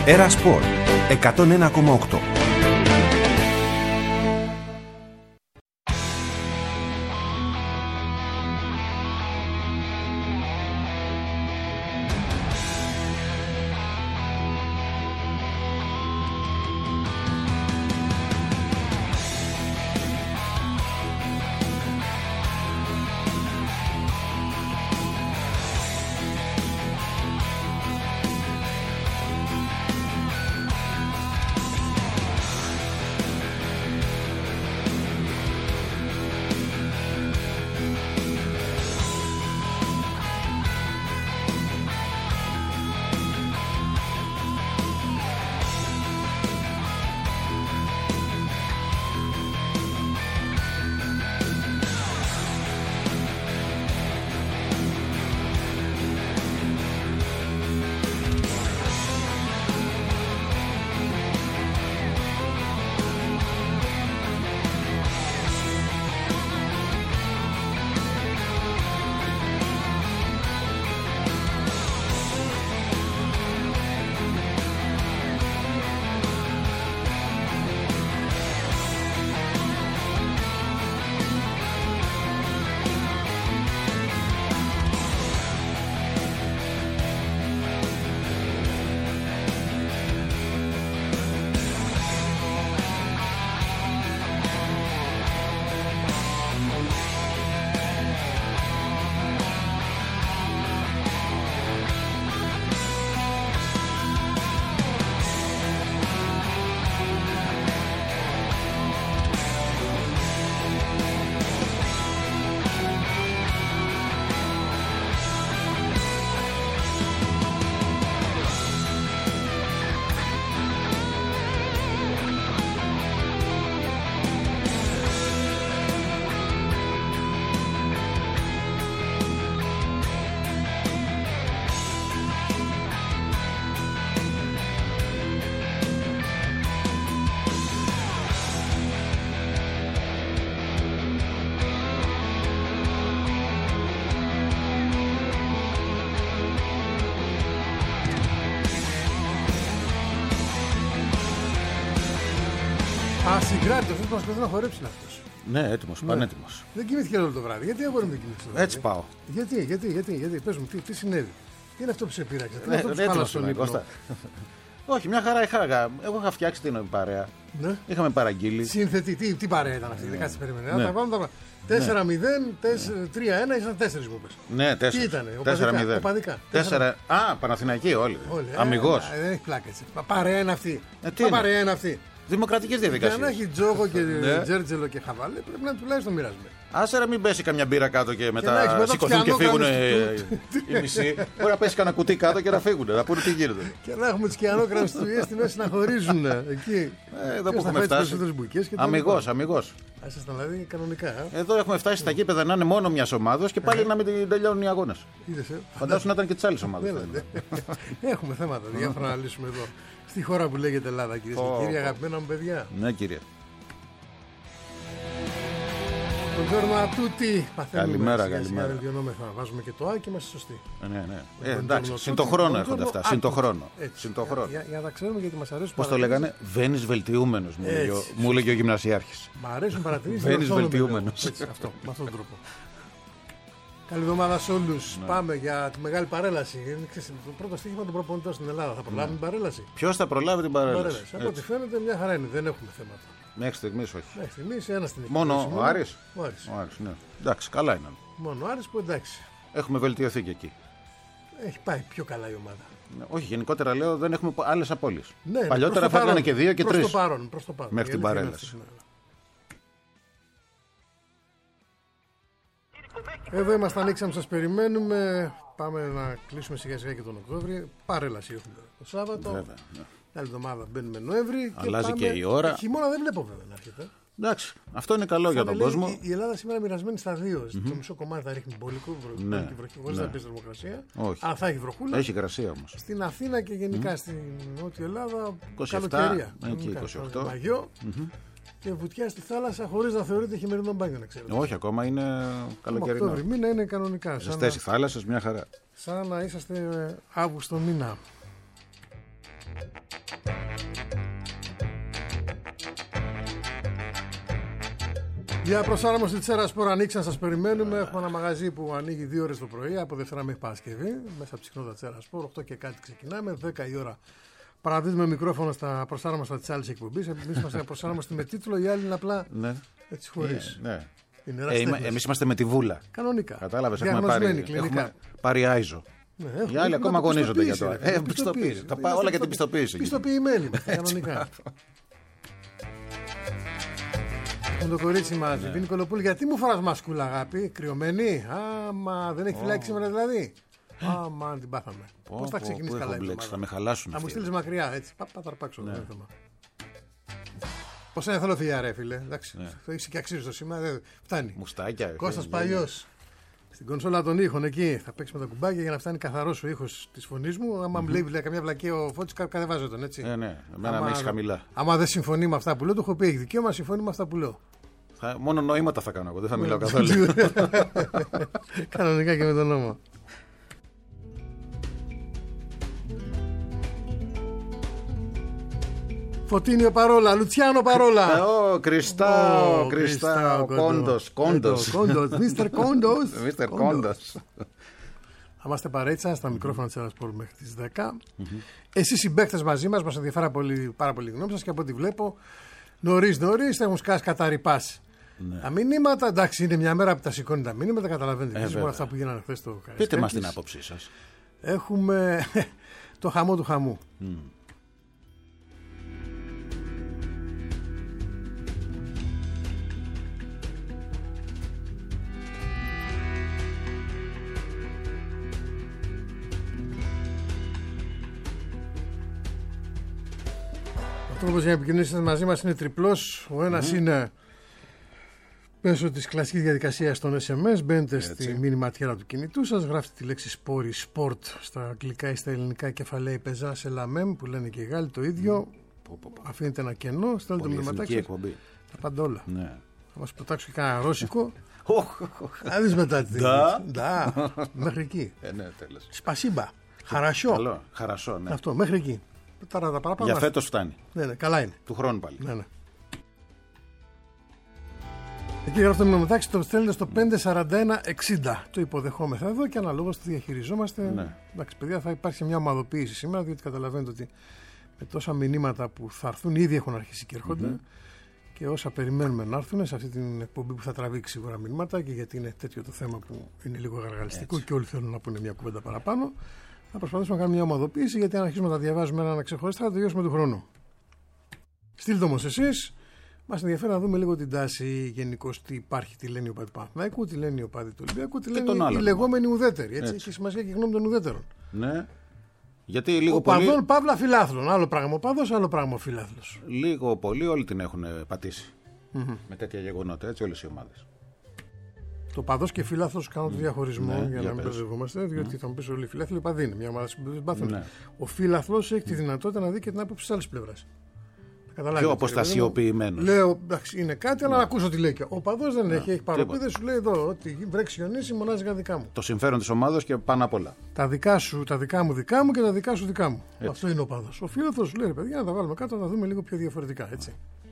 Έρα Σπορ 101,8. Ασυγκράτητο, αυτό που μας πρέπει να χορέψει είναι αυτός. Ναι, έτοιμος, πανέτοιμος. Δεν κοιμήθηκε όλο το βράδυ. Γιατί αγόρι μου δεν κοιμήθηκε? Έτσι πάω. Γιατί, πες μου, τι συνέβη? Τι είναι αυτό που σε πείραξε? Τι είναι αυτό που σου πάλασε στον ύπνο? Όχι, μια χαρά είχα. Εγώ είχα φτιάξει την παρέα. Ναι. Είχαμε παραγγείλει. Σύνθετη, τι παρέα ήταν αυτή? Κάτσε, περίμενε. Να τα βάλουμε. 4-0, 3-1, ήσαν 4 μου πες. Ναι, 4. Τι ήτανε, 4-0. οπαδικά. 4. Α, Παναθηναϊκοί όλοι. Αμιγώς. Δεν έχει πλάκα έτσι. Παρέα είναι αυτή. Παρέα είναι αυτή. Δημοκρατικές διαδικασίες. Για να έχει Τζόγο και Τζέρτζελο και Χαβάλε, πρέπει να τουλάχιστον μοιράζουμε. Άσε να μην πέσει καμιά μπύρα κάτω και μετά σηκωθούν και φύγουν οι μισοί. Μπορεί να πέσει κανένα κουτί κάτω και να φύγουν, να πούνε τι γίνεται. Και να έχουμε τις κιανόκρανες του ΙΕ στη μέση να χωρίζουν εκεί. Εδώ που έχουμε φτάσει. Αμιγώς. Ήσασταν δηλαδή κανονικά. Εδώ έχουμε φτάσει στα γήπεδα να είναι μόνο μια ομάδα και πάλι να μην τελειώνουν οι αγώνες. Φαντάσου να ήταν και τις άλλες ομάδες. Έχουμε θέματα διάφορα να λύσουμε εδώ. Στη χώρα που λέγεται Ελλάδα, κυρίες και κύριοι, αγαπημένα μου παιδιά. Ναι, κύριε. Buongiorno a tutti. Καλημέρα. Θα βάζουμε και το άκι, είμαστε σωστοί. Ναι. Εντάξει, συν το χρόνο έρχονται αυτά. Συν το χρόνο. Για να ξέρουμε, γιατί μας αρέσουν. Πώς το λέγανε, βαίνεις βελτιούμενος, μου έλεγε ο γυμνασιάρχης. Μ' αρέσουν παρατηρήσεις. Βαίνεις βελτιούμενος. Με αυτόν τον τρόπο. Καλή εβδομάδα σε όλους. Ναι. Πάμε για τη μεγάλη παρέλαση. Είναι το πρώτο στοίχημα των προπονητών στην Ελλάδα. Θα προλάβει την παρέλαση? Ποιος θα προλάβει την παρέλαση? Από ό,τι φαίνεται, μια χαρά είναι. Δεν έχουμε θέματα. Μέχρι στιγμής όχι. Μέχρι στιγμής ένα στην μόνο ο Άρης. Ο Άρης, ναι. Εντάξει, καλά είναι. Μόνο ο Άρης που εντάξει. Έχουμε βελτιωθεί και εκεί. Έχει πάει πιο καλά η ομάδα. Όχι, γενικότερα λέω δεν έχουμε άλλες απώλειες. Ναι, παλιότερα φάγανε και 2 και 3. Προς το παρόν. Μέχρι την παρέλαση. Εδώ είμαστε, ανοίξαμε, σας περιμένουμε. Πάμε να κλείσουμε σιγά σιγά και τον Οκτώβρη. Παρέλαση έχουμε το Σάββατο. Βέβαια, ναι. Άλλη εβδομάδα μπαίνουμε Νοέμβρη. Αλλάζει και η ώρα. Χειμώνα δεν βλέπω βέβαια να έρχεται. Εντάξει, αυτό είναι καλό για τον κόσμο. Η Ελλάδα σήμερα μοιρασμένη στα δύο. Το μισό κομμάτι θα ρίχνει μπόλικο, βροχή, χωρίς να πέσει θερμοκρασία. Αλλά θα έχει βροχούλα. Έχει υγρασία όμως. Στην Αθήνα και γενικά στην Νότια Ελλάδα 27, καλοκαιρία. Εκεί 28. Μαγιό. Και βουτιά στη θάλασσα χωρίς να θεωρείται χειμερινό μπάνιο, να ξέρετε. Όχι, ακόμα είναι καλοκαιρινό. Οκτώβρη μήνα είναι κανονικά. Ζεστές οι θάλασσες, μια χαρά. Σαν να είσαστε Αύγουστο μήνα. Για προσάρμοστη της Ερασπορ ανοίξει να σας περιμένουμε. Έχουμε ένα μαγαζί που ανοίγει 2 ώρες το πρωί από Δευτέρα μέχρι Παρασκευή. Μέσα από τη συχνότητα της Ερασπορ, 8 και κάτι ξεκινάμε. 10 η ώρα παραδίδουμε μικρόφωνο στα προσάρμοστα της άλλης εκπομπής. Εμείς είμαστε προσάρμοστοι με τίτλο, οι άλλοι είναι απλά έτσι χωρίς. Ναι. Εμείς είμαστε με τη βούλα. Κανονικά. Κατάλαβες, έχουμε πάρει άιζο. Ναι, οι άλλοι ακόμα αγωνίζονται για το. Πιστοποίηση. Όλα για την πιστοποίηση. Πιστοποιημένοι, κανονικά. Με το κορίτσι μας, την Νικολοπούλη, γιατί μου φοράς μασκούλα, αγάπη, κρυωμένη. Άμα δεν έχει φυλάξει σήμερα δηλαδή. Άμα την πάθαμε. Πώς θα ξεκινήσει καλά η εβδομάδα? Θα με χαλάσουν. Θα μου στείλεις μακριά, έτσι. Θα ταρπάξω. Πώς είναι θέλω φιλιά, ρε φίλε. Εντάξει, το έχεις και αξίζει το σήμα, δεν φτάνει. Μουστάκια. Κώστας Παλιός. Στην κονσόλα των ήχων εκεί θα παίξει με τα κουμπάκια για να φτάνει καθαρός ο ήχος της φωνής μου. Άμα μου λέει καμιά βλακία ο Φώτης, κατεβάζω τον έτσι. Ναι, εμένα με έχεις χαμηλά. Άμα δεν συμφωνεί με αυτά που λέω, το έχω πει, έχει δικαίωμα, συμφωνεί με αυτά που λέω. Μόνο νοήματα θα κάνω εγώ, δεν θα μιλάω καθόλου. Κανονικά και με τον νόμο. Φωτίνιο Παρόλα, Λουτσιάνο Παρόλα. Κριστάο, Κόντος. Μίστερ Κόντος. Θα είμαστε παρέτσα στα μικρόφωνα της Ερασπορ μέχρι τις 10. Εσείς οι παίκτες μαζί μας ενδιαφέρει πάρα πολύ η γνώμη σας και από ό,τι βλέπω νωρίς θα έχουν σκάσει κατά ρηπάς. Τα μηνύματα, εντάξει, είναι μια μέρα που τα σηκώνει τα μηνύματα, καταλαβαίνετε. Επίσης αυτά που γίνανε χθες το Καραϊσκάκης. Πείτε μας την άποψή σας. Έχουμε το χαμό του χαμού. Ο τρόπος για να επικοινωνήσετε μαζί μας είναι τριπλός. Ο ένας είναι μέσω της κλασικής διαδικασίας των SMS. Μπαίνετε στη μηνυματιέρα του κινητού σας, γράφετε τη λέξη σπόρι, sport στα αγγλικά ή στα ελληνικά, κεφαλαία πεζά σε λαμέμ που λένε και οι Γάλλοι το ίδιο. Αφήνετε ένα κενό, στέλνετε το μηνυματάκι σας. Τα πάντα όλα. Θα μας προτάξω και κανένα ρώσικο. Θα δεις μετά τι θα μέχρι εκεί. Σπασίμπα. Χαρασό. Χαρασό, ναι. Αυτό, μέχρι εκεί. Για φέτος φτάνει. Ναι, καλά είναι. Του χρόνου πάλι. Ναι. Εκεί γράφει το μηνυματάκι, το στέλνετε στο 54160. Το υποδεχόμεθα εδώ και αναλόγως το διαχειριζόμαστε. Εντάξει, παιδιά, θα υπάρξει μια ομαδοποίηση σήμερα, διότι καταλαβαίνετε ότι με τόσα μηνύματα που θα έρθουν, ήδη έχουν αρχίσει και έρχονται. Και όσα περιμένουμε να έρθουν σε αυτή την εκπομπή που θα τραβήξει σίγουρα μηνύματα, και γιατί είναι τέτοιο το θέμα που είναι λίγο γαργαλιστικό και όλοι θέλουν να πούνε μια κουβέντα παραπάνω. Θα προσπαθήσουμε να κάνουμε μια ομαδοποίηση, γιατί αν αρχίσουμε να τα διαβάζουμε ένα ξεχωριστά θα τελειώσουμε του χρόνου. Στείλτε όμως εσείς. Μας ενδιαφέρει να δούμε λίγο την τάση γενικώς, τι υπάρχει, τι λένε οι οπαδοί του Παναθηναϊκού, τι λένε οι οπαδοί του Ολυμπιακού, τι λένε οι λεγόμενοι ουδέτεροι. Έτσι. Έχει σημασία και η γνώμη των ουδέτερων. Ναι. Γιατί λίγο πολύ. Οπαδών παύλα φιλάθλων. Άλλο πράγμα ο παδός, άλλο πράγμα ο φιλάθλος. Λίγο πολύ όλοι την έχουν πατήσει. Με τέτοια γεγονότα, έτσι, όλες οι ομάδες. Το παδός και φιλάθλος κάνω το διαχωρισμό για να μην μπερδευόμαστε, διότι θα μου πεις όλοι οι φιλάθλοι παδί είναι. Μια ομάδα που συμπαθούν. Ο φιλάθλος έχει τη δυνατότητα να δει και την άποψη της άλλης πλευράς. Πιο αποστασιοποιημένος. Λέω, εντάξει, είναι κάτι, αλλά να ακούσω τι λέει. Και ο παδός δεν έχει παροπίδες, σου λέει εδώ, ότι βρέξει χιονίσει, μονάζει δικά μου. Το συμφέρον της ομάδας και πάνω απ' όλα. Τα δικά σου, τα δικά μου δικά μου και τα δικά σου δικά μου. Έτσι. Αυτό είναι ο παδός. Ο φίλαθλος σου λέει, ρε παιδιά, να τα βάλουμε κάτω, να τα δούμε λίγο πιο διαφορετικά, έτσι.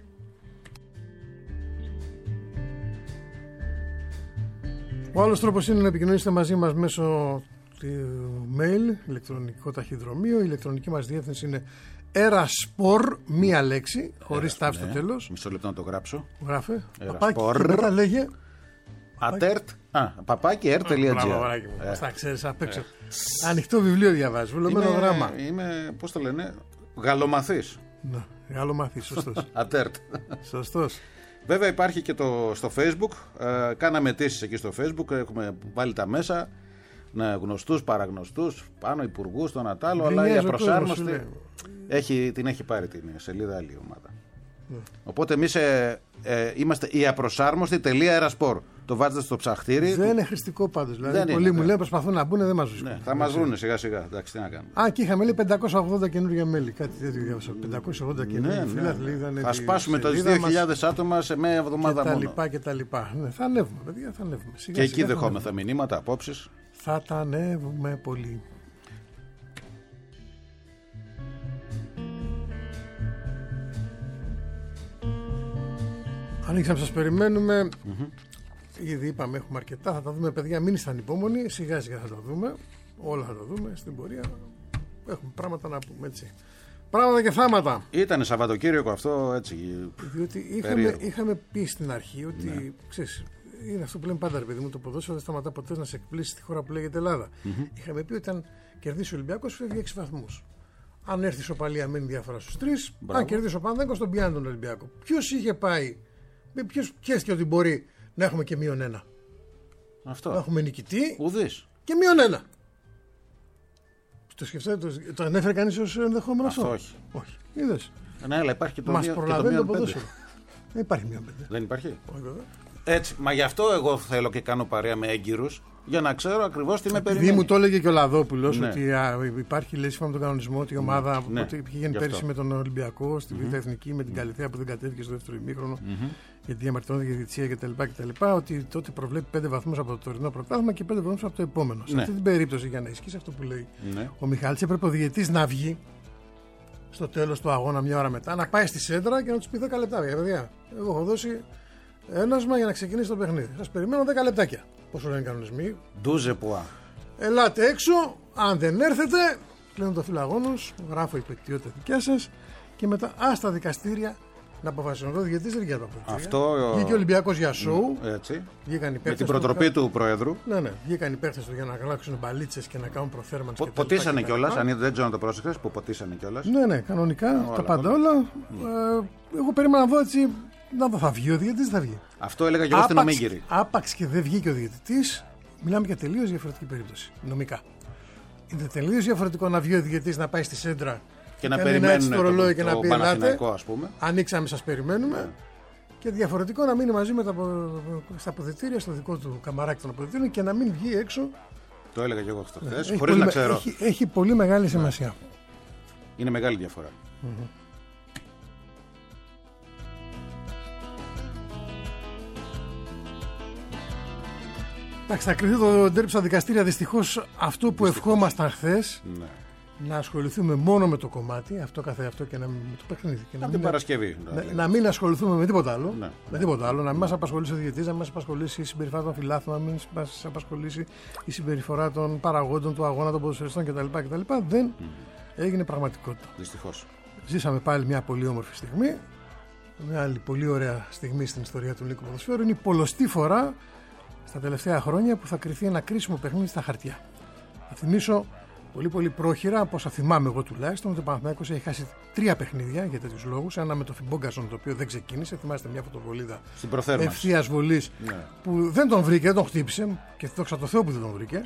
Ο άλλος τρόπος είναι να επικοινωνήσετε μαζί μας μέσω του mail, ηλεκτρονικό ταχυδρομείο. Η ηλεκτρονική μας διεύθυνση είναι Ερασπορ, μία λέξη, χωρίς τάφη στο τέλος. Μισό λεπτό να το γράψω. Γράφε. Παπάκι, μετά λέγε. Ατέρτ. Παπάκι, r.gr. Τα ξέρεις απ' έξω. Ανοιχτό βιβλίο διαβάζεις, βουλωμένο γράμμα. Είμαι, πώς το λένε, γαλλομαθής. Ναι, γαλλομαθής, σωστός. Ατέρτ. Σωστός. Βέβαια υπάρχει και στο Facebook. Κάναμε αιτήσεις εκεί στο Facebook. Έχουμε βάλει τα μέσα. Ναι, γνωστούς, παραγνωστούς, πάνω υπουργούς, τον Ατάλο, αλλά η απροσάρμοστη την έχει πάρει την σελίδα άλλη ομάδα. Οπότε εμείς είμαστε η απροσάρμοστη.ερασπορ. Το βάζετε στο ψαχτήρι. Δεν είναι χρηστικό πάντως. Δηλαδή, πολλοί μου λένε προσπαθούν να μπουν, δεν μας βρίσκουν. Ναι, θα μας βρουν σιγά σιγά. Εντάξει, τι να κάνουμε. Και είχαμε λέει 580 καινούργια μέλη. Κάτι τέτοιο διάβασα. 580 καινούργια φίλαθλοι. Θα σπάσουμε τα 2.000 άτομα σε μια εβδομάδα μόνο. Και τα λοιπά. Ναι, θα ανέβουμε, παιδιά, θα ανέβουμε. Και εκεί δεχόμεθα μηνύματα, απόψεις. Θα τα ανέβουμε πολύ. Ανοίξαμε, σας περιμένουμε. Ήδη είπαμε, έχουμε αρκετά. Θα τα δούμε, παιδιά. Μην είστε ανυπόμονοι. Σιγά σιγά θα τα δούμε. Όλα θα τα δούμε στην πορεία. Έχουμε πράγματα να πούμε, έτσι. Πράγματα και θάματα. Ήτανε Σαββατοκύριακο αυτό, έτσι. Διότι είχαμε πει στην αρχή ότι. Ξέρεις, είναι αυτό που λέμε πάντα, ρε παιδί μου, το ποδόσφαιρο δεν σταματά ποτέ να σε εκπλήσει στη χώρα που λέγεται Ελλάδα. Είχαμε πει ότι αν κερδίσει ο Ολυμπιακός, φεύγει 6 βαθμούς. Αν έρθει η ισοπαλία, μένει διάφορα στους 3. Αν κερδίσει ο Παναθηναϊκός, τον πιάνει τον Ολυμπιακό. Ποιος είχε πάει, ποιος πιέστηκε ότι μπορεί να έχουμε και -1. Αυτό. Να έχουμε νικητή. Ουδής. Και -1. Το σκεφτείτε, το ανέφερε κανείς ως ενδεχόμενο αυτό? Όχι. Είδες. Ναι, αλλά υπάρχει και το Μας προλαβαίνει το ποδόσφαιρο. Δεν υπάρχει -5. Δεν υπάρχει. Όχι, βέβαια. Έτσι, μα γι' αυτό εγώ θέλω και κάνω παρέα με έγκυρους, για να ξέρω ακριβώς τι με περιμένει. Επειδή μου το έλεγε και ο Λαδόπουλος, ότι υπάρχει, λέει, σύμφωνα με τον κανονισμό, ότι η ομάδα που πήγαινε πέρυσι με τον Ολυμπιακό στη Β' Εθνική, με την Καλυθέα που δεν κατέβηκε στο δεύτερο ημίχρονο, γιατί διαμαρτυρώνεται για διετησία κτλ. Ότι τότε προβλέπει 5 βαθμούς από το τωρινό πρωτάθλημα και 5 βαθμούς από το επόμενο. Σε αυτή την περίπτωση, για να ισχύσει αυτό που λέει ο Μιχάλης, έπρεπε ο διαιτητής να βγει στο τέλος του αγώνα, μια ώρα μετά, να πάει στη σέντρα και να τους πει 10 λεπτά. Παιδιά, εγώ έχω δώσει ένασμα για να ξεκινήσει το παιχνίδι. Σας περιμένω 10 λεπτάκια. Πόσο λένε οι κανονισμοί. Ντούζε πουά. Ελάτε έξω. Αν δεν έρθετε, κλείνω το φυλαγόνος, γράφω υπεκτιότητα δικιά σας και μετά στα δικαστήρια να αποφασίσουν. Εδώ διαιτητής δεν βγήκε από αυτό. Βγήκε ο Ολυμπιακός για σοου. Με την προτροπή του Προέδρου. Ναι. Βγήκαν οι παίκτες του για να αλλάξουν μπαλίτσες και να κάνουν προθέρμανση. Ποτίσανε κιόλας. Αν δεν ξέρω να το πρόσεξες, που ποτίσανε κιόλας. Ναι, κανονικά. Τα πάντα όλα. Εγώ περίμενα να δω έτσι. Να δω, θα βγει ο διαιτητής, θα βγει. Αυτό έλεγα και εγώ στην Ομίγυρη. Άπαξ και δεν βγήκε ο διαιτητής, μιλάμε για τελείως διαφορετική περίπτωση. Νομικά. Είναι τελείως διαφορετικό να βγει ο διαιτητής, να πάει στη σέντρα και να περιμένουν το ρολόι και να πει ελάτε. Ανοίξαμε, σας περιμένουμε. Και διαφορετικό να μείνει μαζί με στα αποδυτήρια, στο δικό του καμαράκι των αποδυτήριων και να μην βγει έξω. Το έλεγα και εγώ χθες, χωρίς να ξέρω. Έχει πολύ μεγάλη σημασία. Είναι μεγάλη διαφορά. Εντάξει, θα κρυθεί το ντέρμπι στα δικαστήρια. Δυστυχώς αυτό που ευχόμασταν χθες, να ασχοληθούμε μόνο με το κομμάτι, αυτό καθεαυτό και με το παιχνίδι. Και την Παρασκευή. Να μην ασχοληθούμε με τίποτα άλλο. Με τίποτα άλλο. Να μην μας απασχολήσει ο διαιτητής, να μην μας απασχολήσει η συμπεριφορά των φιλάθλων, να μην μας απασχολήσει η συμπεριφορά των παραγόντων του αγώνα, των ποδοσφαιριστών κτλ. Δεν έγινε πραγματικότητα. Δυστυχώς. Ζήσαμε πάλι μια πολύ όμορφη στιγμή. Μια άλλη πολύ ωραία στιγμή στην ιστορία του ελληνικού ποδοσφαίρου. Είναι η πολλοστή φορά στα τελευταία χρόνια που θα κριθεί ένα κρίσιμο παιχνίδι στα χαρτιά. Θα θυμίσω πολύ πρόχειρα, από όσα θυμάμαι εγώ τουλάχιστον, ότι ο Παναθηναϊκός έχει χάσει 3 παιχνίδια για τέτοιους λόγους. Ένα με το Φιμπόγκασον, το οποίο δεν ξεκίνησε. Θυμάστε μια φωτοβολίδα ευθείας βολής που δεν τον βρήκε, δεν τον χτύπησε. Και δόξα τω Θεώ που δεν τον βρήκε.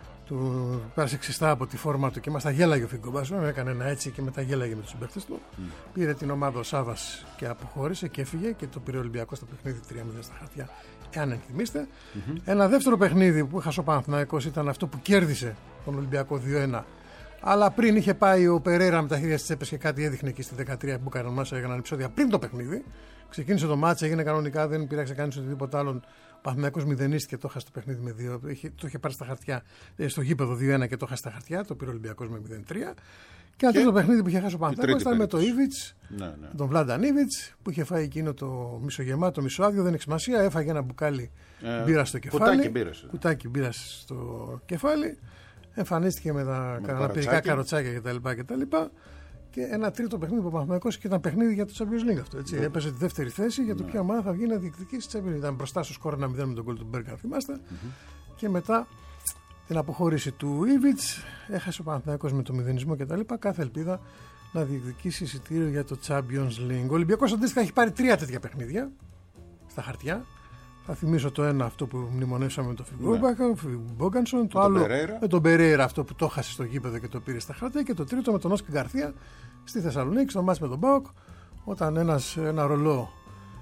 Του πέρασε ξιστά από τη φόρμα του και μας τα γέλαγε ο Φιμπόγκασον. Έκανε ένα έτσι και μετά γέλαγε με τους συμπαίκτες του. Πήρε την ομάδα ο Σάβας και αποχώρησε και έφυγε και το πήρε ο Ολυμπιακός στο παιχνίδι 3-0 στα χαρτιά. Εάν ενθυμίστε. Ένα δεύτερο παιχνίδι που είχα ο Παναθηναϊκός ήταν αυτό που κέρδισε τον Ολυμπιακό 2-1. Αλλά πριν είχε πάει ο Περέιρα με τα χέρια στις τσέπες και κάτι έδειχνε εκεί στη 13 που έκαναν μας, έγιναν επεισόδια πριν το παιχνίδι. Ξεκίνησε το μάτσα, έγινε κανονικά, δεν πειράξε κανείς οτιδήποτε άλλο. Ο Παναθηναϊκός μηδενίστηκε, το έχασε το παιχνίδι με 2. Το είχε πάρει στα χαρτιά, στο γήπεδο 2-1 και το έχασε στα χαρτιά. Το πήρε ο Ολυμπιακός με 0-3. Και αυτό το παιχνίδι που είχε χάσει ο Παναθηναϊκός ήταν με το Ήβιτς, τον Βλάνταν Ήβιτς, που είχε φάει εκείνο το μισογεμάτο, μισοάδιο, δεν έχει σημασία. Έφαγε ένα μπουκάλι μπύρα στο κεφάλι. Κουτάκι μπύρα στο κεφάλι. Εμφανίστηκε με τα καναπηρικά καροτσάκια κτλ. Και ένα τρίτο παιχνίδι που ο Παναθηναϊκός και ήταν παιχνίδι για το Champions League αυτό. Έτσι. Έπαιζε τη δεύτερη θέση για το ποια ομάδα θα βγει να διεκδικήσει τη Champions League. Ήταν μπροστά στο σκορ 1-0 με τον γκολ του Μπέργκ, αν θυμάστε. Και μετά την αποχώρηση του Ήβιτς, έχασε ο Παναθηναϊκός με το μηδενισμό κτλ. Κάθε ελπίδα να διεκδικήσει εισιτήριο για το Champions League. Ο Ολυμπιακός αντίστοιχα έχει πάρει 3 τέτοια παιχνίδια στα χαρτιά. Θα θυμίσω το ένα αυτό που μνημονεύσαμε με τον Φιμπόγκανσον, το άλλο με τον Περέιρα αυτό που το έχασε στο γήπεδο και το πήρε στα χαρτιά, και το τρίτο με τον Όσκαρ Γκαρθία στη Θεσσαλονίκη, στο μάτς με τον ΠΑΟΚ, όταν ένα ρολό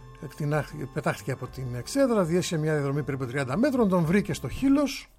πετάχτηκε από την εξέδρα, διέσχε μια διαδρομή περίπου 30 μέτρων, τον βρήκε στο χείλος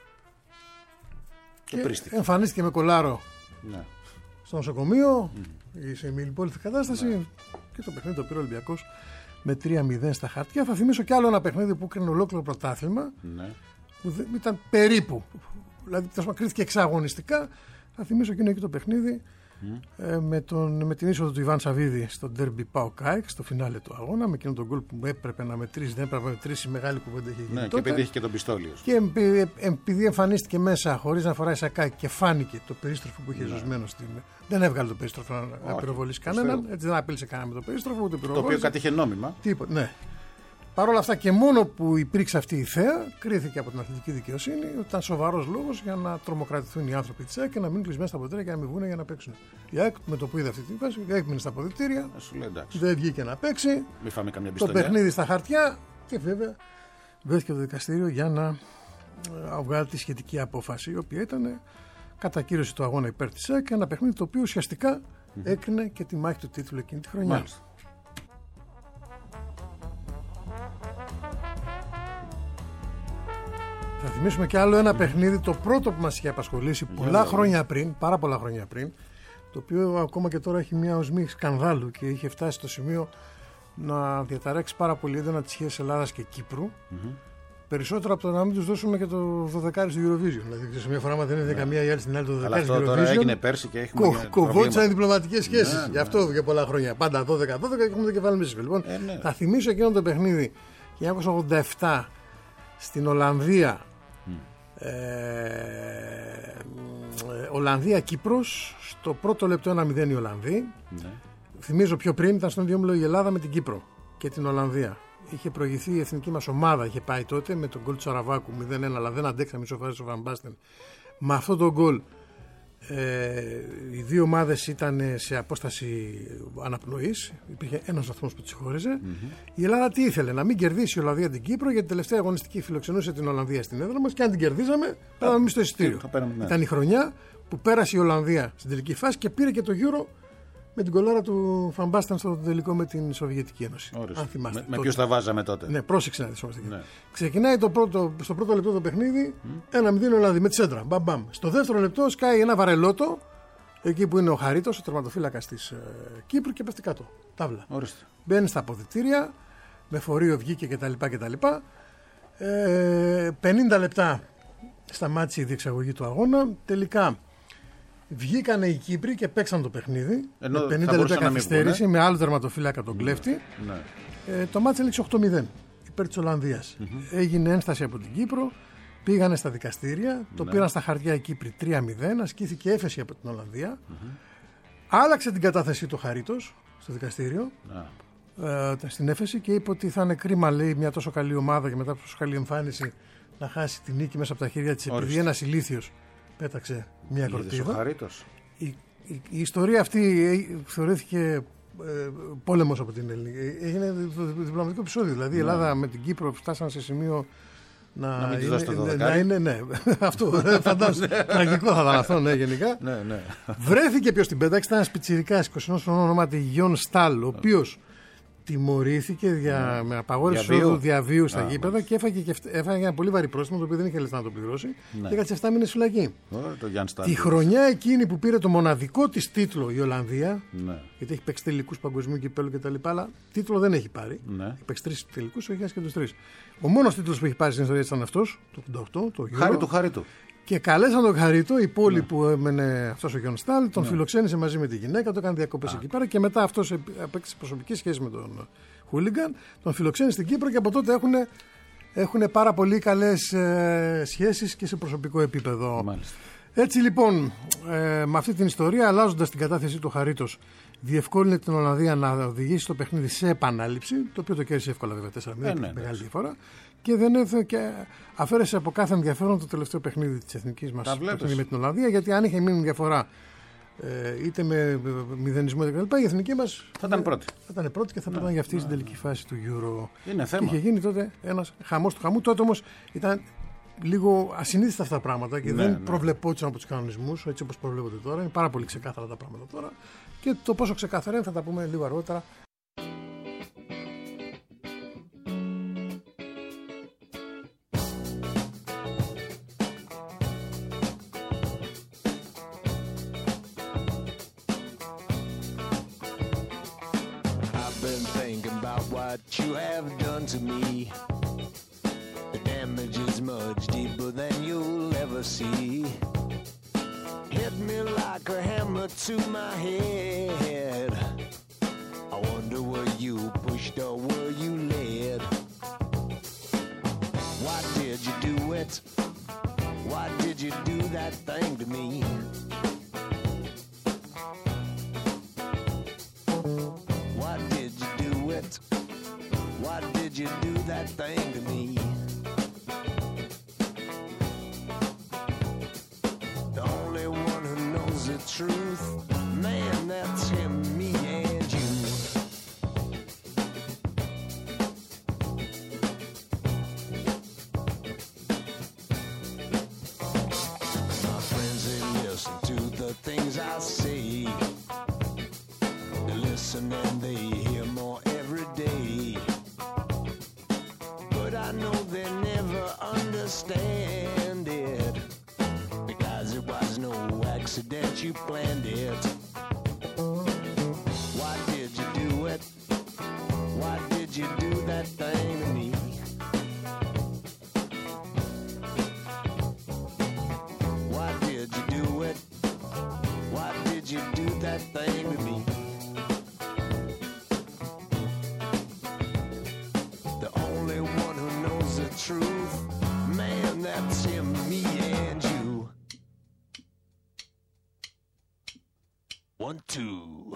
και εμφανίστηκε με κολάρο στο νοσοκομείο, σε ημιλιπόλητη κατάσταση, και το παιχνίδι το πήρε ο Ολυμπιακός με 3-0 στα χαρτιά. Θα θυμίσω κι άλλο ένα παιχνίδι που έκανε ολόκληρο πρωτάθλημα, που ήταν περίπου, δηλαδή κρίθηκε εξαγωνιστικά. Θα θυμίσω εκείνο εκεί το παιχνίδι με την είσοδο του Ιβάν Σαββίδη στο ντέρμπι ΠΑΟΚ ΑΕΚ, στο φινάλε του αγώνα, με εκείνο τον γκολ που έπρεπε να μετρήσει, δεν έπρεπε να μετρήσει, μεγάλη κουβέντα είχε γίνει. Ναι, τότε. Και επειδή είχε και τον πιστόλιο. Και επειδή εμφανίστηκε μέσα χωρίς να φοράει σακάκι και φάνηκε το περίστροφο που είχε ζωσμένο στην. Δεν έβγαλε το περίστροφο να πυροβολήσει κανέναν, έτσι δεν απείλησε κανέναν με το περίστροφο, ούτε πυροβόλησε. Το οποίο κατήχε νόμιμα. Τίποτα, ναι. Παρ' όλα αυτά και μόνο που υπήρξε αυτή η θέα, κρίθηκε από την αθλητική δικαιοσύνη ότι ήταν σοβαρός λόγος για να τρομοκρατηθούν οι άνθρωποι της ΑΕΚ και να μείνουν κλεισμένοι στα αποδυτήρια και να μην βγουν για να παίξουν. Η ΑΕΚ με το που είδε αυτή την φάση, έμεινε στα αποδυτήρια, δεν βγήκε να παίξει. Μη φάμε καμιά το παιχνίδι στα χαρτιά και βέβαια βρέθηκε το δικαστήριο για να βγάλει τη σχετική απόφαση, η οποία ήταν κατακύρωση του αγώνα υπέρ της ΑΕΚ, ένα παιχνίδι το οποίο ουσιαστικά έκρινε και τη μάχη του τίτλου εκείνη τη χρονιά. Μάλιστα. Θα θυμίσουμε και άλλο ένα παιχνίδι, το πρώτο που μας είχε απασχολήσει χρόνια πριν, πάρα πολλά χρόνια πριν, το οποίο ακόμα και τώρα έχει μια οσμή σκανδάλου και είχε φτάσει στο σημείο να διαταράξει πάρα πολύ έντονα τις σχέσεις Ελλάδας και Κύπρου. Περισσότερο από το να μην τους δώσουμε και το 12 στο Eurovision. Δηλαδή, σε μια φορά, δεν είναι καμία η άλλη στην άλλη το 12 στο Eurovision. Αυτό τώρα έγινε πέρσι και έχουμε. Κοβόντουσαν οι διπλωματικές σχέσεις. Γι' αυτό για πολλά χρόνια. Πάντα 12-12 και έχουμε το κεφάλι μέσα. Λοιπόν, θα θυμίσω εκείνο το παιχνίδι 1987 στην Ολλανδία. Ολλανδία-Κύπρος, στο πρώτο λεπτό 1-0 οι Ολλανδοί. Θυμίζω πιο πριν ήταν στον διόμιλο η Ελλάδα με την Κύπρο και την Ολλανδία. Είχε προηγηθεί η εθνική μας ομάδα, είχε πάει τότε με τον γκολ του Σαραβάκου 0-1, αλλά δεν αντέξαμε ισοφάρισε ο Βαν Μπάστεν. Με αυτό το γκολ οι δύο ομάδες ήταν σε απόσταση αναπνοής. Υπήρχε ένας βαθμός που τις χώριζε. Η Ελλάδα τι ήθελε, να μην κερδίσει η Ολλανδία την Κύπρο, γιατί τελευταία αγωνιστική φιλοξενούσε την Ολλανδία στην έδρα μας και αν την κερδίζαμε, πέραμε εμείς στο εισιτήριο. Ήταν η χρονιά που πέρασε η Ολλανδία στην τελική φάση και πήρε και το Euro με την κολάρα του Van Basten στο τελικό με την Σοβιετική Ένωση. Αν θυμάστε. Με ποιους τα βάζαμε τότε. Ναι, πρόσεξε να δεις όμως. Ναι. Ξεκινάει στο πρώτο λεπτό το παιχνίδι, 1-0 Ολλανδοί με τη σέντρα. Μπαμπαμ. Στο δεύτερο λεπτό σκάει ένα βαρελότο, εκεί που είναι ο Χαρίτος, ο τερματοφύλακας της Κύπρου και πέφτει κάτω. Τάβλα. Ορίστε. Μπαίνει στα αποδυτήρια, με φορείο βγήκε κτλ. 50 λεπτά σταμάτησε η διεξαγωγή του αγώνα. Τελικά βγήκανε οι Κύπροι και παίξαν το παιχνίδι. Ενώ με 50 λεπτά καθυστέρηση, με άλλο τερματοφύλακα τον κλέφτη. Το μάτς έληξε 8-0 υπέρ της Ολλανδίας. Έγινε ένσταση από την Κύπρο, πήγανε στα δικαστήρια, το πήραν στα χαρτιά οι Κύπροι 3-0, ασκήθηκε έφεση από την Ολλανδία. Άλλαξε την κατάθεσή του Χαρίτος στο δικαστήριο, στην έφεση, και είπε ότι θα είναι κρίμα, λέει, μια τόσο καλή ομάδα και μετά από τόσο καλή εμφάνιση να χάσει τη νίκη μέσα από τα χέρια της, επειδή ένας ηλίθιος πέταξε μια κορτίδα. Η ιστορία αυτή θεωρήθηκε πόλεμος από την Ελληνική. Έγινε το διπλωματικό επεισόδιο. Δηλαδή η Ελλάδα με την Κύπρο φτάσαν σε σημείο να είναι. Ναι, αυτό φαντάζομαι. Τραγικό θα ήταν αυτό, ναι, γενικά. Βρέθηκε ποιος την πέταξε. Ήταν ένας πιτσιρικάς 21 χρονών, ονόματι Γιον Στάλ, ο οποίος τιμωρήθηκε με απαγόρευση εισόδου διαβίου στα γήπεδα και έφαγε ένα πολύ βαρύ πρόστιμο, το οποίο δεν είχε λεφτά να το πληρώσει, και έκατσε 7 μήνες φυλακή. Τη χρονιά εκείνη που πήρε το μοναδικό της τίτλο η Ολλανδία, γιατί έχει παίξει τελικούς παγκοσμίου κυπέλλου κτλ., αλλά τίτλο δεν έχει πάρει. Έχει παίξει 3 τελικούς, όχι και τους 3. Ο μόνος τίτλος που έχει πάρει στην ιστορία ήταν αυτός, το 88, το Euro. Χάρη του. Και καλέσαν τον Χαρίτο, η πόλη που έμενε αυτός ο Γιον Στάλ, τον φιλοξένησε μαζί με τη γυναίκα, το έκανε διακοπές εκεί πέρα και μετά αυτός απέκτησε προσωπική σχέση με τον Χούλιγκαν, τον φιλοξένησε στην Κύπρο και από τότε έχουν πάρα πολύ καλές σχέσεις και σε προσωπικό επίπεδο. Μάλιστα. Έτσι λοιπόν, με αυτή την ιστορία, αλλάζοντας την κατάθεσή του Χαρίτος, διευκόλυνε την Ολλανδία να οδηγήσει το παιχνίδι σε επανάληψη, το οποίο το κέρδισε εύκολα βέβαια 4-0, μεγάλη διαφορά, και αφαίρεσε από κάθε ενδιαφέρον το τελευταίο παιχνίδι της εθνικής μας με την Ολλανδία, γιατί αν είχε μείνει διαφορά είτε με μηδενισμό κτλ., η εθνική μας θα ήταν πρώτη και θα πέραν για αυτή στην τελική φάση του Euro. Είναι θέμα. Και είχε γίνει τότε ένας χαμός του χαμού. Τότε όμως ήταν λίγο ασυνήθιστα αυτά τα πράγματα και δεν προβλεπόντουσαν από τους κανονισμούς έτσι όπως προβλέπονται τώρα. Είναι πάρα πολύ ξεκάθαρα τα πράγματα τώρα. Και το πόσο ξεκάθαρα είναι θα τα πούμε λίγο αργότερα. What you have done to me, the damage is much deeper than you'll ever see. Hit me like a hammer to my head. I wonder were you pushed or were you led? Why did you do it? Why did you do that thing to me? Why did you do it? Why did you do that thing to me? The only one who knows the truth, man, that's him, me and you. My friends, they listen to the things I say. They listen and they hear more every day. But I know they never understand it, because it was no accident, you planned it. Why did you do it? Why did you do that thing to me? Why did you do it? Why did you do that thing to me? The only one who knows the truth, man, that's him, me and you. 1, 2.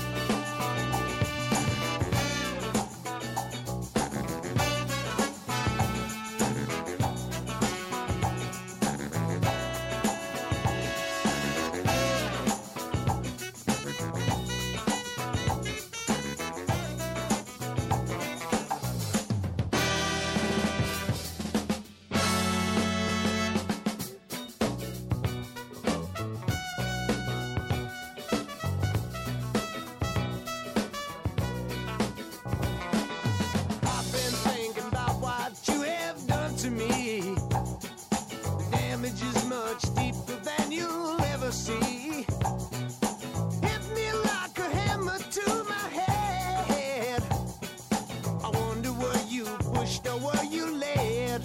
I've been thinking about what you have done to me. The damage is much deeper than you'll ever see. Hit me like a hammer to my head. I wonder were you pushed or were you led?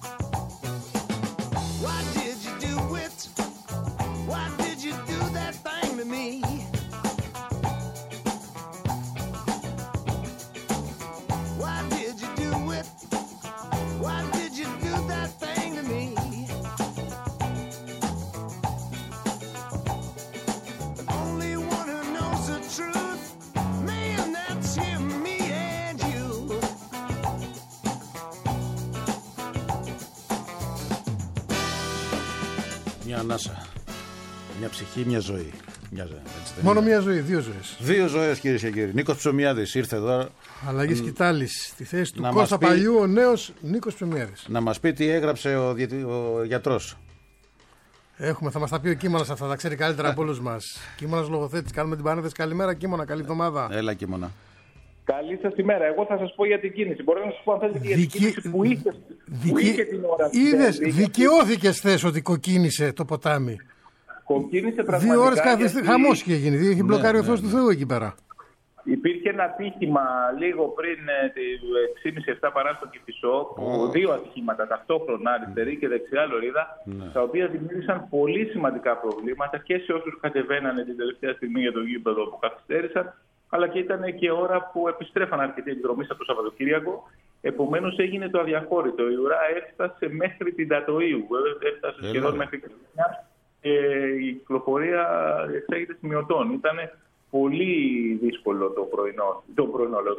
Why did you do it? Why did you do that thing to me? Why did you do it? Why did you do that thing to me? The only one who knows the truth, man, that's him, me and you. Μια ανάσα. Μια ψυχή, μια ζωή. Μόνο μια ζωή, 2 ζωές. 2 ζωές, κυρίες και κύριοι. Νίκος Ψωμιάδης ήρθε εδώ. Αλλαγή σκητάλης στη θέση του να Κώστα μας πει- Παλιού, ο νέος Νίκος Ψωμιάδης. Να μας πει τι έγραψε ο γιατρός. Θα μας τα πει ο Κίμωνας αυτά, τα ξέρει καλύτερα από όλους μας. Κίμωνας λογοθέτης, κάνουμε την παρένθεση. Καλημέρα Κίμωνα, καλή εβδομάδα. Έλα Κίμωνα. Καλή σας ημέρα. Εγώ θα σας πω για την κίνηση. Μπορώ να σας πω αν θέλετε και για την κίνηση που είχε την ώρα. Δικαιώθηκες θες ότι κοκκίνησε το ποτάμι. Κοκκίνησε πραγματικά. 2 ώρες κάθε γιατί χαμός είχε γίνει. Είχε μπλοκάρει ο Θεός του Θεού εκεί πέρα. Υπήρχε ένα ατύχημα λίγο πριν τη 6,5-7 παρά στο Κηφισό, που 2 ατυχήματα ταυτόχρονα, αριστερή και δεξιά λωρίδα, τα οποία δημιούργησαν πολύ σημαντικά προβλήματα και σε όσους κατεβαίνανε την τελευταία στιγμή για το γήπεδο που καθυστέρησαν, αλλά και ήταν και ώρα που επιστρέφαν αρκετοί εκδρομείς από το Σαββατοκύριακο. Επομένως έγινε το αδιαχώρητο. Η ουρά έφτασε μέχρι την Τατοΐου, έφτασε σχεδόν μέχρι την Κρυμαία και η κυκλοφορία εξάγεται σημειωτών. Ήταν πολύ δύσκολο το πρωινό, λέω,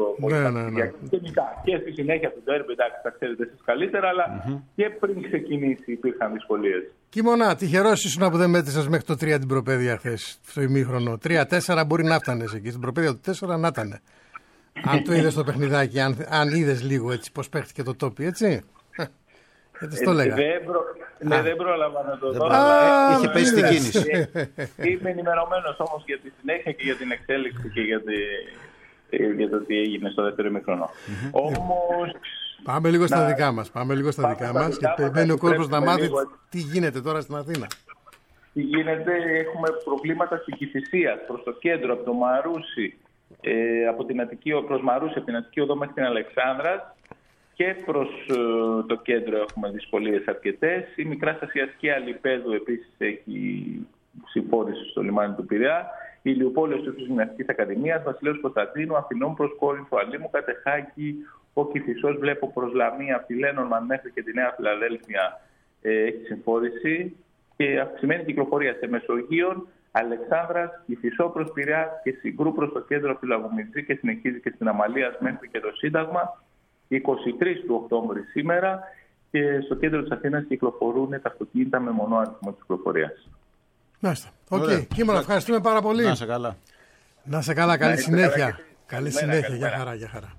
και στη συνέχεια του ντέρμπι, εντάξει, τα ξέρετε εσείς καλύτερα, αλλά και πριν ξεκινήσει υπήρχαν δυσκολίες. Κίμωνα, τυχερός ήσουν που δεν μέτρησες μέχρι το 3 την προπαίδεια χθες, στο ημίχρονο. 3-4 μπορεί να φτάνες εκεί, στην προπαίδεια του 4 να ήταν. Αν το είδες το παιχνιδάκι, αν είδες λίγο έτσι πώς παίχτηκε το τόπι, έτσι. Έτσι το λέγα. Δεν πρόλαβα να το δω. Είχε πέσει την κίνηση. Είμαι ενημερωμένος όμως για τη συνέχεια και για την εξέλιξη και για το τι έγινε στο δεύτερο ημίχρονο. Όμως... Πάμε λίγο στα δικά μας. Και περιμένει ο κόσμος να μάθει τι γίνεται τώρα στην Αθήνα. Τι γίνεται, έχουμε προβλήματα στην Κηφισία, προς το κέντρο, από το Μαρούσι, προς Μαρούσι, από την Αττική Οδό μέχρι την Αλεξάνδρας. Και προς το κέντρο έχουμε δυσκολίες αρκετές. Η Μικρά Στασιατική Αλιπέδου επίσης έχει συμφόρηση στο λιμάνι του Πειραιά. Ηλιούπολης του Γυμναστικής Ακαδημίας, Βασιλέως Κωνσταντίνου, Αθηνών προς Κόρινθο, Αλήμου, Κατεχάκη, ο Κηφισός βλέπω προς Λαμία, από τη Λένορμαν μέχρι και τη Νέα Φιλαδέλφια έχει συμφόρηση και αυξημένη κυκλοφορία σε Μεσογείων, Αλεξάνδρας, Κηφισό προς Πειραιά και Συγκρού προς το κέντρο Πυλαγομητζή και συνεχίζει και στην Αμαλίας μέχρι και το Σύνταγμα. 23 του Οκτώβρη σήμερα και στο κέντρο της Αθήνας κυκλοφορούν τα αυτοκίνητα με μονό αριθμό της κυκλοφορίας. Μάλιστα. Οκ. Κίμωνα, ευχαριστούμε πάρα πολύ. Να σε καλά. Να σε καλά, καλή συνέχεια. Καλή συνέχεια, για χαρά, για χαρά.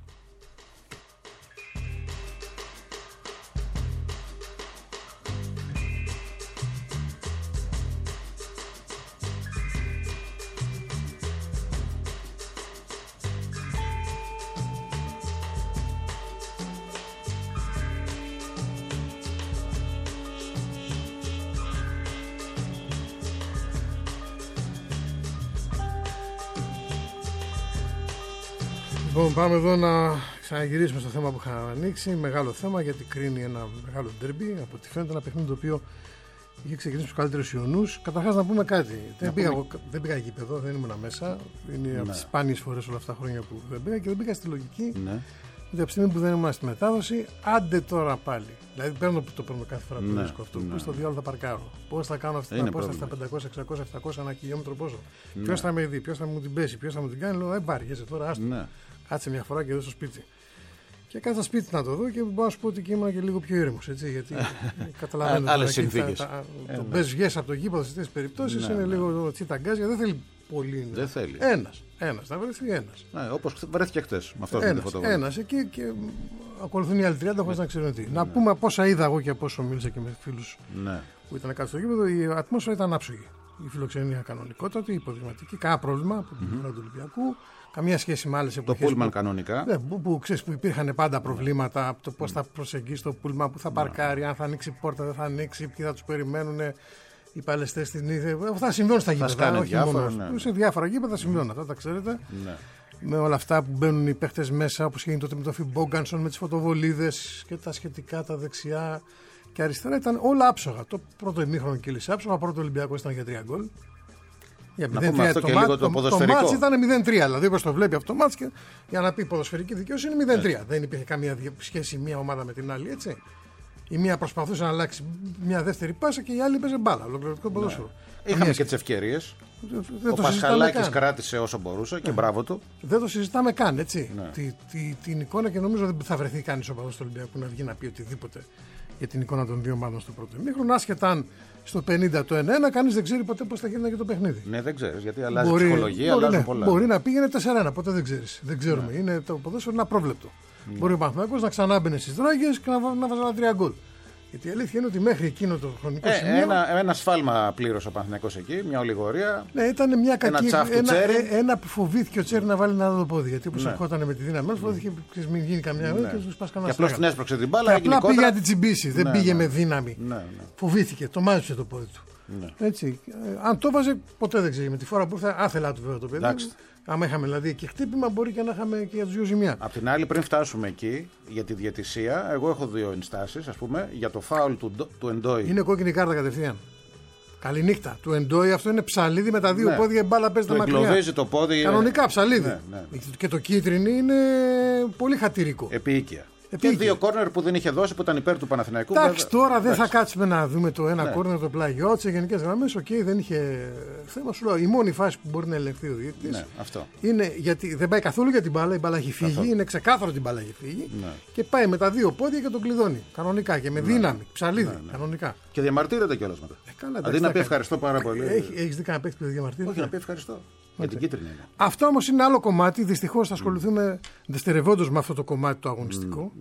Λοιπόν, πάμε εδώ να ξαναγυρίσουμε στο θέμα που είχα ανοίξει. Μεγάλο θέμα, γιατί κρίνει ένα μεγάλο ντέρμπι. Από ό,τι φαίνεται, ένα παιχνίδι το οποίο είχε ξεκινήσει στους καλύτερους Ιωνούς. Καταρχάς, να πούμε κάτι. Δεν πήγα γήπεδο, δεν ήμουν μέσα. Είναι από τις σπάνιες φορές όλα αυτά τα χρόνια που δεν πήγα και δεν πήγα στη λογική. Ότι από τη στιγμή που δεν ήμουν στη μετάδοση, άντε τώρα πάλι. Δηλαδή, παίρνω κάθε φορά που βρίσκω αυτό. Πού στο διάλογο θα παρκάρω. Πώς θα κάνω αυτή την απόσταση στα 500, 600, 700, ένα χιλιόμετρο πόσο. Ποιος θα με δει, ποιος θα μου την πέσει, ποιος θα μου την κάνει. Λέω, βάριεσαι τώρα, άστο. Κάτσε μια φορά και εδώ στο σπίτι. Και κάτσα σπίτι να το δω και μπορώ να σου πω ότι και ήμουν και λίγο πιο ήρεμος. Γιατί καταλαβαίνω. Άλλες συνθήκες. Το μπες βγες από το γήπεδο σε τέτοιες περιπτώσεις είναι λίγο τσιταγκάζια. Δεν θέλει πολύ. Δεν θέλει. Ένας. Θα βρεθεί ένας. Όπως βρέθηκε χτες. Ένας εκεί και ακολουθούν οι άλλοι 30 χωρίς να ξέρουν τι. Να πούμε πόσα είδα εγώ και πόσο μίλησα και με φίλους που ήταν κάτω στο γήπεδο. Η ατμόσφαιρα ήταν άψογη. Η φιλοξενία κανονικότατη, υποδειγματική. Κανένα πρόβλημα από την πλευρά του Ολυμπιακού. Καμία σχέση με άλλες εποχές. Το πούλμαν κανονικά. Που ξέρεις που υπήρχαν πάντα προβλήματα από το πώς θα προσεγγίσει το πούλμαν, που θα παρκάρει, αν θα ανοίξει πόρτα, δεν θα ανοίξει, ποιοι θα τους περιμένουν οι παλαιστές στην ίδια. Αυτά συμβαίνουν στα γήπεδα. Όχι μόνο. Σε διάφορα γήπεδα συμβαίνουν αυτά, τα ξέρετε. Με όλα αυτά που μπαίνουν οι παίχτες μέσα, όπως έγινε τότε με το Φιμπόγκανσον, με τις φωτοβολίδες και τα σχετικά, τα δεξιά και αριστερά. Ήταν όλα άψογα. Το πρώτο ημίχρονο κύλησε άψογα. Πρώτο Ολυμπιακό ήταν για 3 γκολ. Να πούμε αυτό και λίγο το ποδοσφαιρικό. Το μάτς ήταν 0-3, δηλαδή όπως το βλέπει αυτό το μάτς και για να πει ποδοσφαιρική δικαιοσύνη είναι 0-3. Δεν υπήρχε καμία σχέση μία ομάδα με την άλλη, έτσι. Η μία προσπαθούσε να αλλάξει μια δεύτερη πάσα και η άλλη παίζε μπάλα. Ολοκληρωτικό ποδόσφαιρο. Είχαμε και τις ευκαιρίες. Ο Πασχαλάκης κράτησε όσο μπορούσε και μπράβο του. Δεν το συζητάμε καν, έτσι. Την εικόνα και νομίζω δεν θα βρεθεί κανείς οπαδός του Ολυμπιακού να βγει να πει οτιδήποτε για την εικόνα των δύο ομάδων στο πρώτο ημίχρονο. Άσχετα αν στο 50 το 1-1, κανείς δεν ξέρει ποτέ πώς θα γίνει και το παιχνίδι. Ναι, δεν ξέρεις, γιατί αλλάζει ψυχολογία, αλλάζουν πολλά. Μπορεί να πήγαινε 4-1, ποτέ δεν ξέρεις. Δεν ξέρουμε. Είναι το ποδόσφαιρο είναι απρόβλεπτο. Μπορεί ο Παναθηναϊκός να ξανάμπαινε στις δράγες και να βάζει 3 γκολ. Γιατί η αλήθεια είναι ότι μέχρι εκείνο το χρονικό σημείο. Ένα σφάλμα πλήρωσε ο Παναθηναϊκός εκεί, μια ολιγορία. Ναι, ήταν μια κακή. Ένα που φοβήθηκε ο Τσέρι να βάλει ένα άλλο πόδι. Γιατί όπως ερχόταν με τη δύναμη, φοβήθηκε μην γίνει καμιά ώρα και του σπάσει κανένα. Και απλώς την έσπρωξε την μπάλα. Και απλά πήγε να την τσιμπήσει. Δεν πήγε με δύναμη. Φοβήθηκε, το μάζεψε το πόδι του. Έτσι. Αν το βάζε, ποτέ δεν ξέρει. Με τη φορά που ήρθε, άθελά του βέβαια το παιδί. Άμα είχαμε δηλαδή και χτύπημα, μπορεί και να είχαμε και για τους δυο ζημιά. Απ' την άλλη, πριν φτάσουμε εκεί, για τη διαιτησία, εγώ έχω δύο ενστάσεις, ας πούμε, για το φάουλ του Εντόι. Είναι κόκκινη κάρτα κατευθείαν. Καληνύχτα. Του Εντόι αυτό είναι ψαλίδι με τα δύο πόδια, η μπάλα παίζεται μακριά. Εγκλωβίζει το πόδι. Κανονικά ψαλίδι. Και το κίτρινο είναι πολύ χατηρικό. Επίοικια. Και δύο κόρνερ που δεν είχε δώσει που ήταν υπέρ του Παναθηναϊκού. Εντάξει, τώρα δεν θα κάτσουμε να δούμε το ένα κόρνερ το πλάγιό σε γενικές γραμμές. Οκ, δεν είχε θέμα. Σου λέω, η μόνη φάση που μπορεί να ελεγχθεί ο διαιτητής είναι γιατί δεν πάει καθόλου για την μπάλα. Η μπάλα έχει φύγει. Είναι ξεκάθαρο ότι η μπάλα έχει φύγει. Και πάει με τα δύο πόδια και τον κλειδώνει. Κανονικά και με δύναμη. Ψαλίδι. Κανονικά. Και διαμαρτύρεται κιόλας μετά. Αντί να πει ευχαριστώ πάρα πολύ. Έχει δει κανένα παίκτη που διαμαρτύρεται. Όχι, να πει ευχαριστώ. Για την κίτρινη είναι. Αυτό όμως είναι άλλο κομμάτι. Δυστυχώς θα ασχοληθούμε δευτερευόντως με αυτό το κομμάτι το αγωνιστικό.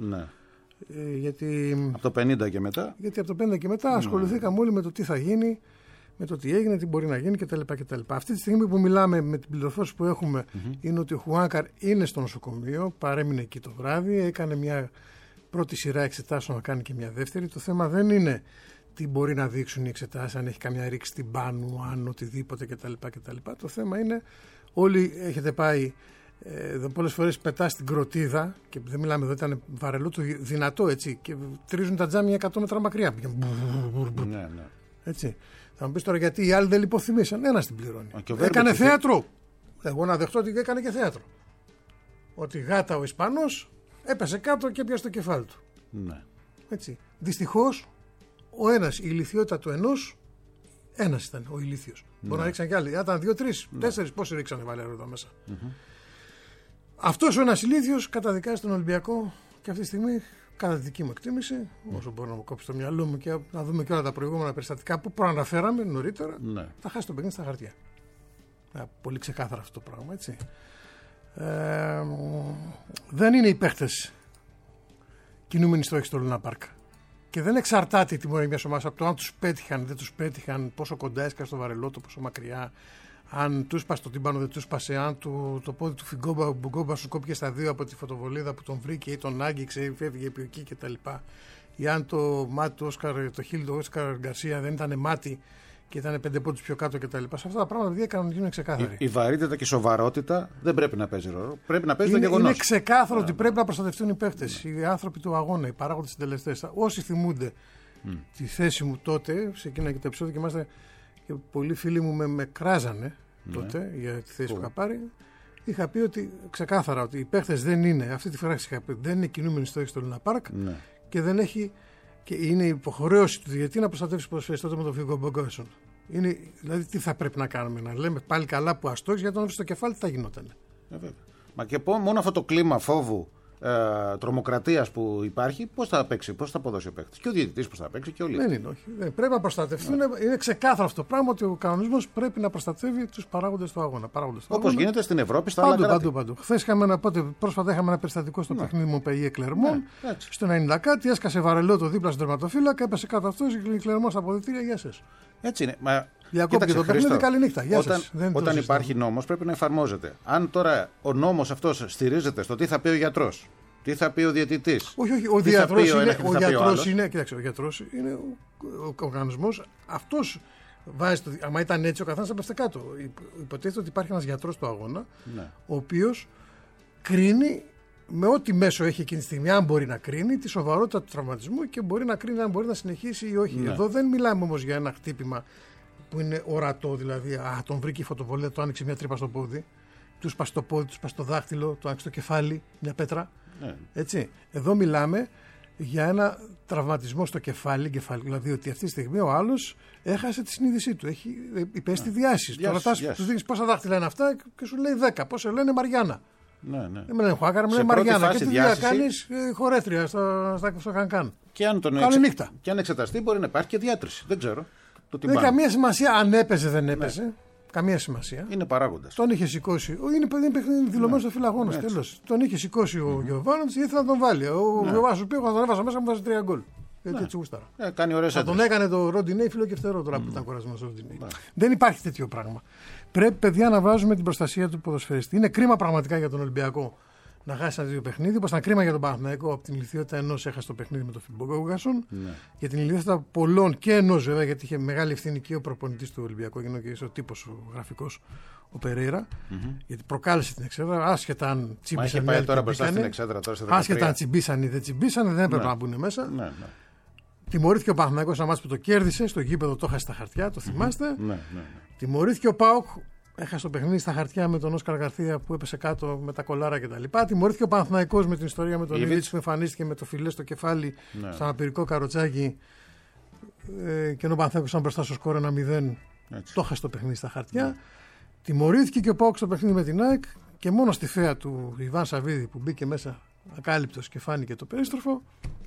Γιατί από το 50 και μετά. Γιατί από το 50 και μετά ασχοληθήκαμε όλοι με το τι θα γίνει, με το τι έγινε, τι μπορεί να γίνει κτλ. Αυτή τη στιγμή που μιλάμε, με την πληροφόρηση που έχουμε, είναι ότι ο Χουάνκαρ είναι στο νοσοκομείο, παρέμεινε εκεί το βράδυ, έκανε μια πρώτη σειρά εξετάσεων, να κάνει και μια δεύτερη. Το θέμα δεν είναι τι μπορεί να δείξουν οι εξετάσεις, αν έχει καμιά ρήξη στην πάνω, αν οτιδήποτε κτλ. Το θέμα είναι, όλοι έχετε πάει. Πολλές φορές πετά στην κροτίδα και δεν μιλάμε εδώ, ήταν βαρελό το δυνατό έτσι και τρίζουν τα τζάμια 100 μέτρα μακριά. Έτσι. Θα μου πεις τώρα γιατί οι άλλοι δεν λιποθυμήσαν. Ένας την πληρώνει. Έκανε θέατρο. Εγώ να δεχτώ ότι έκανε και θέατρο. Ότι γάτα ο Ισπανός έπεσε κάτω και πιάσε το κεφάλι του. Ναι. Έτσι. Δυστυχώς, ο ένας, η ηλιθιότητα του ενός, ένας ήταν ο ηλίθιος. Ναι. Μπορεί να ρίξαν κι άλλοι. Ήταν 2-3, 4, πόσοι ρίξανε Βαλέρο εδώ μέσα. Αυτός ο ένας ηλίθιος καταδικάζει τον Ολυμπιακό και αυτή τη στιγμή, κατά τη δική μου εκτίμηση, όσο μπορώ να μου κόψει το μυαλό μου και να δούμε και όλα τα προηγούμενα περιστατικά που προαναφέραμε νωρίτερα, θα χάσει το παιχνίδι στα χαρτιά. Πολύ ξεκάθαρα αυτό το πράγμα, έτσι. Δεν είναι οι παίχτες κινούμενοι στόχοι στο Λούνα Πάρκ. Και δεν εξαρτάται η τιμωρία μιας ομάδας από το αν τους πέτυχαν, δεν τους πέτυχαν, πόσο κοντά έσκασε στο βαρελότο, πόσο μακριά, αν τους πας το τύμπανο, δεν τους πας, αν το πόδι του Μπουγκόμπα σου κόπηκε στα δύο από τη φωτοβολίδα που τον βρήκε ή τον άγγιξε, φεύγε επί εκεί κτλ. Ή αν το μάτι του το χείλη του Όσκαρ Γκαρσία δεν ήταν μάτι και ήταν 5 πόντους πιο κάτω κτλ. Σε αυτά τα πράγματα δηλαδή κανονικά είναι ξεκάθαροι. Η βαρύτητα και η σοβαρότητα δεν πρέπει να παίζει ρόλο. Πρέπει να παίζει το γεγονός. Είναι ξεκάθαρο ότι πρέπει να προστατευτούν οι παίχτες, οι άνθρωποι του αγώνα, οι παράγοντες συντελεστές. Όσοι θυμούνται τη θέση μου τότε, σε εκείνα και τα επεισόδια, και μάλιστα και πολλοί φίλοι μου με κράζανε τότε για τη θέση που είχα πάρει. Είχα πει ότι ξεκάθαρα ότι οι παίχτες δεν είναι, αυτή τη φράση είχα πει, δεν είναι κινούμενοι στόχοι στο Λούνα Πάρκ και δεν έχει. Και είναι υποχρέωση του διαιτητή να προστατεύσει ποδοσφαιριστές τότε με τον Φίγκο Μπογκόσον. Δηλαδή, τι θα πρέπει να κάνουμε, να λέμε πάλι καλά που αστόχησε, γιατί όταν στο κεφάλι τι θα γινόταν. Μα και μόνο αυτό το κλίμα φόβου, τρομοκρατίας που υπάρχει, πώς θα παίξει, πώς θα αποδώσει ο παίκτης. Και ο διαιτητής πώς θα παίξει και όλοι. Δεν είναι, όχι. Πρέπει να προστατευτούν. Είναι ξεκάθαρο αυτό το πράγμα ότι ο κανονισμός πρέπει να προστατεύει τους παράγοντες του αγώνα. Όπως γίνεται στην Ευρώπη, στα άλλα κράτη. Παντού. Χθες πρόσφατα είχαμε ένα περιστατικό στο παιχνίδι μου Παγιέ Κλερμόν. Στο 90 κάτι έσκασε βαρελότο δίπλα στον τερματοφύλακα, έπεσε κάτω αυτός και η Κλερμόν στα αποδυτήρια. Γεια σας. Έτσι είναι. Μα διακόπηκε το παιχνίδι, καληνύχτα. Όταν υπάρχει νόμος πρέπει να εφαρμόζεται. Αν τώρα ο νόμος αυτός στηρίζεται στο τι θα πει ο γιατρός, τι θα πει ο διαιτητής. Όχι, ο γιατρός είναι. Κοίταξε, ο γιατρός είναι ο οργανισμός. Αυτός βάζει το. Αν ήταν έτσι, ο καθένας θα πέφτει κάτω. Υποτίθεται ότι υπάρχει ένας γιατρός στο αγώνα, ο οποίος κρίνει με ό,τι μέσο έχει εκείνη τη στιγμή, αν μπορεί να κρίνει τη σοβαρότητα του τραυματισμού και μπορεί να κρίνει αν μπορεί να συνεχίσει ή όχι. Εδώ δεν μιλάμε όμως για ένα χτύπημα που είναι ορατό, δηλαδή τον βρήκε η φωτοβολίδα, το άνοιξε μια τρύπα στο πόδι, του σπάσει το πόδι, του σπάσει το δάχτυλο, το άνοιξε το κεφάλι, μια πέτρα. Έτσι. Εδώ μιλάμε για ένα τραυματισμό στο κεφάλι, δηλαδή ότι αυτή τη στιγμή ο άλλος έχασε τη συνείδησή του, έχει υπέστη διάσεις. Του ρωτάς, του δείχνεις πόσα δάχτυλα είναι αυτά και σου λέει 10, πόσα λένε Μαριάννα. Δεν με λένε Χουάκαρα, με λένε Μαριάννα. Και τι δουλειά κάνεις, χορέτρια στο Κανκάν. Και αν εξεταστεί, μπορεί να υπάρχει και διάτρηση. Δεν ξέρω. Δεν έχει καμία σημασία αν έπαιζε δεν έπαιζε. Καμία σημασία. Είναι παράγοντας. Τον είχε σηκώσει. Είναι δηλωμένο στο φύλλο τέλος. Τον είχε σηκώσει ο Γιωβάνοβιτς και ήθελε να τον βάλει. Ο Γιωβάνοβιτς πει: εγώ θα τον έβαζα μέσα, μου βάζει 3 γκολ. Γιατί έτσι γούσταρα. Κάνει ωραίες έντρες. Τον έκανε το Ροντινέι φίλο και φτερό τώρα που ήταν κουρασμένος ο Ροντινέι. Δεν υπάρχει τέτοιο πράγμα. Πρέπει, παιδιά, να βάζουμε την προστασία του ποδοσφαιριστή. Είναι κρίμα πραγματικά για τον Ολυμπιακό να χάσει ένα δύο παιχνίδι. Όπως ήταν κρίμα για τον Παναθηναϊκό από την ηλικιότητα ενός έχασε το παιχνίδι με τον Φιμπόγκασον. Για την ηλικιότητα πολλών και ενός βέβαια, γιατί είχε μεγάλη ευθύνη και ο προπονητής του Ολυμπιακού, και ο τύπος ο γραφικός, ο Περέιρα, γιατί προκάλεσε την εξέδρα. Άσχετα αν τσιμπήσαν. Μα έχει πάει τώρα μπροστά στην εξέδρα. Άσχετα αν τσιμπήσαν ή δεν τσιμπήσαν, δεν έπρεπε να μπουν μέσα. Τιμωρήθηκε ο Παναθηναϊκός ένα μάτς που το κέρδισε στο γήπεδο, το έχασε στα χαρτιά, το θυμάστε. Τιμωρήθηκε ο ΠΑΟΚ. Έχασε το παιχνίδι στα χαρτιά με τον Όσκαρ Γκαρσία που έπεσε κάτω με τα κολάρα κτλ. Τιμωρήθηκε ο Παναθηναϊκός με την ιστορία με τον Ιλίτς που εμφανίστηκε με το φιλέ στο κεφάλι, στο αναπηρικό καροτσάκι. Και ενώ ο Παναθηναϊκός ήταν μπροστά στο σκορ 1-0, το έχασε το παιχνίδι στα χαρτιά. Τιμωρήθηκε και ο ΠΑΟΚ στο παιχνίδι με την ΑΕΚ και μόνο στη θέα του Ιβάν Σαββίδη που μπήκε μέσα ακάλυπτος και φάνηκε το περίστροφο.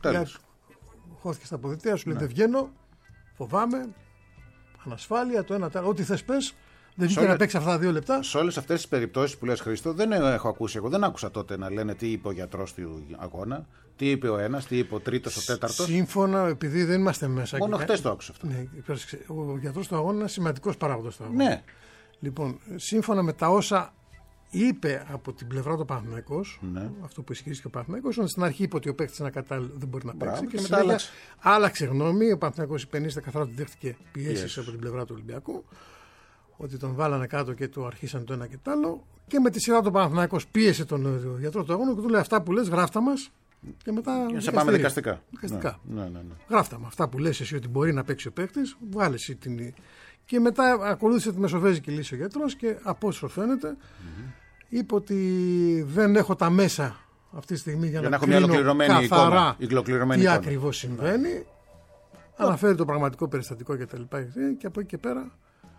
Χώθηκε στα αποδυτήρια, σου λέει δεν βγαίνω, φοβάμαι, ανασφάλεια, το ένα, ό,τι θες πες. Δεν βγήκε να παίξει αυτά τα 2 λεπτά. Σε όλες αυτές τις περιπτώσεις που λες, Χρήστο, δεν έχω ακούσει εγώ. Δεν άκουσα τότε να λένε τι είπε ο γιατρός του αγώνα, τι είπε ο ένας, τι είπε ο τρίτος, ο τέταρτος. Σύμφωνα, επειδή δεν είμαστε μέσα. Μόνο χτες το άκουσα αυτό. Ναι, ο γιατρός του αγώνα είναι σημαντικός παράγοντας του αγώνα. Ναι. Λοιπόν, σύμφωνα με τα όσα είπε από την πλευρά του Παναθηναϊκός, αυτό που ισχύει και ο Παναθηναϊκός, στην αρχή είπε ότι ο παίκτης δεν μπορεί να παίξει. Και μετά άλλαξε γνώμη. Ο Παναθηναϊκός υπενήσεται καθαρά ότι δέχτηκε πιέσεις από την πλευρά του Ολυμπιακού. Ότι τον βάλανε κάτω και του αρχίσαν το ένα και το άλλο. Και με τη σειρά του Παναθηναϊκός πίεσε τον γιατρό του αγώνα και του λέει: αυτά που λες, γράφτα μας. Και μετά. Σε πάμε δικαστικά. Ναι. Γράφτα με αυτά που λες εσύ ότι μπορεί να παίξει ο παίκτης, βγάλε εσύ την. Και μετά ακολούθησε τη μεσοβέζικη λύση ο γιατρός και από όσο φαίνεται είπε ότι δεν έχω τα μέσα αυτή τη στιγμή για να κρίνω καθαρά τι ακριβώς συμβαίνει. Αναφέρει το πραγματικό περιστατικό κτλ. Και από εκεί και πέρα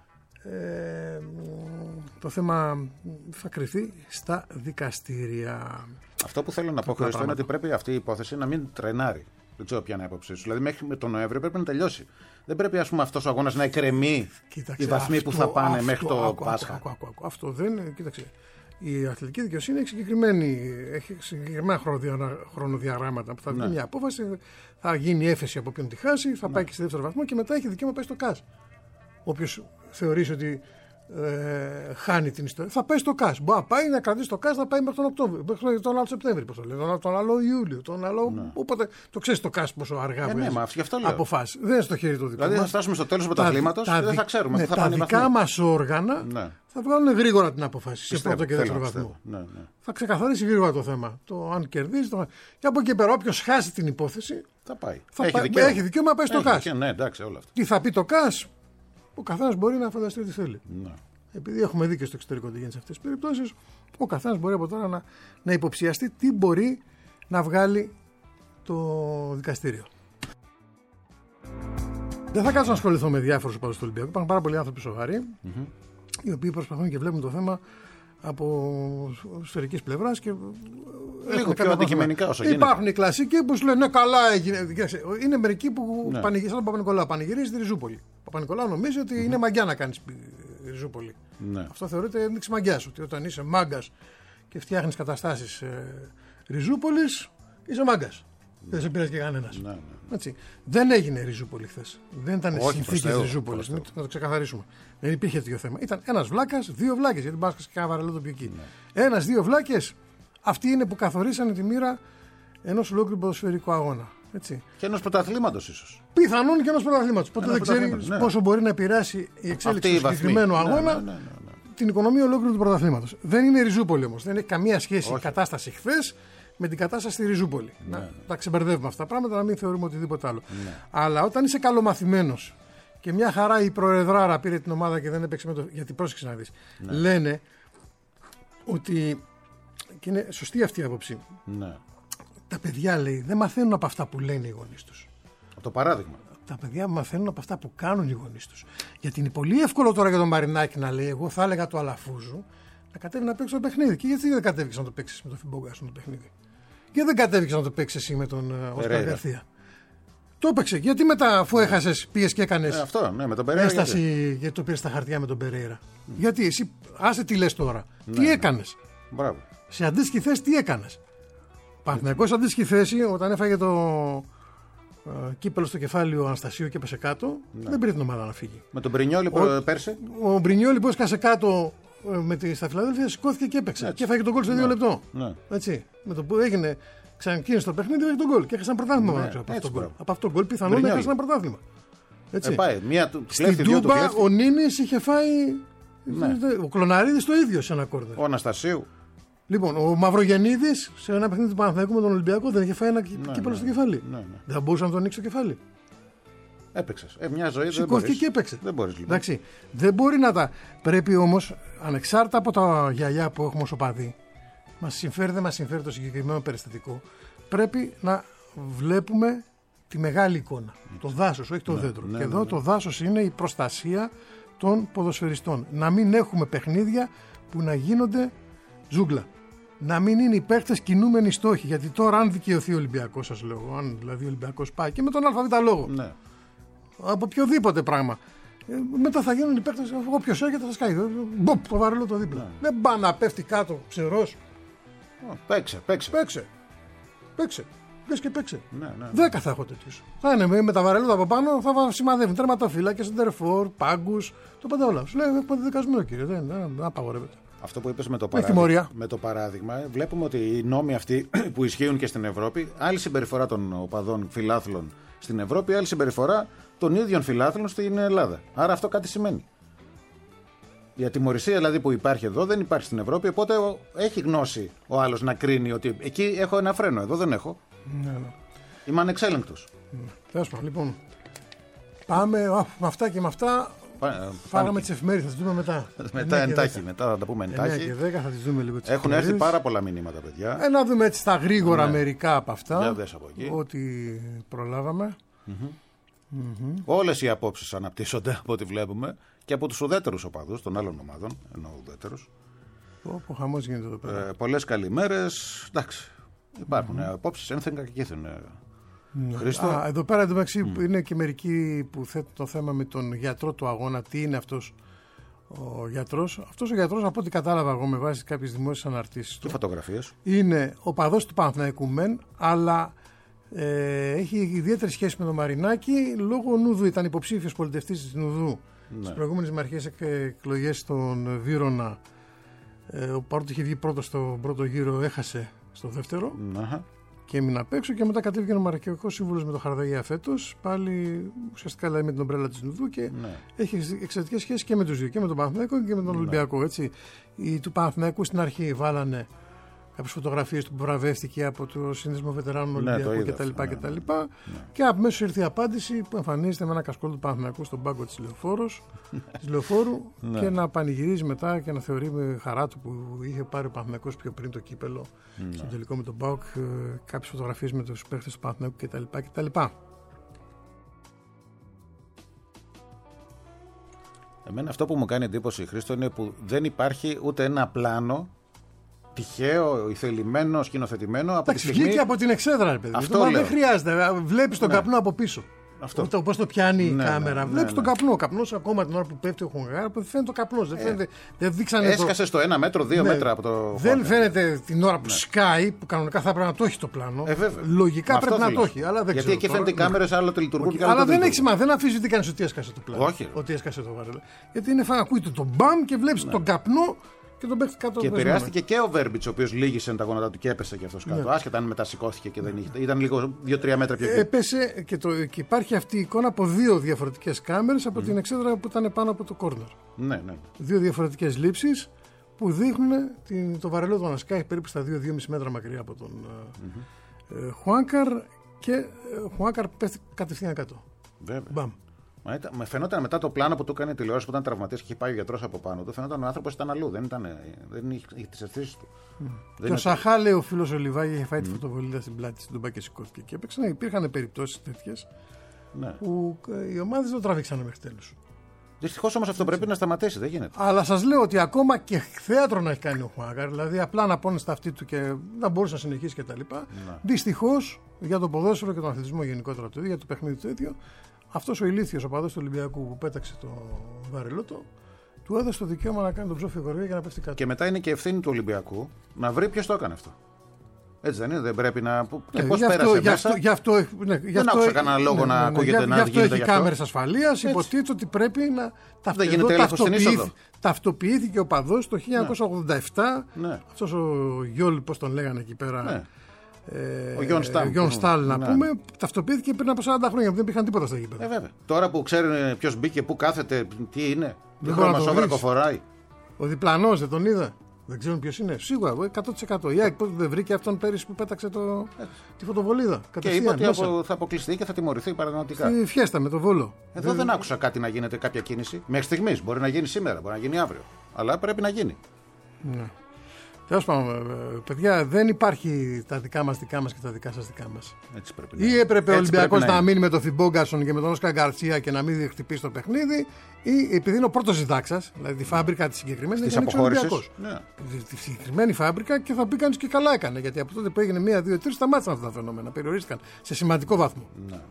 το θέμα θα κρυφθεί στα δικαστήρια. Αυτό που θέλω να πω, Χρήστο, είναι ότι πρέπει αυτή η υπόθεση να μην τρενάρει. Δεν ξέρω ποια είναι η άποψή σου. Δηλαδή, μέχρι τον Νοέμβριο πρέπει να τελειώσει. Δεν πρέπει, ας πούμε, αυτός ο αγώνας να εκκρεμεί οι βαθμοί που θα πάνε μέχρι το Πάσχα. Αυτό δεν. Κοίταξε. Η αθλητική δικαιοσύνη έχει συγκεκριμένα χρονοδιαγράμματα που θα βγει μια απόφαση, θα γίνει έφεση από ποιον τη χάσει, θα πάει και στη δεύτερο βαθμό και μετά έχει δικαίωμα να πάει στο ΚΑΣ. Όποιος θεωρήσει ότι χάνει την ιστορία, θα πάει στο ΚΑΣ. Μπορεί να πάει να κρατήσει το ΚΑΣ, θα πάει μέχρι τον Οκτώβριο, μέχρι τον άλλο Σεπτέμβριο, τον άλλο Ιούλιο, τον άλλο. Όποτε το ξέρει το ΚΑΣ πόσο αργά βγάζει αποφάσει. Δεν είναι στο χέρι του δικού μας. Δηλαδή θα φτάσουμε στο τέλος του πρωταθλήματος και δεν θα ξέρουμε. Τα δικά μας όργανα θα βγάλουν γρήγορα την απόφαση σε πρώτο και δεύτερο βαθμό. Θα ξεκαθαρίσει γρήγορα το θέμα. Το αν κερδίζει. Και από εκεί πέρα, όποιος χάσει την υπόθεση θα πάει. Έχει δικαίωμα να πάει στο ΚΑΣ. Τι θα πει το ΚΑΣ, ο καθένας μπορεί να φανταστεί ό,τι θέλει. Επειδή έχουμε δει και στο εξωτερικό τι γίνεται σε αυτές τις περιπτώσεις, ο καθένας μπορεί από τώρα να υποψιαστεί τι μπορεί να βγάλει το δικαστήριο. Δεν θα κάτσω να ασχοληθώ με διάφορους οπαδούς του Ολυμπιακού. Υπάρχουν πάρα πολλοί άνθρωποι σοβαροί, οι οποίοι προσπαθούν και βλέπουν το θέμα από σφαιρικής πλευράς και λίγο πιο αντικειμενικά όσο γίνεται. Υπάρχουν οι κλασικοί που σου λένε καλά έγινε. Είναι μερικοί που πανηγυρίζουν, σαν τον Παπα-Νικολάου, πανηγυρίζει τη Ριζούπολη. Ο Παπα-Νικολάου νομίζει ότι είναι μαγκιά να κάνει Ριζούπολη. Αυτό θεωρείται ένδειξη μαγκιάς, ότι όταν είσαι μάγκας και φτιάχνεις καταστάσεις Ριζούπολης, είσαι μάγκας. Δεν σε πειράζει και κανένας. Δεν έγινε Ριζούπολη χθες. Δεν ήταν συνθήκη Ριζούπολης. Να το ξεκαθαρίσουμε. Δεν υπήρχε τέτοιο θέμα. Ήταν ένας βλάκας, δύο βλάκες. Γιατί μπάσκετ και ένα βαρελό το πιο εκεί. Ένας, δύο βλάκες. Αυτοί είναι που καθορίσανε τη μοίρα ενός ολόκληρου ποδοσφαιρικού αγώνα. Έτσι. Και ενός πρωταθλήματος ίσως. Πιθανόν και ενός πρωταθλήματος. Οπότε δεν ξέρει πόσο μπορεί να επηρεάσει η εξέλιξη του συγκεκριμένου αγώνα την οικονομία ολόκληρου του πρωταθλήματος. Δεν είναι Ριζούπολη όμως. Δεν έχει καμία σχέση η κατάσταση χθες με την κατάσταση στη Ριζούπολη. Να τα ξεμπερδεύουμε αυτά τα πράγματα, να μην θεωρούμε οτιδήποτε άλλο. Αλλά όταν είσαι καλομαθημένος και μια χαρά η προεδράρα πήρε την ομάδα και δεν έπαιξε με το. Γιατί πρόσεξε να δεις. Λένε ότι. Και είναι σωστή αυτή η άποψη. Τα παιδιά, λέει, δεν μαθαίνουν από αυτά που λένε οι γονείς τους. Το παράδειγμα. Τα παιδιά μαθαίνουν από αυτά που κάνουν οι γονείς τους. Γιατί είναι πολύ εύκολο τώρα για τον Μαρινάκη να λέει: εγώ θα έλεγα το Αλαφούζου να κατέβει να παίξει το παιχνίδι. Και γιατί δεν κατέβηκε να το παίξει με τον Φιμπόγκα στο παιχνίδι. Γιατί δεν κατέβηκε να το παίξει εσύ με τον Οσκάρ Γκαρθία. Το έπαιξε. Γιατί μετά, αφού έχασες, πήγες και έκανες αυτό, με τον Περέιρα. Έσταση γιατί το πήρες στα χαρτιά με τον Περέιρα. Γιατί εσύ, άσε τι λες τώρα. Τι έκανες. Μπράβο. Σε αντίστοιχη θέση τι έκανες. Παναθηναϊκός αντίστοιχη θέση, όταν έφαγε το κύπελο στο κεφάλι ο Αναστασίου και έπεσε κάτω, δεν πήρε την ομάδα να φύγει. Με τον Μπρινιόλι πέρσι. Ο Μπρινιόλι που έσκασε κάτω στα Φιλαδέλφια, σηκώθηκε και έπαιξε. Έτσι. Και έφαγε τον γκολ σε 2 λεπτό. Έτσι. Με το που έγινε, ξανακίνησε το παιχνίδι, έφαγε τον γκολ και έχασαν πρωτάθλημα. Από αυτό το γκολ πιθανόν έχασαν πρωτάθλημα. Στην Τούμπα ο Νίνης είχε φάει. Ο Κλωναρίδης το ίδιο σε ένα κόρνερ. Ο Αναστασίου. Λοιπόν, ο Μαυρογεννίδης σε ένα παιχνίδι του Παναθηναϊκού με τον Ολυμπιακό δεν είχε φάει ένα κύπελο στο κεφάλι. Δεν θα μπορούσε να τον ανοίξει το κεφάλι. Έπαιξε. Μια ζωή δεν σηκώθηκε και έπαιξε. Δεν μπορείς, λοιπόν. Εντάξει, δεν μπορεί να τα. Πρέπει όμως, ανεξάρτητα από τα γυαλιά που έχουμε ως οπαδοί, μας συμφέρει, δεν μας συμφέρει το συγκεκριμένο περιστατικό, πρέπει να βλέπουμε τη μεγάλη εικόνα. Το δάσος, όχι το δέντρο. Και εδώ το δάσος είναι η προστασία των ποδοσφαιριστών. Να μην έχουμε παιχνίδια που να γίνονται ζούγκλα. Να μην είναι οι παίκτες κινούμενοι στόχοι. Γιατί τώρα, αν δικαιωθεί ο Ολυμπιακός, σας λέω, αν δηλαδή ο Ολυμπιακός πάει και με τον ΑΒ λόγο. Από οποιοδήποτε πράγμα. Μετά θα γίνουν οι παίκτες. Όποιος έρχεται θα σκάει. Μποπ, το βαρελό το δίπλα. Δεν πάει να πέφτει κάτω ξερός. Παίξε. Πες και παίξε. 10 θα έχω τέτοιους. Θα είναι με τα βαρελούδα από πάνω, θα σημαδεύουν τερματοφύλακες, σεντερφόρ, πάγκους. Το πάντα όλα. Σου λέει: έχω δεδικασμένο, κύριε. Δεν απαγορεύεται. Αυτό που είπες με το παράδειγμα, βλέπουμε ότι οι νόμοι αυτοί που ισχύουν και στην Ευρώπη, άλλη συμπεριφορά των οπαδών φιλάθλων στην Ευρώπη, άλλη συμπεριφορά των ίδιων φιλάθλων στην Ελλάδα. Άρα αυτό κάτι σημαίνει. Η ατιμωρησία δηλαδή που υπάρχει εδώ δεν υπάρχει στην Ευρώπη, οπότε έχει γνώση ο άλλος να κρίνει ότι εκεί έχω ένα φρένο, εδώ δεν έχω. Ναι. Είμαι ανεξέλεγκτος. Τέλος πάντων, λοιπόν. Πάμε με αυτά και με αυτά. Φάγαμε τις εφημερίδες, θα τις δούμε μετά. Μετά εντάχει, μετά θα τα πούμε εντάχει. 9 και 10 θα τις δούμε λίγο. Έχουν έρθει πάρα πολλά μηνύματα, παιδιά. Να δούμε έτσι στα γρήγορα μερικά από αυτά. Για δες από εκεί. Ό,τι προλάβαμε. Όλες οι απόψεις αναπτύσσονται από ό,τι βλέπουμε και από τους ουδέτερους οπαδούς των άλλων ομάδων. Εννοώ ουδέτερους. Όπου χαμός γίνεται εδώ πέρα. Πολλές καλημέρες. Εντάξει. Υπάρχουν απόψεις ένθεν κακήθεν. Χρήστο. Εδώ πέρα εντωμεταξύ είναι και μερικοί που θέτουν το θέμα με τον γιατρό του αγώνα. Τι είναι αυτός ο γιατρός? Αυτός ο γιατρός, από ό,τι κατάλαβα εγώ με βάση κάποιες δημόσιες αναρτήσεις Και φωτογραφίες. είναι οπαδός του Παναθηναϊκού μεν, αλλά έχει ιδιαίτερη σχέση με τον Μαρινάκη λόγω Νουδού. Ήταν υποψήφιος πολιτευτής της Νουδού στις προηγούμενες μαρχές εκλογές στον Βύρωνα. Παρότι είχε βγει πρώτο στο πρώτο γύρο, έχασε στο δεύτερο. Και έμεινε απ' έξω και μετά κατέβηκε ο Μαρακιακός Σύμβουλος με τον Χαρδαγία φέτος. Πάλι ουσιαστικά δηλαδή με την ομπρέλα της Νουδού και έχει εξαιρετικές σχέσεις και με τους δύο, και με τον Παναθηναϊκό και με τον Ολυμπιακό. Έτσι. Οι του Παναθηναϊκού στην αρχή βάλανε κάποιες φωτογραφίες του που βραβεύτηκε από το Σύνδεσμο Βετεράνων Ολυμπιακού κτλ. Και αμέσως ήρθε η απάντηση που εμφανίζεται με ένα κασκόλ του Παναθηναϊκού στον πάγκο της Λεωφόρου και να πανηγυρίζει μετά και να θεωρεί με χαρά του που είχε πάρει ο Παναθηναϊκός πιο πριν το κύπελο στο τελικό με τον ΠΑΟΚ, κάποιες φωτογραφίες με τους παίχτες του Παναθηναϊκού κτλ. Εμένα αυτό που μου κάνει εντύπωση, Χρήστο, είναι που δεν υπάρχει ούτε ένα πλάνο τυχαίο, ηθελημένο, σκηνοθετημένο από τη στιγμή. Βγήκε από την εξέδρα, ρε παιδί. Αυτό δεν χρειάζεται. Βλέπεις τον καπνό από πίσω. Πώς το πιάνει η κάμερα. Βλέπεις τον καπνό. Ο καπνός ακόμα την ώρα που πέφτει ο Χουγάρα, φαίνεται ο καπνός. Δεν δείξανε. Έσκασε στο 1 μέτρο, 2 μέτρα από το. Δεν φαίνεται την ώρα που σκάει, που κανονικά θα πρέπει να το έχει το πλάνο. Λογικά πρέπει να το έχει. Αλλά δεν γιατί εκεί φαίνεται οι κάμερες, άλλο το λειτουργούν και άλλο. Αλλά δεν έχει σημασία. Δεν αφήσει τι κάνει ότι έσκασε το πλάνο. Όχι. Ότι έσκασε το βαρέλο. Γιατί είναι ακούγεται το μπαμ και βλέπει τον καπνό. Και επηρεάστηκε και ο Βέρμπιτς, ο οποίος λύγησε τα γόνατα του και έπεσε και αυτός κάτω. Άσχετα αν μετά σηκώθηκε και δεν είχε. Ήταν λίγο 2-3 μέτρα πιο εκεί. Έπεσε και υπάρχει αυτή η εικόνα από δύο διαφορετικές κάμερες από την εξέδρα που ήταν πάνω από το κόρνερ. Ναι. Δύο διαφορετικές λήψεις που δείχνουν το βαρελό του να σκάει περίπου στα 2-2,5 μέτρα μακριά από τον Χουάνκαρ και Χουάνκαρ πέφτει κατευθείαν κάτω. Βέβαια. Μπαμ. Με φαινόταν μετά το πλάνο που του έκανε τηλεόραση που ήταν τραυματίας και είχε πάει ο γιατρός από πάνω του. Φαινόταν ο άνθρωπος ήταν αλλού. Δεν είχε τις αισθήσεις του. Και ο Σαχά, λέει ο φίλος ο Λιβάγη, είχε φάει τη φωτοβολίδα στην πλάτη της Ντουμπά και σηκώθηκε και έπαιξε. Υπήρχαν περιπτώσεις τέτοιες που οι ομάδες δεν το τραβήξανε μέχρι τέλους. Δυστυχώς όμως αυτό πρέπει να σταματήσει. Δεν γίνεται. Αλλά σας λέω ότι ακόμα και θέατρο να έχει κάνει ο Χουάγκαρ, δηλαδή απλά να πόνε στα αυτή του και να μπορούσε να συνεχίσει κτλ. Δυστυχώς για το ποδόσφαιρο και τον αθλητισμό γενικότερα το ίδιο, για το παιχνίδι το ίδιο. Αυτός ο ηλίθιος οπαδός του Ολυμπιακού που πέταξε το βαρελό του έδωσε το δικαίωμα να κάνει τον ψόφιο κορβία για να πέφτει κάτω. Και μετά είναι και ευθύνη του Ολυμπιακού να βρει ποιος το έκανε αυτό. Έτσι δεν είναι, δεν πρέπει να. Και πώς πέρασε μέσα. Δεν άκουσα κανένα λόγο να ακούγεται να γίνεται γι' αυτό. Έχει κάμερες ασφαλείας, υποτίθεται ότι πρέπει να ταυτοποιήθηκε ο οπαδός το 1987. Αυτός ο Γιόλ, πώς τον λέγανε εκεί πέρα. Ο Γιον Στάλ να πούμε, ταυτοποιήθηκε πριν από 40 χρόνια που δεν υπήρχαν τίποτα στα γήπεδα. Βέβαια. Τώρα που ξέρουν ποιος μπήκε, πού κάθεται, τι είναι, τι χρωματόσβρακο φοράει. Ο διπλανός δεν τον είδα. Δεν ξέρουν ποιος είναι. Σίγουρα 100%. Η ΑΕΚ δεν βρήκε αυτόν πέρυσι που πέταξε τη φωτοβολίδα. Και είπε ότι θα αποκλειστεί και θα τιμωρηθεί παραδειγματικά. Στη Φιέστα με το Βόλο. Εδώ δεν άκουσα κάτι να γίνεται, κάποια κίνηση. Μέχρι στιγμής. Μπορεί να γίνει σήμερα, μπορεί να γίνει αύριο. Αλλά πρέπει να γίνει. Ναι. Τέλος πάντων, παιδιά, δεν υπάρχει τα δικά μας και τα δικά σας δικά μας. Ή έπρεπε ο Ολυμπιακός να μείνει με τον Φιμπόγκασον και με τον Όσκαρ Γκαρσία και να μην χτυπήσει το παιχνίδι, ή επειδή είναι ο πρώτος διδάξας, δηλαδή τη φάμπρικα τη συγκεκριμένη, της αποχώρησης. Τη συγκεκριμένη φάμπρικα και θα πει κανείς και καλά έκανε. Γιατί από τότε που έγινε 1, 2, 3 σταμάτησαν αυτά τα φαινόμενα. Περιορίστηκαν σε σημαντικό βαθμό.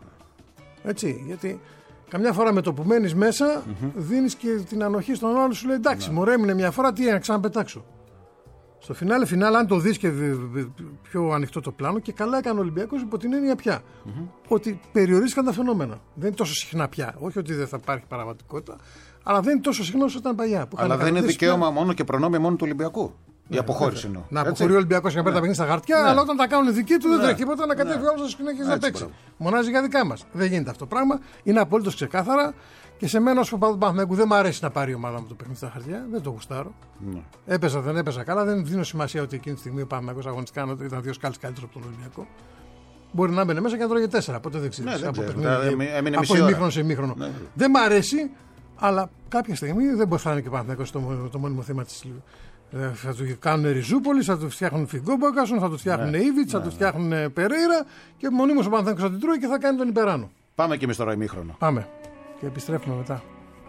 Έτσι, γιατί. Καμιά φορά με το που μένεις μέσα, δίνεις και την ανοχή στον άλλο, σου λέει εντάξει, μωρέ, έμεινε μια φορά, τι να ξαναπετάξω. Στο φινάλε, αν το δεις και πιο ανοιχτό το πλάνο, και καλά έκανε ο Ολυμπιακός υπό την έννοια πια. Ότι περιορίστηκαν τα φαινόμενα. Δεν είναι τόσο συχνά πια. Όχι ότι δεν θα υπάρχει παραβατικότητα, αλλά δεν είναι τόσο συχνά όσο ήταν παλιά. Αλλά δεν είναι δικαίωμα μόνο και προνόμιο μόνο του Ολυμπιακού. Η αποχώρηση εννοώ. Να αποχωρεί ο Ολυμπιακός και να παίρνει τα παιχνίδια στα χαρτιά, αλλά όταν τα κάνουν δική του δεν τρέχει τίποτα να κατέβει άλλο στο σκηνή και να παίξει. Μονάζει για δικά μας. Δεν γίνεται αυτό το πράγμα. Είναι απολύτως ξεκάθαρα. Και σε μένα, ως παπαδού του Παναθηναϊκού, δεν μου αρέσει να πάρει η ομάδα μου το παιχνίδι στα χαρτιά. Δεν το γουστάρω. Έπαιζα, δεν έπαιζα καλά. Δεν δίνω σημασία ότι εκείνη τη στιγμή ο Παναθηναϊκός αγωνιστικά ήταν 2 σκάλες καλύτερο από τον Ολυμπιακό. Μπορεί να μπαίνει μέσα και να τρώγε 4. Ποτέ δεν ξέρει. Από ημίχρονο σε ημίχρονο. Ναι. Δεν μ' αρέσει, αλλά κάποια στιγμή δεν μπορεί να είναι και Παναθηναϊκός το μόνιμο θέμα της. Θα του κάνουν Ριζούπολη, θα του φτιάχνουν Φιγκόμπακασον, θα του φτιάχνουν Ήβιτς, θα του φτιάχνουν Περέιρα και μονίμως ο Παναθηναϊκός θα την τρώει και θα κάνει τον υπεράνω. Πάμε και εμείς τώρα ημίχρονο. Πάμε. Και επιστρέφουμε μετά.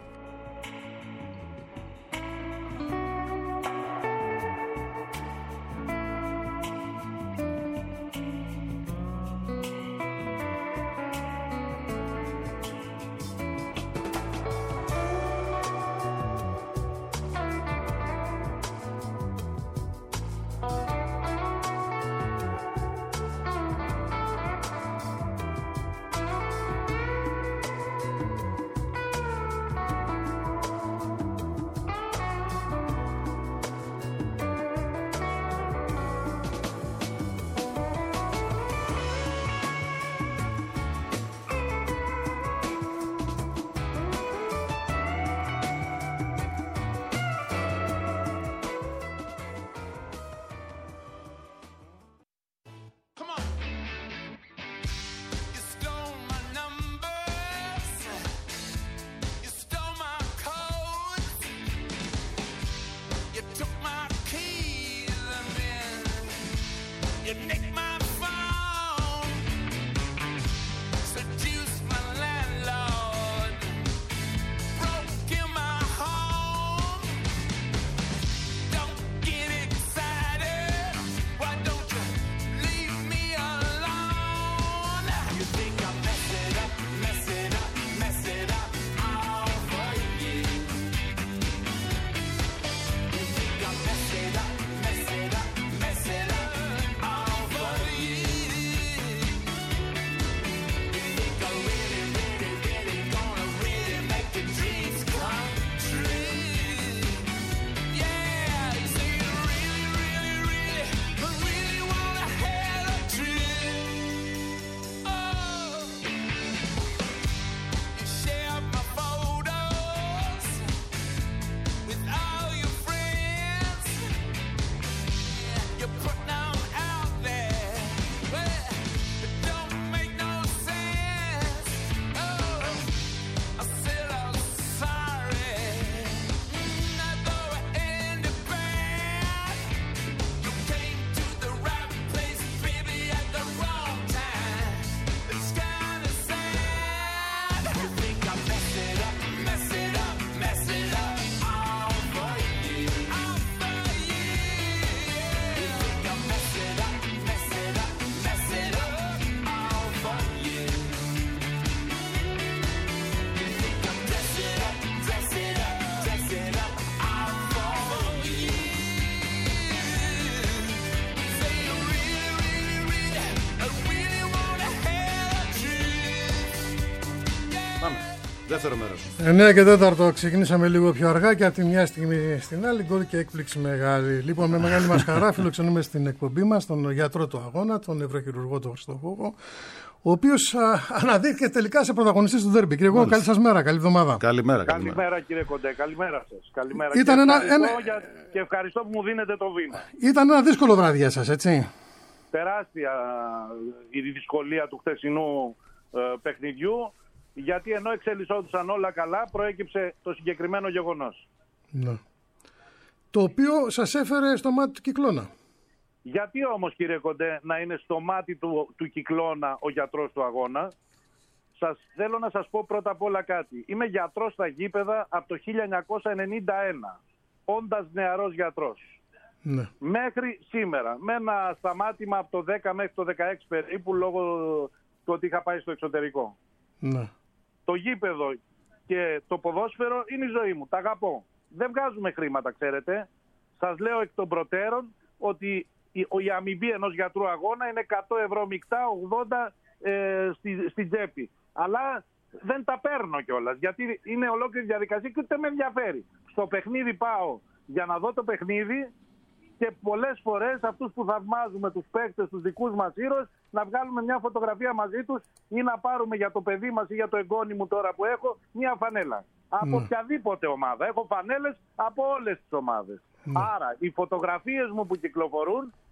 Δεύτερο μέρος. 9 και 4 ξεκινήσαμε λίγο πιο αργά και από τη μια στιγμή στην άλλη γκολ και έκπληξη μεγάλη. Λοιπόν, με μεγάλη μας χαρά φιλοξενούμε στην εκπομπή μας τον γιατρό του αγώνα, τον νευροχειρουργό του Χριστόφοβο, ο οποίος αναδείχθηκε τελικά σε πρωταγωνιστής του ντέρμπι. Κύριε Γόγο, καλή σας μέρα, καλή εβδομάδα. Καλημέρα κύριε Κοντέ, καλημέρα σας. Καλημέρα. Ήταν και ευχαριστώ που μου δίνετε το βήμα. Ήταν ένα δύσκολο βράδυ για σας, έτσι. Τεράστια η δυσκολία του χθεσινού παιχνιδιού, γιατί ενώ εξελισσόντουσαν όλα καλά, προέκυψε το συγκεκριμένο γεγονός. Ναι. Το οποίο σας έφερε στο μάτι του Κυκλώνα. Γιατί όμως κύριε Κοντέ να είναι στο μάτι του Κυκλώνα ο γιατρός του αγώνα? Θέλω να σας πω πρώτα απ' όλα κάτι. Είμαι γιατρός στα γήπεδα από το 1991, όντας νεαρός γιατρός. Ναι. Μέχρι σήμερα, με ένα σταμάτημα από το 10 μέχρι το 16 περίπου, λόγω του ότι είχα πάει στο εξωτερικό. Ναι. Το γήπεδο και το ποδόσφαιρο είναι η ζωή μου. Τα αγαπώ. Δεν βγάζουμε χρήματα, ξέρετε. Σας λέω εκ των προτέρων ότι η αμοιβή ενός γιατρού αγώνα είναι 100 ευρώ μεικτά, 80 στην τσέπη. Αλλά δεν τα παίρνω κιόλας, γιατί είναι ολόκληρη διαδικασία και ούτε με ενδιαφέρει. Στο παιχνίδι πάω για να δω το παιχνίδι και πολλές φορές αυτούς που θαυμάζουμε, τους παίκτες, τους δικούς μας ήρωες, να βγάλουμε μια φωτογραφία μαζί τους ή να πάρουμε για το παιδί μας ή για το εγγόνι μου τώρα που έχω μια φανέλα. Από οποιαδήποτε ομάδα. Έχω φανέλες από όλες τις ομάδες. Άρα οι φωτογραφίες μου που κυκλοφορούν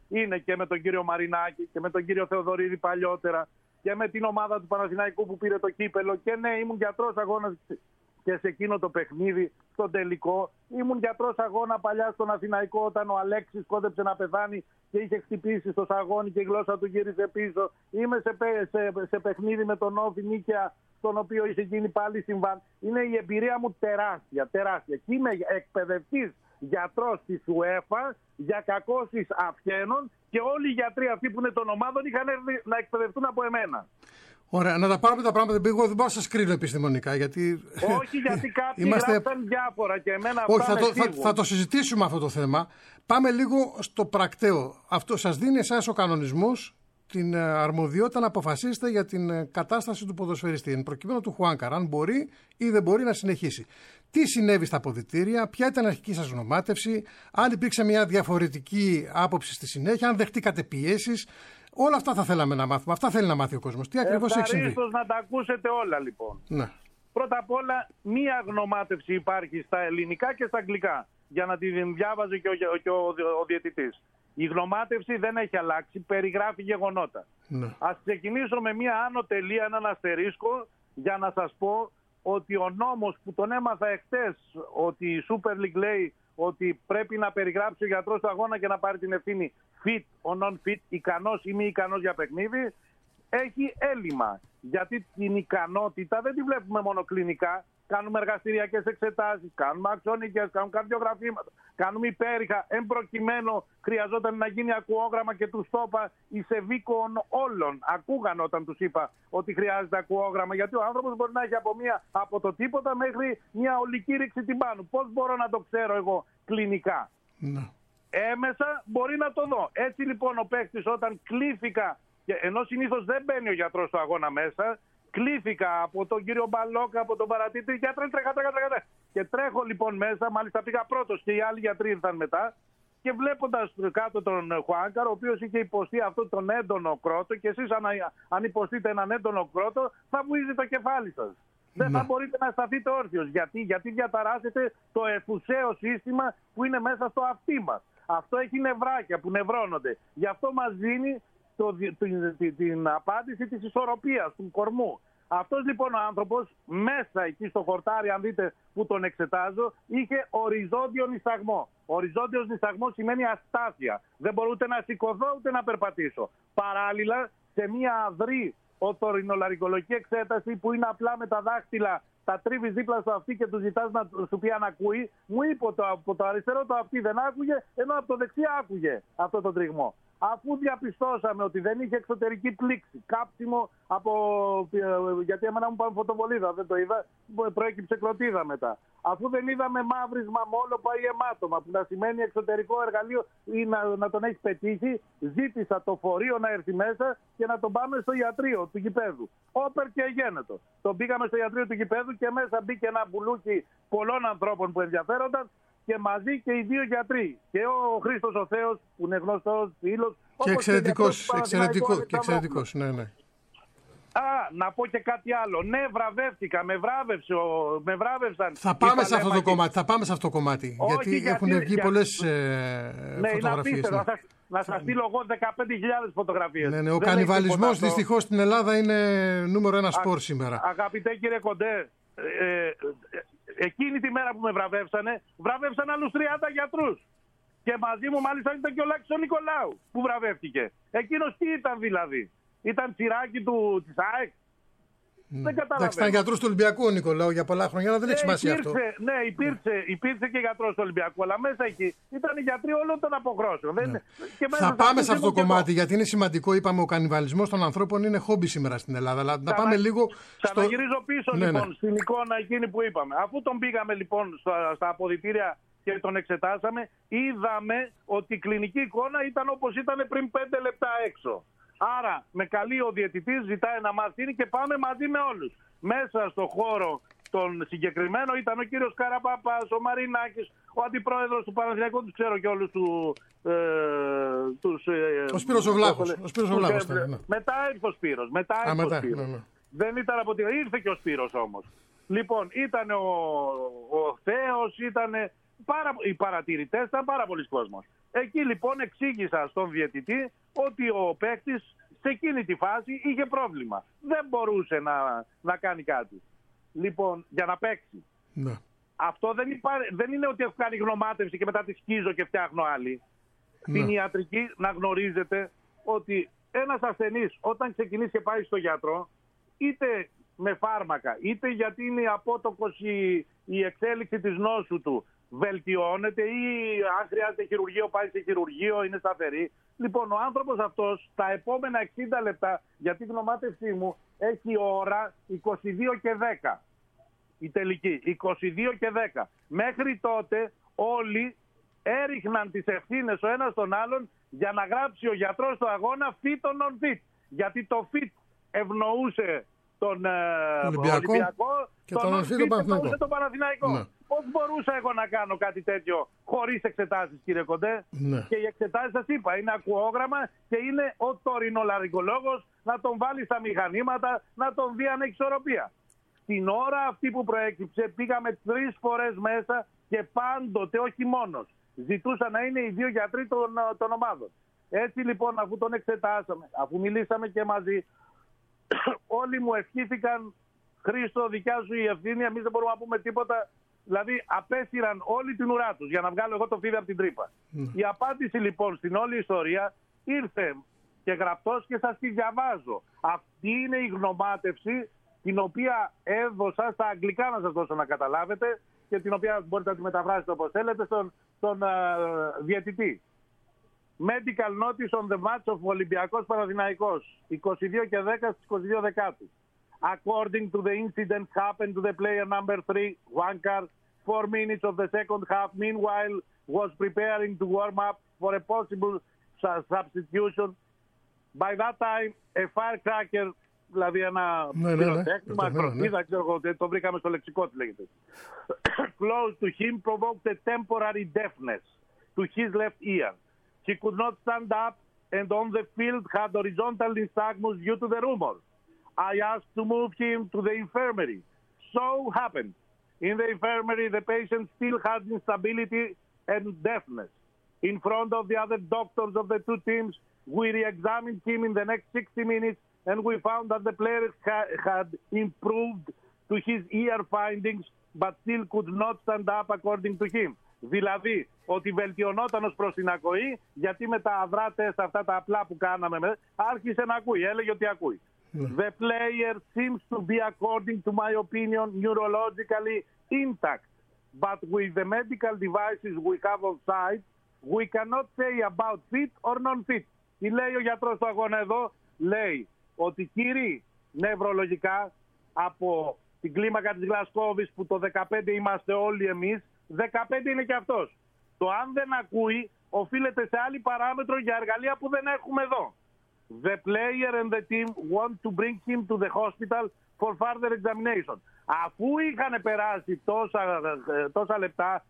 είναι και με τον κύριο Μαρινάκη και με τον κύριο Θεοδωρίδη παλιότερα και με την ομάδα του Παναθηναϊκού που πήρε το κύπελο. Και ναι, ήμουν γιατρός αγώνα και σε εκείνο το παιχνίδι, στον τελικό. Ήμουν γιατρός αγώνα παλιά στον Αθηναϊκό όταν ο Αλέξης κόντεψε να πεθάνει και είχε χτυπήσει στο σαγόνι και η γλώσσα του γύρισε πίσω. Είμαι σε παιχνίδι με τον Όφη Νίκαια, στον οποίο είχε γίνει πάλι συμβάν. Είναι η εμπειρία μου τεράστια. Και είμαι εκπαιδευτής γιατρός της UEFA για κακώσεις αυχένων και όλοι οι γιατροί αυτοί που είναι των ομάδων είχαν έρθει να εκπαιδευτούν από εμένα. Ωραία, να τα πάρουμε τα πράγματα. Εγώ δεν πάω να σας κρίνω επιστημονικά. Γιατί... Όχι, γιατί κάποιοι γράφαν διάφορα και εμένα αυτά. Όχι, θα το συζητήσουμε αυτό το θέμα. Πάμε λίγο στο πρακτέο. Αυτό σας δίνει εσάς ο κανονισμός την αρμοδιότητα να αποφασίσετε για την κατάσταση του ποδοσφαιριστή. Εν προκειμένου του Χουάνκαρ, αν μπορεί ή δεν μπορεί να συνεχίσει. Τι συνέβη στα αποδυτήρια, ποια ήταν η αρχική σας γνωμάτευση, αν υπήρξε μια διαφορετική άποψη στη συνέχεια, αν δεχτήκατε πιέσεις. Όλα αυτά θα θέλαμε να μάθουμε. Αυτά θέλει να μάθει ο κόσμος. Τι ακριβώς έχει συμβεί. Ευχαρίστως να τα ακούσετε όλα λοιπόν. Ναι. Πρώτα απ' όλα, μία γνωμάτευση υπάρχει στα ελληνικά και στα αγγλικά, για να την διάβαζε και ο διαιτητής. Η γνωμάτευση δεν έχει αλλάξει, περιγράφει γεγονότα. Ναι. Ας ξεκινήσω με μία άνω τελεία, έναν αστερίσκο, για να σας πω ότι ο νόμος που τον έμαθα εχθές, ότι η Super League λέει ότι πρέπει να περιγράψει ο γιατρός του αγώνα και να πάρει την ευθύνη fit or non-fit, ικανός ή μη ικανός για παιχνίδι, έχει έλλειμμα. Γιατί την ικανότητα δεν τη βλέπουμε μόνο κλινικά. Κάνουμε εργαστηριακές εξετάσεις, κάνουμε αξονικές, κάνουμε καρδιογραφήματα, κάνουμε υπέρηχα. Εν προκειμένου χρειαζόταν να γίνει ακουόγραμμα και τους το είπα εις ευήκον όλων. Ακούγαν όταν τους είπα ότι χρειάζεται ακουόγραμμα, γιατί ο άνθρωπος μπορεί να έχει από το τίποτα μέχρι μια ολική ρήξη την πάνω. Πώς μπορώ να το ξέρω εγώ κλινικά? Ναι. Έμεσα μπορεί να το δω. Έτσι λοιπόν ο παίκτης όταν κλήθηκα, ενώ συνήθως δεν μπαίνει ο γιατρός στο αγώνα μέσα, κλήθηκα από τον κύριο Μπαλόκα, από τον παρατηρητή, γιατρέ τρέχα. Και τρέχω λοιπόν μέσα, μάλιστα πήγα πρώτος και οι άλλοι γιατροί ήρθαν μετά. Και βλέποντας κάτω τον Χουάνκαρ, ο οποίος είχε υποστεί αυτόν τον έντονο κρότο, και εσείς αν υποστείτε έναν έντονο κρότο, θα βουίζει το κεφάλι σας. Δεν θα μπορείτε να σταθείτε όρθιος. Γιατί διαταράσσετε το εφουσαίο σύστημα που είναι μέσα στο αυτί μας. Αυτό έχει νευράκια που νευρώνονται. Γι' αυτό μας δίνει την απάντηση της ισορροπίας, του κορμού. Αυτός λοιπόν ο άνθρωπος μέσα εκεί στο χορτάρι, αν δείτε που τον εξετάζω, είχε οριζόντιο νησταγμό. Οριζόντιος νησταγμός σημαίνει αστάθεια. Δεν μπορώ ούτε να σηκωθώ ούτε να περπατήσω. Παράλληλα, σε μια αδρή οτορινολαρικολογική εξέταση που είναι απλά με τα δάχτυλα, τα τρίβεις δίπλα στο αυτί και του ζητάς να σου πει αν ακούει, μου είπε από το αριστερό το αυτί δεν άκουγε, ενώ από το δεξί άκουγε αυτό το τριγμό. Αφού διαπιστώσαμε ότι δεν είχε εξωτερική πλήξη, κάψιμο γιατί εμένα μου πάνε φωτοβολίδα, δεν το είδα, προέκυψε κλωτίδα μετά. Αφού δεν είδαμε μαύρισμα, μόλοπα ή αιμάτωμα, που να σημαίνει εξωτερικό εργαλείο ή να τον έχει πετύχει, ζήτησα το φορείο να έρθει μέσα και να τον πάμε στο ιατρείο του γηπέδου. Όπερ και αγένετο. Τον πήγαμε στο ιατρείο του γηπέδου και μέσα μπήκε ένα μπουλούκι πολλών ανθρώπων που ενδιαφέρονταν. Και μαζί και οι δύο γιατροί. Και ο Χρήστος ο Θέος, που είναι γνωστός φίλος. Και εξαιρετικός, ναι. Να πω και κάτι άλλο. Ναι, βραβεύτηκα, με βράβευσαν. Θα πάμε σε αυτό το κομμάτι. Γιατί έχουν βγει πολλές φωτογραφίες. Ναι. Να σας στείλω εγώ 15.000 φωτογραφίες. Ναι, ο κανιβαλισμός δυστυχώς στην Ελλάδα είναι νούμερο ένα σπορ σήμερα. Αγαπητέ κύριε Κοντέ, εκείνη τη μέρα που με βραβεύσαν άλλους 30 γιατρούς. Και μαζί μου μάλιστα ήταν και ο Λάκης ο Νικολάου που βραβεύτηκε. Εκείνος τι ήταν δηλαδή? Ήταν τσιράκι της ΑΕΚ? Δεν καταλαβαίνω. Εντάξει, ήταν γιατρός του Ολυμπιακού ο Νικολάου για πολλά χρόνια, αλλά δεν έχει σημασία αυτό. Ναι, υπήρξε και γιατρός του Ολυμπιακού, αλλά μέσα εκεί ήταν οι γιατροί όλων των αποχρώσεων. Ναι. Θα πάμε σε αυτό το κομμάτι, γιατί είναι σημαντικό. Είπαμε, ο κανιβαλισμός των ανθρώπων είναι χόμπι σήμερα στην Ελλάδα. Αλλά να πάμε λίγο. Ξαναγυρίζω πίσω λοιπόν στην εικόνα εκείνη που είπαμε. Αφού τον πήγαμε λοιπόν στα αποδυτήρια και τον εξετάσαμε, είδαμε ότι η κλινική εικόνα ήταν όπως ήταν πριν 5 λεπτά έξω. Άρα με καλεί ο διαιτητής, ζητάει να μάθει και πάμε μαζί με όλους. Μέσα στο χώρο τον συγκεκριμένο ήταν ο κύριος Καραπαπάς, ο Μαρινάκης, ο αντιπρόεδρος του Παναθηναϊκού, τους ξέρω και όλους ο Σπύρος ο Βλάχος. Μετά ήρθε ο Σπύρος. Δεν ήταν από τη... Ήρθε και ο Σπύρος όμως. Λοιπόν, ήταν ο Θέος, ήταν οι παρατηρητές, ήταν πάρα πολλοί κόσμος. Εκεί λοιπόν εξήγησα στον διαιτητή ότι ο παίκτης σε εκείνη τη φάση είχε πρόβλημα. Δεν μπορούσε να κάνει κάτι. Λοιπόν, για να παίξει. Ναι. Αυτό δεν είναι ότι έχω κάνει γνωμάτευση και μετά τη σκίζω και φτιάχνω άλλη. Στην ιατρική να γνωρίζετε ότι ένας ασθενής όταν ξεκινήσει και πάει στο γιατρό, είτε με φάρμακα, είτε γιατί είναι απότοκος η εξέλιξη της νόσου του, βελτιώνεται, ή αν χρειάζεται χειρουργείο πάει σε χειρουργείο, είναι σταθερή. Λοιπόν, ο άνθρωπος αυτός τα επόμενα 60 λεπτά, γιατί η γνωμάτευσή μου έχει ώρα 22 και 10. Η τελική, 22 και 10. Μέχρι τότε όλοι έριχναν τις ευθύνες ο ένας τον άλλον για να γράψει ο γιατρός στο αγώνα fit or non-fit. Γιατί το fit ευνοούσε τον Ολυμπιακό και τον non-fit ευνοούσε τον Παναθηναϊκό. Ναι. Πώς μπορούσα εγώ να κάνω κάτι τέτοιο χωρίς εξετάσεις, κύριε Κοντέ? Ναι. Και οι εξετάσεις, σας είπα, είναι ακουόγραμμα και είναι ο τωρινολαρικολόγος να τον βάλει στα μηχανήματα, να τον δει αν έχει ισορροπία. Την ώρα αυτή που προέκυψε πήγαμε 3 φορές μέσα και πάντοτε, όχι μόνος, ζητούσα να είναι οι 2 γιατροί των ομάδων. Έτσι λοιπόν, αφού τον εξετάσαμε, αφού μιλήσαμε και μαζί, όλοι μου ευχήθηκαν, Χρήστο, δικιά σου η ευθύνη, εμείς δεν μπορούμε να πούμε τίποτα. Δηλαδή απέσυραν όλη την ουρά τους για να βγάλω εγώ το φίδι από την τρύπα. Η απάντηση λοιπόν στην όλη ιστορία ήρθε και γραπτός και σας τη διαβάζω. Αυτή είναι η γνωμάτευση την οποία έδωσα στα αγγλικά, να σας δώσω να καταλάβετε, και την οποία μπορείτε να τη μεταφράσετε όπως θέλετε στον διαιτητή. Medical notice on the match of Ολυμπιακός Παναθηναϊκός, 22 και 10 στις 22 Δεκάτου. According to the incident happened to the player number 3, Wankar, 4 minutes of the second half, meanwhile was preparing to warm up for a possible substitution. By that time, a firecracker, δηλαδή ένα πυροτέχνημα, ακροτίδα, ξέρω εγώ, το βρήκαμε στο λεξικό τι λέγεται. Close to him provoked a temporary deafness to his left ear. He could not stand up and on the field had horizontal nystagmus due to the rumor. I asked to move him to the infirmary. So happened. In the infirmary, the patient still had instability and deafness. In front of the other doctors of the two teams, we re-examined him in the next 60 minutes and we found that the player had improved to his ear findings but still could not stand up according to him. Δηλαδή, ότι βελτιωνόταν ως προς την ακοή, γιατί με τα αδρά τεστ αυτά τα απλά που κάναμε, άρχισε να ακούει, έλεγε ότι ακούει. The player seems to be, according to my opinion, neurologically intact. But with the medical devices we have on site, we cannot say about fit or non-fit. Τι λέει ο γιατρός του αγώνα εδώ? Λέει ότι κύριοι νευρολογικά από την κλίμακα της Γλασκόβης που το 15 είμαστε όλοι εμείς, 15 είναι και αυτός. Το αν δεν ακούει οφείλεται σε άλλη παράμετρο για εργαλεία που δεν έχουμε εδώ. The player and the team want to bring him to the hospital for further examination. Αφού είχαν περάσει τόσα λεπτά,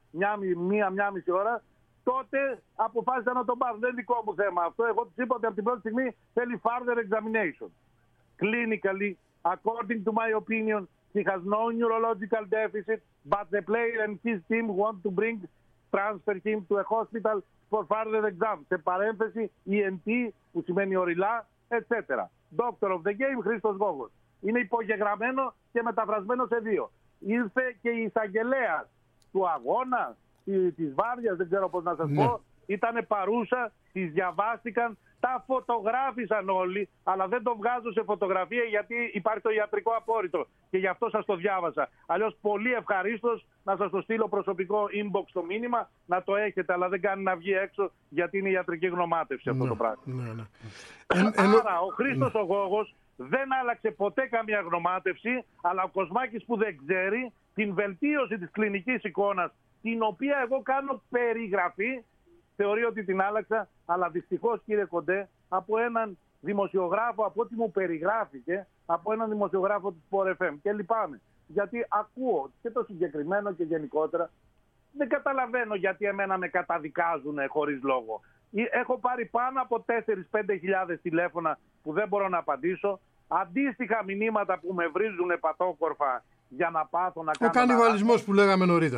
μία μισή ώρα, τότε αποφάσισαν να τον πάρουν. Δεν είναι δικό μου θέμα αυτό. Εγώ τους είπα ότι από την πρώτη στιγμή θέλει further examination. Clinically, according to my opinion, he has no neurological deficit, but the player and his team want to transfer him to a hospital for further exam. Σε παρένθεση, ENT, που σημαίνει οριλά, etc. Doctor of the game, Χρήστος Γόγος. Είναι υπογεγραμμένο και μεταφρασμένο σε 2. Ήρθε και η εισαγγελέας του αγώνα, της Βάρδιας, δεν ξέρω πώς να σας πω, ήτανε παρούσα, τις διαβάστηκαν, τα φωτογράφησαν όλοι, αλλά δεν το βγάζω σε φωτογραφία γιατί υπάρχει το ιατρικό απόρριτο και γι' αυτό σας το διάβασα. Αλλιώς πολύ ευχαρίστως να σας το στείλω προσωπικό inbox το μήνυμα, να το έχετε, αλλά δεν κάνει να βγει έξω γιατί είναι ιατρική γνωμάτευση αυτό το πράγμα. Άρα ο Χρήστος ο Γόγος δεν άλλαξε ποτέ καμία γνωμάτευση, αλλά ο Κοσμάκης που δεν ξέρει την βελτίωση της κλινικής εικόνας, την οποία εγώ κάνω περιγραφή, θεωρεί ότι την άλλαξα, αλλά δυστυχώς, κύριε Κοντέ, από έναν δημοσιογράφο, από ό,τι μου περιγράφηκε, από έναν δημοσιογράφο του Sport FM. Και λυπάμαι, γιατί ακούω και το συγκεκριμένο και γενικότερα, δεν καταλαβαίνω γιατί εμένα με καταδικάζουν χωρίς λόγο. Έχω πάρει πάνω από 4-5 τηλέφωνα που δεν μπορώ να απαντήσω, αντίστοιχα μηνύματα που με βρίζουν πατόκορφα για να πάθω να κάνω... Ο κανιβαλισμός που λέγαμε νωρίτερα.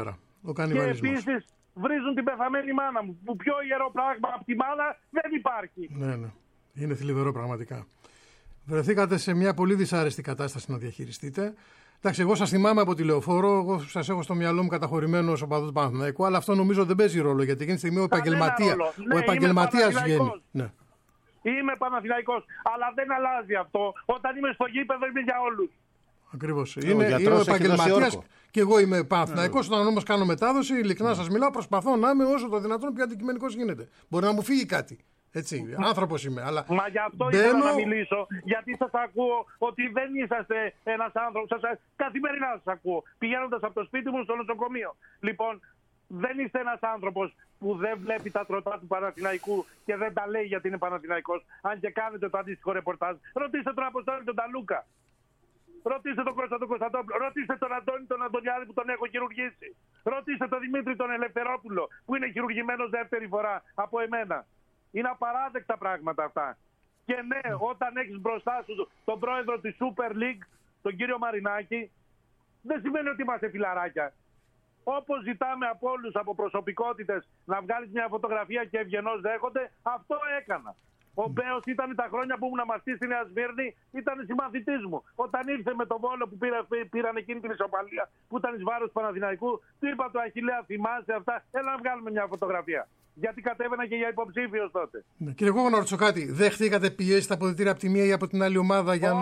Και επίσης βρίζουν την πεθαμένη μάνα μου. Που πιο ιερό πράγμα από τη μάνα δεν υπάρχει. Ναι. Είναι θλιβερό πραγματικά. Βρεθήκατε σε μια πολύ δυσάρεστη κατάσταση να διαχειριστείτε. Εντάξει, εγώ σας θυμάμαι από τη Λεωφόρο, εγώ σας έχω στο μυαλό μου καταχωρημένο ως οπαδός του Παναθηναϊκού, αλλά αυτό νομίζω δεν παίζει ρόλο, γιατί εκείνη τη στιγμή ο επαγγελματίας βγαίνει. Ναι. Είμαι Παναθηναϊκός, αλλά δεν αλλάζει αυτό. Όταν είμαι στο γήπεδο είμαι για όλους. Ακριβώς. Είμαι ο επαγγελματίας και εγώ είμαι Παναθηναϊκός. Όταν όμως κάνω μετάδοση, ειλικρινά σας μιλάω, προσπαθώ να είμαι όσο το δυνατόν πιο αντικειμενικός γίνεται. Μπορεί να μου φύγει κάτι. Έτσι, άνθρωπος είμαι. Αλλά μα γι' αυτό ήθελα να μιλήσω, γιατί σας ακούω ότι δεν είσαστε ένας άνθρωπος. Καθημερινά σας ακούω, πηγαίνοντας από το σπίτι μου στο νοσοκομείο. Λοιπόν, δεν είστε ένας άνθρωπος που δεν βλέπει τα τροτά του Παναθηναϊκού και δεν τα λέει γιατί είναι Παναθηναϊκός. Αν και κάνετε το αντίστοιχο ρεπορτάζ, ρωτήστε τον Αποστόλη τον Ταλούκα. Ρωτήστε τον Κώστα τον Κωνσταντόπουλο. Ρωτήστε τον Αντώνη τον Αντωνιάδη που τον έχω χειρουργήσει. Ρωτήστε τον Δημήτρη τον Ελευθερόπουλο που είναι χειρουργημένος δεύτερη φορά από εμένα. Είναι απαράδεκτα πράγματα αυτά. Και ναι, όταν έχεις μπροστά σου τον πρόεδρο της Super League, τον κύριο Μαρινάκη, δεν σημαίνει ότι είμαστε φιλαράκια. Όπως ζητάμε από όλους, από προσωπικότητες, να βγάλεις μια φωτογραφία και ευγενώς δέχονται, αυτό έκανα. Ο Μπέος ήταν τα χρόνια που ήμουν μαστής στη Νέα Σμύρνη, ήταν συμμαθητής μου. Όταν ήρθε με τον Βόλο που πήραν εκείνη την ισοπαλία, που ήταν εις βάρος του Παναθηναϊκού, του είπα του Αχιλλέα, θυμάσαι αυτά, έλα να βγάλουμε μια φωτογραφία. Γιατί κατέβαινα και για υποψήφιος τότε. Ναι, κύριε Γόγο, να ρωτήσω κάτι. Δέχτηκατε πιέσει στα αποδυτήρια από τη μία ή από την άλλη ομάδα για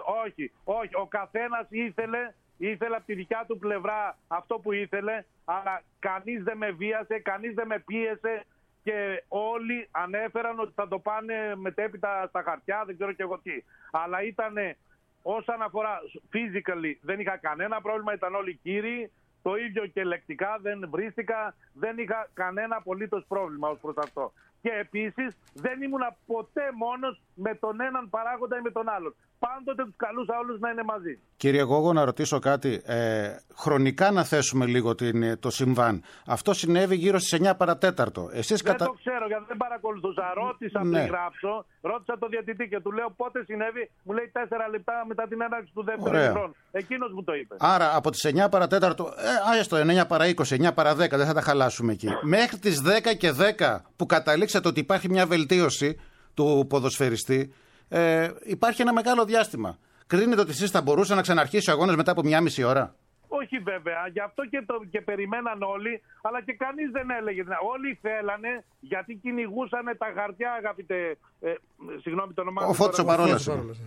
όχι. Ο καθένας ήθελε από τη δικιά του πλευρά αυτό που ήθελε, αλλά κανείς δεν με βίασε, κανείς δεν με πίεσε και όλοι ανέφεραν ότι θα το πάνε μετέπειτα στα χαρτιά, δεν ξέρω και εγώ τι. Αλλά ήτανε, όσον αφορά physically, δεν είχα κανένα πρόβλημα, ήταν όλοι κύριοι. Το ίδιο και λεκτικά δεν βρίστηκα, δεν είχα κανένα απολύτως πρόβλημα ως προς αυτό. Και επίσης δεν ήμουνα ποτέ μόνος με τον έναν παράγοντα ή με τον άλλον. Πάντοτε τους καλούσα όλους να είναι μαζί. Κύριε Γόγο, να ρωτήσω κάτι. Χρονικά να θέσουμε λίγο το συμβάν. Αυτό συνέβη γύρω στις 9 παρατέταρτο. Δεν το ξέρω γιατί δεν παρακολουθούσα. Ρώτησα πριν γράψω, ρώτησα το διαιτητή και του λέω πότε συνέβη. Μου λέει 4 λεπτά μετά την έναρξη του δεύτερου χρόνου. Εκείνος μου το είπε. Άρα από τις 9 παρατέταρτο, έστω 9 παρά 20, 9 παρά 10, δεν θα τα χαλάσουμε εκεί. Μέχρι τις 10 και 10 που καταλήξατε ότι υπάρχει μια βελτίωση του ποδοσφαιριστή. Υπάρχει ένα μεγάλο διάστημα. Κρίνετε ότι εσείς θα μπορούσε να ξαναρχίσει ο αγώνας μετά από 1,5 ώρα? Όχι βέβαια, γι' αυτό και περιμέναν όλοι, αλλά και κανείς δεν έλεγε. Όλοι θέλανε, γιατί κυνηγούσαν τα χαρτιά, αγαπητέ. Συγγνώμη το όνομά. Ο Φώτης ο Παρόλας.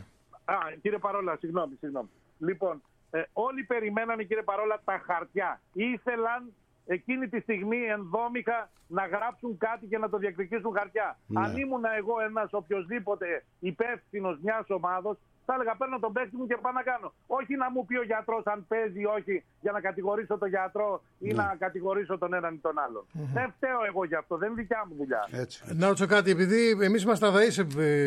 Κύριε Παρόλα, συγγνώμη. Λοιπόν, όλοι περιμένανε, κύριε Παρόλα, τα χαρτιά. Ήθελαν εκείνη τη στιγμή ενδόμηχα να γράψουν κάτι και να το διεκδικήσουν χαρτιά. Ναι. Αν ήμουν εγώ ένας οποιοσδήποτε υπεύθυνος μιας ομάδος, θα έλεγα παίρνω τον παίκτη μου και πάω να κάνω. Όχι να μου πει ο γιατρός αν παίζει ή όχι για να κατηγορήσω τον γιατρό ή να κατηγορήσω τον έναν ή τον άλλον. Δεν φταίω εγώ γι' αυτό, δεν είναι δικιά μου δουλειά. Να ρωτήσω κάτι, επειδή εμείς είμαστε αδαείς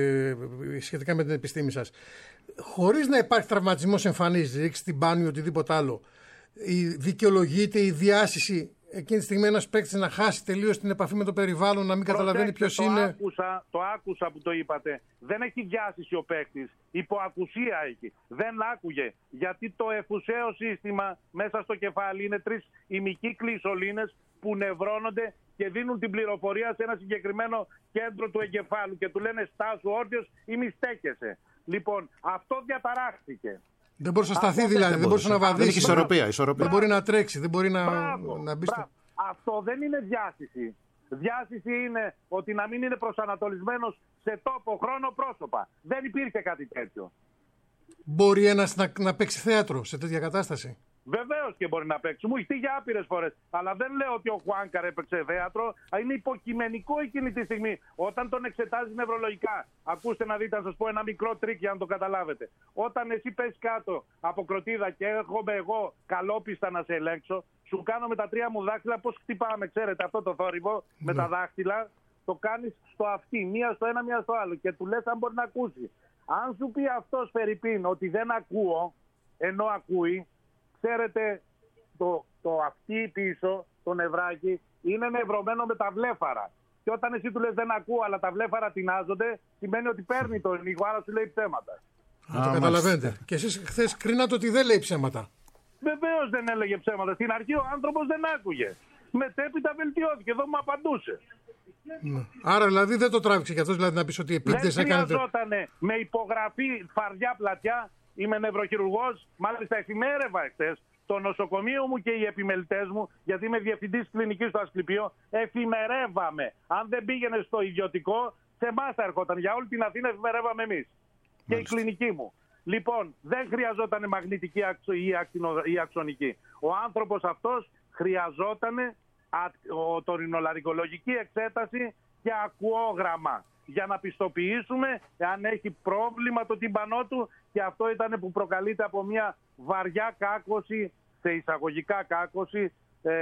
σχετικά με την επιστήμη σας. Χωρίς να υπάρχει τραυματισμός εμφανής, ρίξει την μπάνη ή οτιδήποτε άλλο, δικαιολογείται η διάσηση εκείνη τη στιγμή ένας παίκτης να χάσει τελείως την επαφή με το περιβάλλον, να μην καταλαβαίνει ποιος είναι? Το άκουσα που το είπατε. Δεν έχει διάσηση ο παίκτης. Υποακουσία έχει. Δεν άκουγε. Γιατί το εφουσαίο σύστημα μέσα στο κεφάλι είναι 3 ημικύκλοι σωλήνες που νευρώνονται και δίνουν την πληροφορία σε ένα συγκεκριμένο κέντρο του εγκεφάλου και του λένε στάσου όρθιος ή μη στέκεσαι. Λοιπόν, αυτό διαταράχθηκε. Δεν μπορούσε να σταθεί δηλαδή, δεν μπορούσε να βαδίσει. Ισορροπία. Δεν μπορεί να τρέξει, δεν μπορεί να μπει στο... Αυτό δεν είναι διάσηση. Διάσηση είναι ότι να μην είναι προσανατολισμένος σε τόπο, χρόνο, πρόσωπα. Δεν υπήρχε κάτι τέτοιο. Μπορεί ένας να παίξει θέατρο σε τέτοια κατάσταση? Βεβαίως και μπορεί να παίξει. Μου έχει τύχει άπειρες φορές. Αλλά δεν λέω ότι ο Χουάνκαρ έπαιξε θέατρο. Είναι υποκειμενικό εκείνη τη στιγμή. Όταν τον εξετάζει νευρολογικά, ακούστε να δείτε, να σας πω ένα μικρό τρίκ για να το καταλάβετε. Όταν εσύ πες κάτω από κροτίδα και έρχομαι εγώ καλόπιστα να σε ελέγξω, σου κάνω με τα 3 μου δάχτυλα πώς χτυπάμε, ξέρετε, αυτό το θόρυβο με τα δάχτυλα. Το κάνεις στο αυτί, μία στο ένα, μία στο άλλο. Και του λες αν μπορεί να ακούσει. Αν σου πει αυτός φερειπίν ότι δεν ακούω, ενώ ακούει. Ξέρετε, το αυτί πίσω, το νευράκι, είναι νευρωμένο με τα βλέφαρα. Και όταν εσύ του λες δεν ακούω, αλλά τα βλέφαρα τεινάζονται, σημαίνει ότι παίρνει το λίγο, άρα σου λέει ψέματα. Το καταλαβαίνετε. Και εσείς χθες κρίνατε ότι δεν λέει ψέματα. Βεβαίως δεν έλεγε ψέματα. Στην αρχή ο άνθρωπος δεν άκουγε. Μετέπειτα βελτιώθηκε. Εδώ μου απαντούσε. Άρα δηλαδή δεν το τράβηξε κι αυτός, δηλαδή να πεις ότι επίτηδες δεν έκανε. χρειαζότανε με υπογραφή φαρδιά πλατιά. Είμαι νευροχειρουργός. Μάλιστα εφημέρευα εχθές το νοσοκομείο μου και οι επιμελητές μου, γιατί είμαι διευθυντής κλινικής στο Ασκληπείο. Εφημερεύαμε. Αν δεν πήγαινε στο ιδιωτικό, σε εμάς θα ερχόταν. Για όλη την Αθήνα εφημερεύαμε εμείς. Και η κλινική μου. Λοιπόν, δεν χρειαζόταν μαγνητική ή αξονική. Ο άνθρωπος αυτός χρειαζόταν ορινολαρικολογική εξέταση και ακουόγραμμα για να πιστοποιήσουμε αν έχει πρόβλημα το τυμπανό του, και αυτό ήταν που προκαλείται από μια βαριά κάκωση, σε εισαγωγικά κάκωση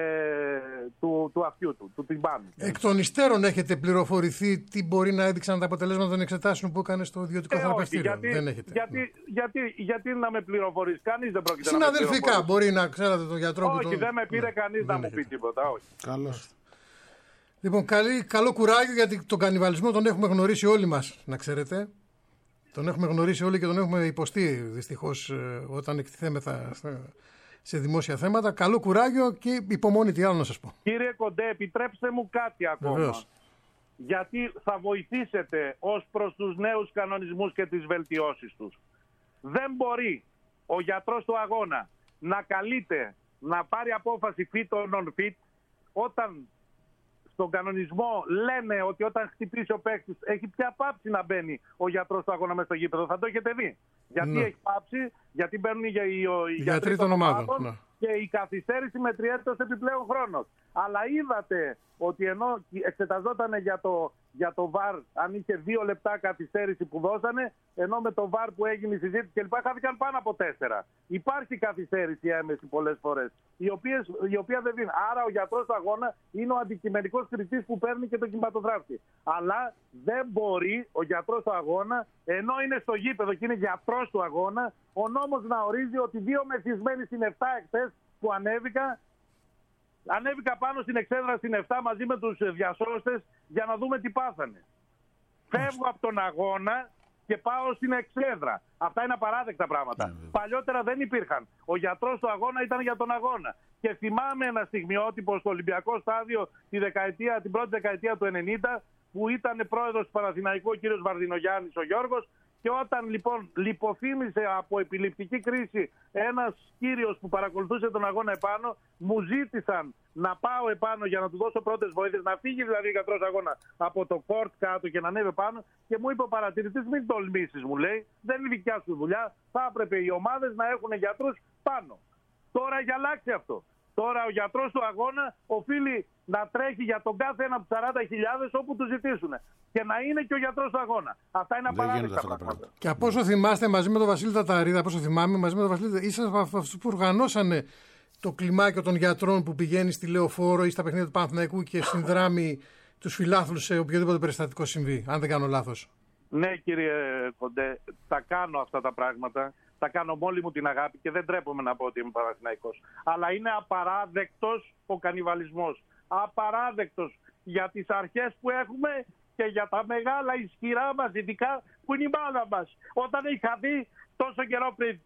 του αυτιού του τυμπάνου. Εκ των υστέρων έχετε πληροφορηθεί τι μπορεί να έδειξαν τα αποτελέσματα των εξετάσεων που έκανε στο ιδιωτικό θεραπευτήριο? Δεν έχετε. Γιατί να με πληροφορείς? Κανείς δεν πρόκειται να με πληροφορήσει. Συναδελφικά μπορεί να ξέρατε τον γιατρό που όχι, δεν με πήρε κανείς να μου πει τίποτα. Όχι. Καλώς. Λοιπόν, καλό κουράγιο, γιατί τον κανιβαλισμό τον έχουμε γνωρίσει όλοι μας, να ξέρετε. Τον έχουμε γνωρίσει όλοι και τον έχουμε υποστεί δυστυχώς όταν εκτιθέμεθα σε δημόσια θέματα. Καλό κουράγιο και υπομονή, τι άλλο να σας πω. Κύριε Κοντέ, επιτρέψτε μου κάτι ακόμα. Βεβαίως. Γιατί θα βοηθήσετε ως προς τους νέους κανονισμούς και τις βελτιώσεις τους. Δεν μπορεί ο γιατρός του αγώνα να καλείται να πάρει απόφαση fit or non-fit όταν στον κανονισμό λένε ότι όταν χτυπήσει ο παίκτης έχει πια πάψει να μπαίνει ο γιατρός του αγώνα μέσα στο γήπεδο. Θα το έχετε δει. Γιατί έχει πάψει? Γιατί μπαίνουν οι γιατροί των ομάδων και η καθυστέρηση μετριέται ως επιπλέον χρόνος. Αλλά είδατε ότι ενώ εξεταζόταν για το VAR αν είχε 2 λεπτά καθυστέρηση που δώσανε, ενώ με το VAR που έγινε η συζήτηση κλπ. Χάθηκαν πάνω από 4. Υπάρχει καθυστέρηση έμεση πολλές φορές, η οποία δεν δίνει. Άρα ο γιατρός του αγώνα είναι ο αντικειμενικός κριτής που παίρνει και τον κινηματογράφη. Αλλά δεν μπορεί ο γιατρός του αγώνα, ενώ είναι στο γήπεδο και είναι γιατρός του αγώνα, ο νόμος να ορίζει ότι 2 μεθυσμένοι στην 7 εχθές που ανέβηκα πάνω στην εξέδρα στην 7 μαζί με τους διασώστες για να δούμε τι πάθανε. Φεύγω από τον αγώνα και πάω στην εξέδρα. Αυτά είναι απαράδεκτα πράγματα. Παλιότερα δεν υπήρχαν. Ο γιατρός του αγώνα ήταν για τον αγώνα. Και θυμάμαι ένα στιγμιότυπο στο Ολυμπιακό στάδιο την πρώτη δεκαετία του 90, που ήταν πρόεδρος του Παναθηναϊκού ο κύριος Βαρδινογιάννης ο Γιώργος, και όταν λοιπόν λιποθύμησε από επιληπτική κρίση ένας κύριος που παρακολουθούσε τον αγώνα επάνω, μου ζήτησαν να πάω επάνω για να του δώσω πρώτες βοήθειες, να φύγει δηλαδή ο γιατρός αγώνα από το κόρτ κάτω και να ανέβει πάνω, και μου είπε ο παρατηρητής, μην τολμήσεις, μου λέει, δεν είναι δικιά σου δουλειά, θα έπρεπε οι ομάδες να έχουν γιατρούς πάνω. Τώρα έχει αλλάξει αυτό. Τώρα ο γιατρός του αγώνα οφείλει να τρέχει για τον κάθε ένα από τους 40.000 όπου του ζητήσουν. Και να είναι και ο γιατρός του αγώνα. Αυτά είναι απαράδεκτα πράγματα. Και από όσο θυμάστε, μαζί με τον Βασίλη Ταταρίδα, από όσο θυμάμαι, μαζί με τον Βασίλη, ήσασταν από αυτούς που οργανώσανε το κλιμάκιο των γιατρών που πηγαίνει στη Λεωφόρο ή στα παιχνίδια του Παναθηναϊκού και συνδράμει τους φιλάθλους σε οποιοδήποτε περιστατικό συμβεί, αν δεν κάνω λάθος. Ναι, κύριε Κοντέ, τα κάνω αυτά τα πράγματα. Τα κάνω με όλη μου την αγάπη και δεν τρέπομαι να πω ότι είμαι Παναθηναϊκός. Αλλά είναι απαράδεκτος ο κανιβαλισμός. Απαράδεκτος για τις αρχές που έχουμε και για τα μεγάλα ισχυρά μας, ειδικά που είναι η μάνα μας. Όταν είχα δει τόσο καιρό πριν.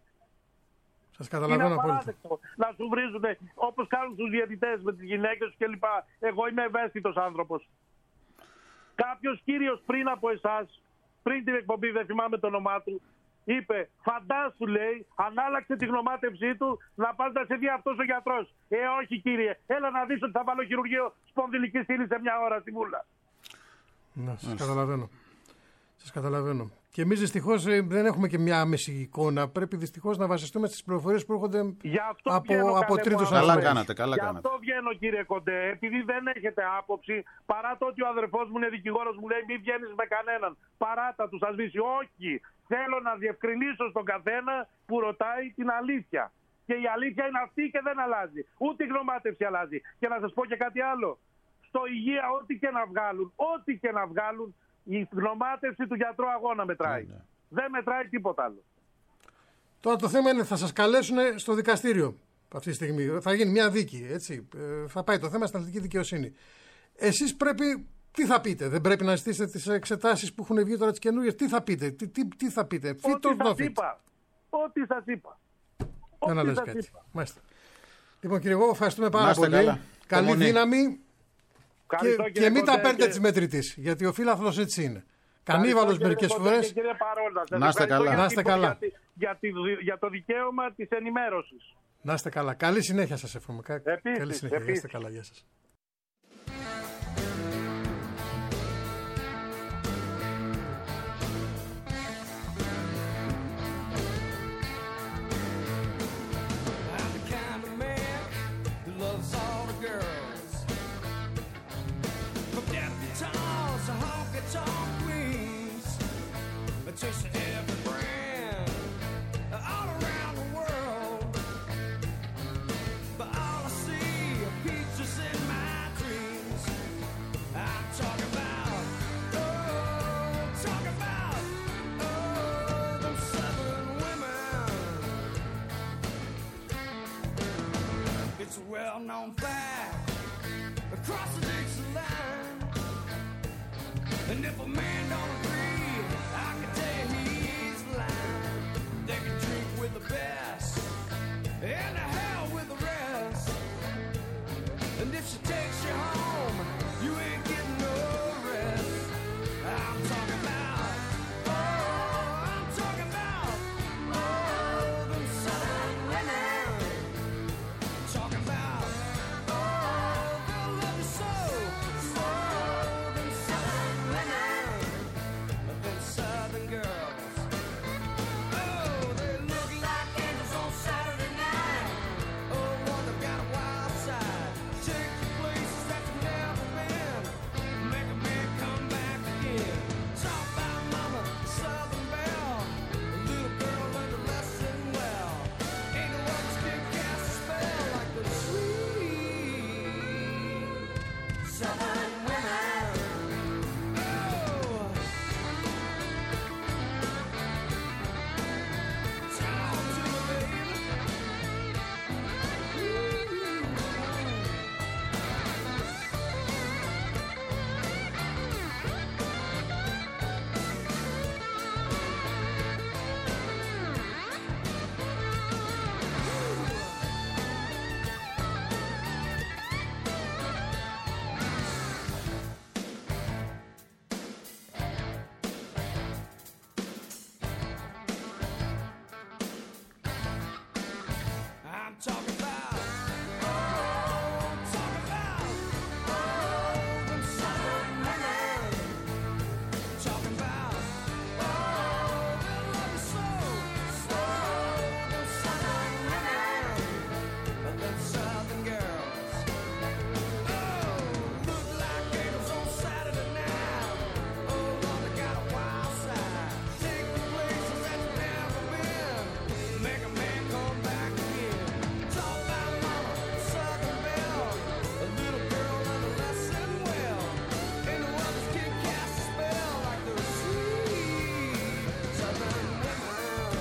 Σας καταλαβαίνω είναι απόλυτα. απαράδεκτο να σου βρίζουν όπως κάνουν τους διαιτητές με τις γυναίκες τους κλπ. Εγώ είμαι ευαίσθητος άνθρωπος. Κάποιος κύριος πριν από εσάς, πριν την εκπομπή, δεν θυμάμαι το όνομά του, είπε, φαντάσου, λέει, αν άλλαξε τη γνωμάτευσή του, να πας να σε δει αυτός ο γιατρός. Όχι, κύριε, έλα να δεις ότι θα βάλω χειρουργείο σπονδυλική στήλη σε μια ώρα στη Βούλα. Να, σας καταλαβαίνω. Σας καταλαβαίνω. Και εμείς δυστυχώς δεν έχουμε και μια άμεση εικόνα. Πρέπει δυστυχώς να βασιστούμε στις πληροφορίες που έρχονται από τρίτους ανθρώπους. Καλά Γι' κάνατε. αυτό βγαίνω, κύριε Κοντέ, επειδή δεν έχετε άποψη, παρά το ότι ο αδερφός μου είναι δικηγόρος, μου λέει, μην βγαίνεις με κανέναν. Παράτα του, θα σβήσει. Όχι. Θέλω να διευκρινίσω στον καθένα που ρωτάει την αλήθεια. Και η αλήθεια είναι αυτή και δεν αλλάζει. Ούτε η γνωμάτευση αλλάζει. Και να σας πω και κάτι άλλο. Στο υγεία, ό,τι και να βγάλουν, η γνωμάτευση του γιατρού αγώνα μετράει. Δεν μετράει τίποτα άλλο. Τώρα το θέμα είναι, θα σας καλέσουν στο δικαστήριο αυτή τη στιγμή. Θα γίνει μια δίκη, έτσι. Θα πάει το θέμα στην αθλητική δικαιοσύνη. Εσείς πρέπει, τι θα πείτε? Δεν πρέπει να ζητήσετε τις εξετάσεις που έχουν βγει τώρα τις καινούριες? Τι θα πείτε? Τι θα πείτε? Ό,τι σας είπα. να λες κάτι. Μάλιστα. Λοιπόν, κύριε Γόγο, ευχαριστούμε πάρα πολύ. Καλά. Καλή δύναμη. Και μην τα παίρνετε της μετρητής, γιατί ο φίλαθλος έτσι είναι. Κανίβαλος μερικές φορές. Να είστε καλά. Να είστε καλά. Για το δικαίωμα της ενημέρωσης. Να είστε καλά. Καλή συνέχεια σας εύχομαι. Καλή συνέχεια. Να είστε καλά. Γεια σας. Just every brand all around the world, but all I see are pictures in my dreams. I'm talking about them Southern women. It's a well-known fact across the Dixie line, and if a man don't agree, I can tell you he's lying. They can drink with the best and to hell with the rest. And if she takes you home, you ain't getting no rest. I'm talking about them Southern women. Talking about they'll love you so, them Southern women. Them Southern girls, oh, they look like angels on Saturday night. Oh, one that got a wild side, take you places that you've never been, make a man come back again. Talk about mama, Southern belle, a little girl learned a lesson well. Ain't no others can cast a spell like the sweet Southern women. Oh. Talk to me, baby. I'm talking about them Southern women. Talking about they'll love you so, them Southern women, them Southern girls. Oh, look like angels on Saturday night. Oh, Lord, they got a wild side. Take you places that you've never been. Make a man come back again. Talk about mama, Southern belle, a little girl learned a lesson well. Ain't no others can cast a spell like the sweet Southern women.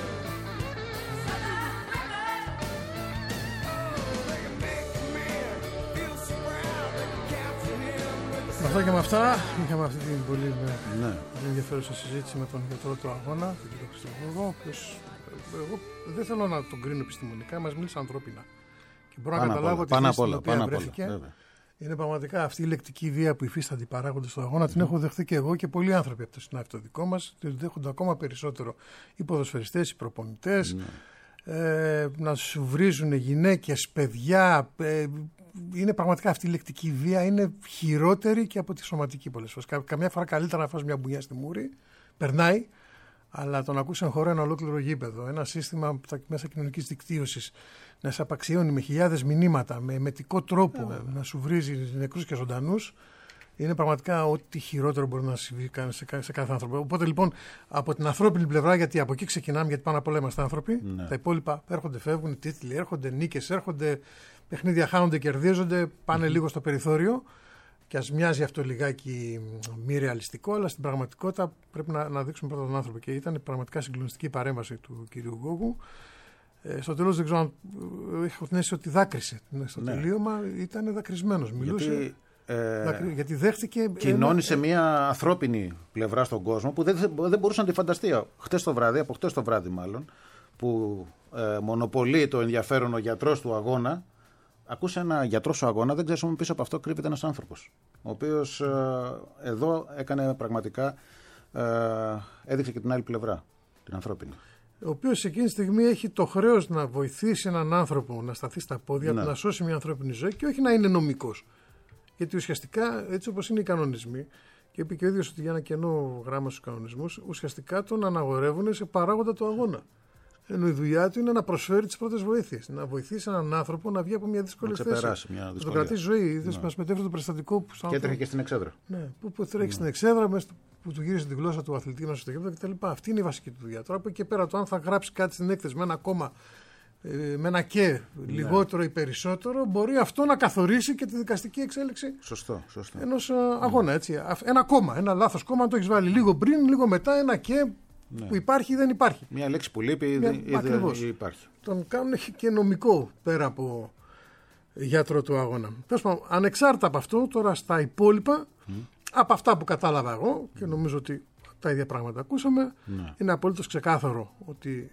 Oh, they can make a man feel so proud. They can capture him with the Με αυτά και με αυτά είχαμε αυτή την πολύ ενδιαφέρουσα συζήτηση με τον γιατρό του αγώνα, τον κύριο Χριστοδούλο, ο οποίος εγώ δεν θέλω να τον κρίνω επιστημονικά, μας μίλησε ανθρώπινα. Και μπορώ να καταλάβω ότι η θέση στην οποία βρέθηκε είναι πραγματικά αυτή η λεκτική βία που υφίστανται οι παράγοντες στον αγώνα. Την έχω δεχθεί και εγώ και πολλοί άνθρωποι από το συνάφι το δικό μας. Την δέχονται ακόμα περισσότερο οι ποδοσφαιριστές, οι προπονητές. Να σου βρίζουν γυναίκες, παιδιά. Είναι πραγματικά αυτή η λεκτική βία είναι χειρότερη και από τη σωματική πολλές φορές. Καμιά φορά καλύτερα να φας μια μπουνιά στη μούρη, περνάει, αλλά τον ακούς εγχωρώ ένα ολόκληρο γήπεδο. Ένα σύστημα μέσα κοινωνικής δικτύωσης να σε απαξιώνει με χιλιάδες μηνύματα, με εμετικό τρόπο, να σου βρίζει νεκρούς και ζωντανούς. Είναι πραγματικά ό,τι χειρότερο μπορεί να συμβεί σε κάθε άνθρωπο. Οπότε λοιπόν από την ανθρώπινη πλευρά, γιατί από εκεί ξεκινάμε, γιατί πάνω απ' όλα είμαστε άνθρωποι, τα υπόλοιπα έρχονται, φεύγουν, τίτλοι έρχονται, νίκες έρχονται, παιχνίδια χάνονται, κερδίζονται, πάνε λίγο στο περιθώριο. Και ας μοιάζει αυτό λιγάκι μη ρεαλιστικό, αλλά στην πραγματικότητα πρέπει να δείξουμε πρώτα τον άνθρωπο. Και ήταν πραγματικά συγκλονιστική η παρέμβαση του κυρίου Γκόγου. Στο τέλος δεν ξέρω αν έχω την αίσθηση ότι δάκρυσε. Στο τελείωμα ήταν δακρυσμένος. Μιλούσε. Γιατί δέχτηκε. Κοινώνησε μια ανθρώπινη πλευρά στον κόσμο που δεν μπορούσε να τη φανταστεί. Από χτες το βράδυ μάλλον, που μονοπολεί το ενδιαφέρον ο γιατρός του αγώνα, ακούς ένα γιατρό του αγώνα, δεν ξέρεις πίσω από αυτό κρύβεται ένας άνθρωπος, ο οποίος εδώ έκανε πραγματικά, έδειξε και την άλλη πλευρά, την ανθρώπινη. Ο οποίος εκείνη τη στιγμή έχει το χρέος να βοηθήσει έναν άνθρωπο να σταθεί στα πόδια, Ναι. να σώσει μια ανθρώπινη ζωή και όχι να είναι νομικός. Γιατί ουσιαστικά, έτσι όπως είναι οι κανονισμοί, και είπε και ο ίδιος ότι για ένα κενό γράμμα στους κανονισμούς, ουσιαστικά τον αναγορεύουν σε παράγοντα του αγώνα. Ενώ η δουλειά του είναι να προσφέρει τις πρώτες βοήθειες. Να βοηθήσει έναν άνθρωπο να βγει από μια δύσκολη θέση. Μια Να δυσκολία. τον κρατήσει ζωή. Είδες μας μετέφερε το περιστατικό που. Και έτρεχε και στην εξέδρα. Ναι, που τρέχει στην εξέδρα, που του γύρισε τη γλώσσα του αθλητή μέσα στο γήπεδο κτλ. Αυτή είναι η βασική του δουλειά. Τώρα από εκεί και πέρα, το αν θα γράψει κάτι στην έκθεση με ένα κόμμα, με ένα και λιγότερο ή περισσότερο, μπορεί αυτό να καθορίσει και τη δικαστική εξέλιξη Σωστό. ενός αγώνα. Έτσι. Ένα κόμμα, ένα λάθος κόμμα, αν το έχει βάλει λίγο πριν, λίγο μετά, ένα και που υπάρχει ή δεν υπάρχει. Μια λέξη που λείπει ή δεν υπάρχει. Τον κάνουν και νομικό πέρα από γιατρό του αγώνα. Τέλος πάντων, ανεξάρτητα από αυτό, τώρα στα υπόλοιπα, από αυτά που κατάλαβα εγώ και νομίζω ότι τα ίδια πράγματα ακούσαμε, είναι απολύτως ξεκάθαρο ότι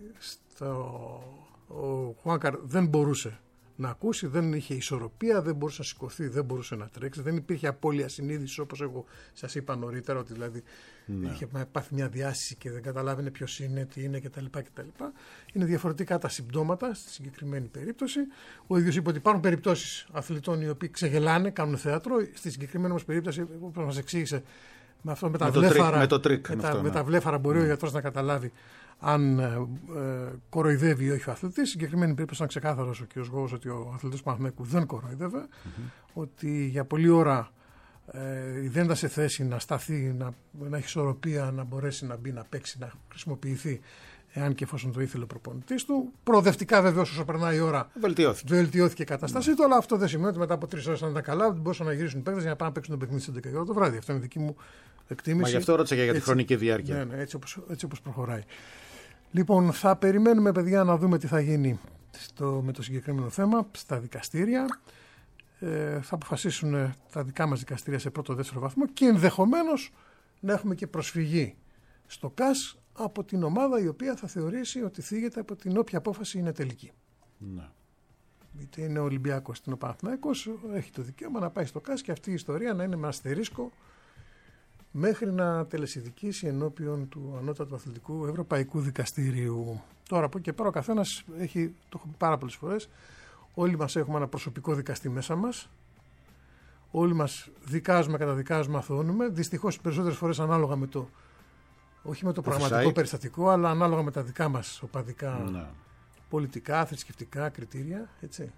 ο Χουάνκαρ δεν μπορούσε να ακούσει, δεν είχε ισορροπία, δεν μπορούσε να σηκωθεί, δεν μπορούσε να τρέξει, δεν υπήρχε απώλεια συνείδησης όπως εγώ σας είπα νωρίτερα, ότι δηλαδή είχε πάθει μια διάσηση και δεν καταλάβαινε ποιος είναι, τι είναι κτλ. Είναι διαφορετικά τα συμπτώματα στη συγκεκριμένη περίπτωση. Ο ίδιος είπε ότι υπάρχουν περιπτώσεις αθλητών οι οποίοι ξεγελάνε, κάνουν θέατρο. Στη συγκεκριμένη όμως περίπτωση, όπως μας εξήγησε, με αυτό με τα βλέφαρα, με τα βλέφαρα μπορεί ο γιατρός να καταλάβει αν κοροϊδεύει ή όχι ο αθλητής. Στη συγκεκριμένη περίπτωση ήταν ξεκάθαρος ο κ. Γόγος ότι ο αθλητής Παναθηναϊκού δεν κοροϊδεύε, ότι για πολλή ώρα δεν ήταν σε θέση να σταθεί, να έχει ισορροπία, να μπορέσει να μπει, να παίξει, να χρησιμοποιηθεί, εάν και εφόσον το ήθελε ο προπονητής του. Προοδευτικά βεβαίως όσο περνάει η ώρα βελτιώθηκε η κατάστασή του, αλλά αυτό δεν σημαίνει ότι μετά από 3 ώρες αν ήταν καλά μπορούσαν να γυρίσουν οι παίκτες για να πάνε να παίξουν το παιχνίδι στις 11 το βράδυ. Αυτό είναι δική μου εκτίμηση. Μα γι' αυτό ρώτησα για τη χρονική διάρκεια. Ναι, έτσι όπως προχωράει. Λοιπόν, θα περιμένουμε, παιδιά, να δούμε τι θα γίνει με το συγκεκριμένο θέμα στα δικαστήρια. Θα αποφασίσουν τα δικά μας δικαστήρια σε πρώτο-δεύτερο βαθμό και ενδεχομένως να έχουμε και προσφυγή στο ΚΑΣ από την ομάδα η οποία θα θεωρήσει ότι θίγεται από την όποια απόφαση είναι τελική. Ναι. Είτε είναι ο Ολυμπιακός είτε είναι ο Παναθηναϊκός, έχει το δικαίωμα να πάει στο ΚΑΣ και αυτή η ιστορία να είναι με αστερίσκο μέχρι να τελεσιδικήσει ενώπιον του Ανώτατου Αθλητικού Ευρωπαϊκού Δικαστήριου. Τώρα από εκεί και πέρα ο καθένας έχει, το έχω πει πάρα πολλές φορές, όλοι μας έχουμε ένα προσωπικό δικαστή μέσα μας, όλοι μας δικάζουμε, καταδικάζουμε, αθωώνουμε, δυστυχώς οι περισσότερες φορές ανάλογα με το, όχι με το πραγματικό περιστατικό, αλλά ανάλογα με τα δικά μας οπαδικά, πολιτικά, θρησκευτικά κριτήρια, έτσι.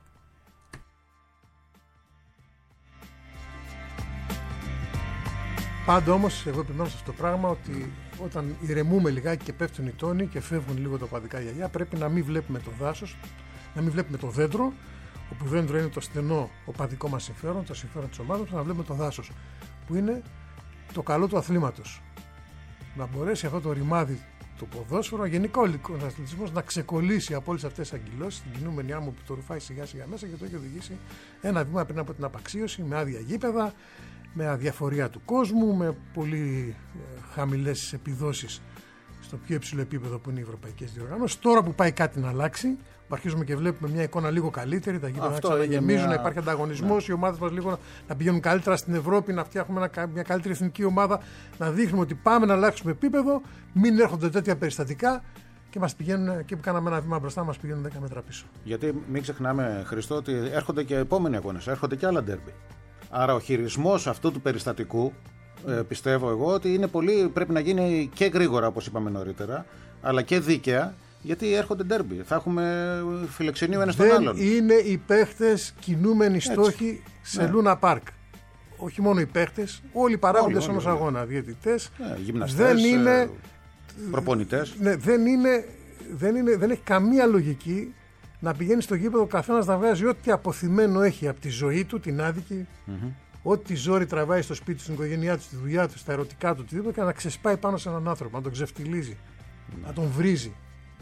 Πάντα όμως, εγώ επιμένω σε αυτό το πράγμα ότι όταν ηρεμούμε λιγάκι και πέφτουν οι τόνοι και φεύγουν λίγο τα οπαδικά γυαλιά, πρέπει να μην βλέπουμε το δάσος, να μην βλέπουμε το δέντρο, όπου δέντρο είναι το στενό οπαδικό μας συμφέρον, το συμφέρον της ομάδας, να βλέπουμε το δάσος, που είναι το καλό του αθλήματος. Να μπορέσει αυτό το ρημάδι, το ποδόσφαιρο, γενικά ο αθλητισμός να ξεκολλήσει από όλες αυτές τις αγκυλώσεις, την κινούμενη άμμο που το ρουφάει σιγά σιγά μέσα και το έχει οδηγήσει ένα βήμα πριν από την απαξίωση, με άδεια γήπεδα, με αδιαφορία του κόσμου, με πολύ χαμηλές επιδόσεις στο πιο υψηλό επίπεδο που είναι οι ευρωπαϊκές διοργανώσεις. Τώρα που πάει κάτι να αλλάξει, που αρχίζουμε και βλέπουμε μια εικόνα λίγο καλύτερη, τα γήπεδα να ξαναγεμίζουν, να υπάρχει ανταγωνισμός, οι ομάδες μας λίγο να πηγαίνουν καλύτερα στην Ευρώπη, να φτιάχνουμε μια καλύτερη εθνική ομάδα, να δείχνουμε ότι πάμε να αλλάξουμε επίπεδο, μην έρχονται τέτοια περιστατικά και μας πηγαίνουν εκεί που κάναμε ένα βήμα μπροστά, μας πηγαίνουν 10 μέτρα πίσω. Γιατί μην ξεχνάμε, Χριστό, ότι έρχονται και επόμενοι αγώνες, έρχονται και άλλα ντέρμπι. Άρα ο χειρισμός αυτού του περιστατικού, πιστεύω εγώ, ότι είναι πρέπει να γίνει και γρήγορα, όπως είπαμε νωρίτερα, αλλά και δίκαια, γιατί έρχονται ντέρμπι. Θα έχουμε φιλοξενεί ο ένας τον άλλον. Δεν είναι οι παίχτες κινούμενοι στόχοι σε Λούνα Πάρκ. Όχι μόνο οι παίχτες, όλοι οι παράγοντες ενός αγώνα, διαιτητές, γυμναστές, προπονητές. Ναι, δεν έχει καμία λογική να πηγαίνει στο γήπεδο ο καθένας να βγάζει ό,τι αποθυμένο έχει από τη ζωή του, την άδικη, ό,τι ζόρι τραβάει στο σπίτι του, στην οικογένειά του, στη δουλειά του, στα ερωτικά του, οτιδήποτε, και να ξεσπάει πάνω σε έναν άνθρωπο, να τον ξεφτιλίζει, να τον βρίζει,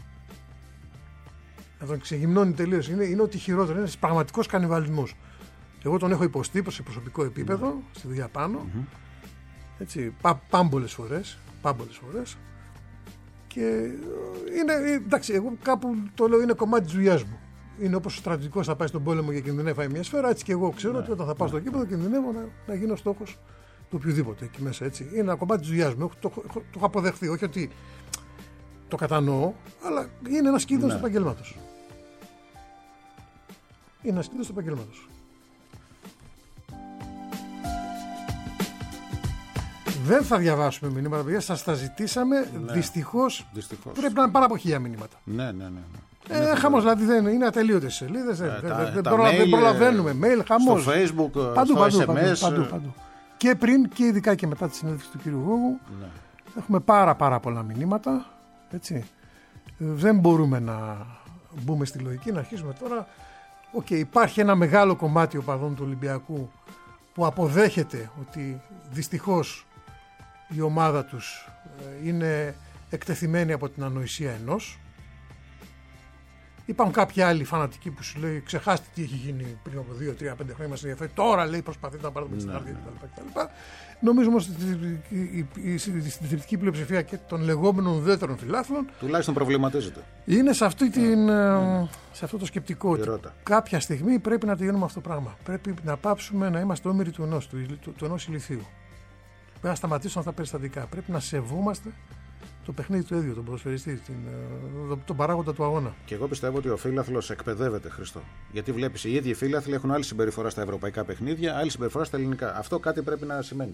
να τον ξεγυμνώνει τελείως. Είναι ό,τι χειρότερο, είναι πραγματικός κανιβαλισμός. Εγώ τον έχω υποστεί σε προσωπικό επίπεδο, στη δουλειά πάνω, έτσι, πάμπολες φορές. Και Εντάξει, εγώ κάπου το λέω, είναι κομμάτι της δουλειάς μου. Είναι όπως ο στρατιωτικός θα πάει στον πόλεμο και κινδυνεύει μια σφαίρα, έτσι και εγώ ξέρω ότι όταν θα πάω στο κήπεδο κινδυνεύω να γίνω στόχος του οποιοδήποτε εκεί μέσα. Έτσι. Είναι ένα κομμάτι της δουλειάς μου. Το έχω αποδεχθεί. Όχι ότι το κατανοώ, αλλά είναι ένας κίνδυνος του επαγγέλματος. Είναι ένας κίνδυνος του επαγγέλματος. Δεν θα διαβάσουμε μηνύματα, παιδιά. Σας τα ζητήσαμε. Ναι. Δυστυχώς. Πρέπει να είναι πάρα από 1000 μηνύματα. Ναι. Χαμός, δηλαδή είναι ατελείωτες σελίδες. Δεν προλαβαίνουμε. Mail, χαμός. Στο Facebook, παντού, στο SMS. Παντού. Και πριν και ειδικά και μετά τη συνέντευξη του κ. Γόγου, έχουμε πάρα πολλά μηνύματα. Έτσι. Δεν μπορούμε να μπούμε στη λογική, να αρχίσουμε τώρα. Υπάρχει ένα μεγάλο κομμάτι οπαδών του Ολυμπιακού που αποδέχεται ότι δυστυχώς η ομάδα τους είναι εκτεθειμένη από την ανοησία ενός. Υπάρχουν κάποιοι άλλοι φανατικοί που σου λέει ξεχάστε τι έχει γίνει πριν από 2-3-5 χρόνια, μας ενδιαφέρει. Τώρα λέει προσπαθείτε να πάρουμε την άδεια κτλ. Νομίζω όμως ότι η συντηρητική πλειοψηφία και των λεγόμενων ουδέτερων φιλάθλων τουλάχιστον προβληματίζεται. Είναι σε, σε αυτό το σκεπτικό ότι κάποια στιγμή πρέπει να τελειώνουμε αυτό το πράγμα. Πρέπει να πάψουμε να είμαστε όμοιροι του ενός ηλιθίου. Πρέπει να σταματήσουν αυτά τα περιστατικά. Πρέπει να σεβόμαστε το παιχνίδι του ίδιου, τον ποδοσφαιριστή, τον παράγοντα του αγώνα. Και εγώ πιστεύω ότι ο φίλαθλος εκπαιδεύεται, Χριστό. Γιατί βλέπεις, οι ίδιοι φίλαθλοι έχουν άλλη συμπεριφορά στα ευρωπαϊκά παιχνίδια, άλλη συμπεριφορά στα ελληνικά. Αυτό κάτι πρέπει να σημαίνει.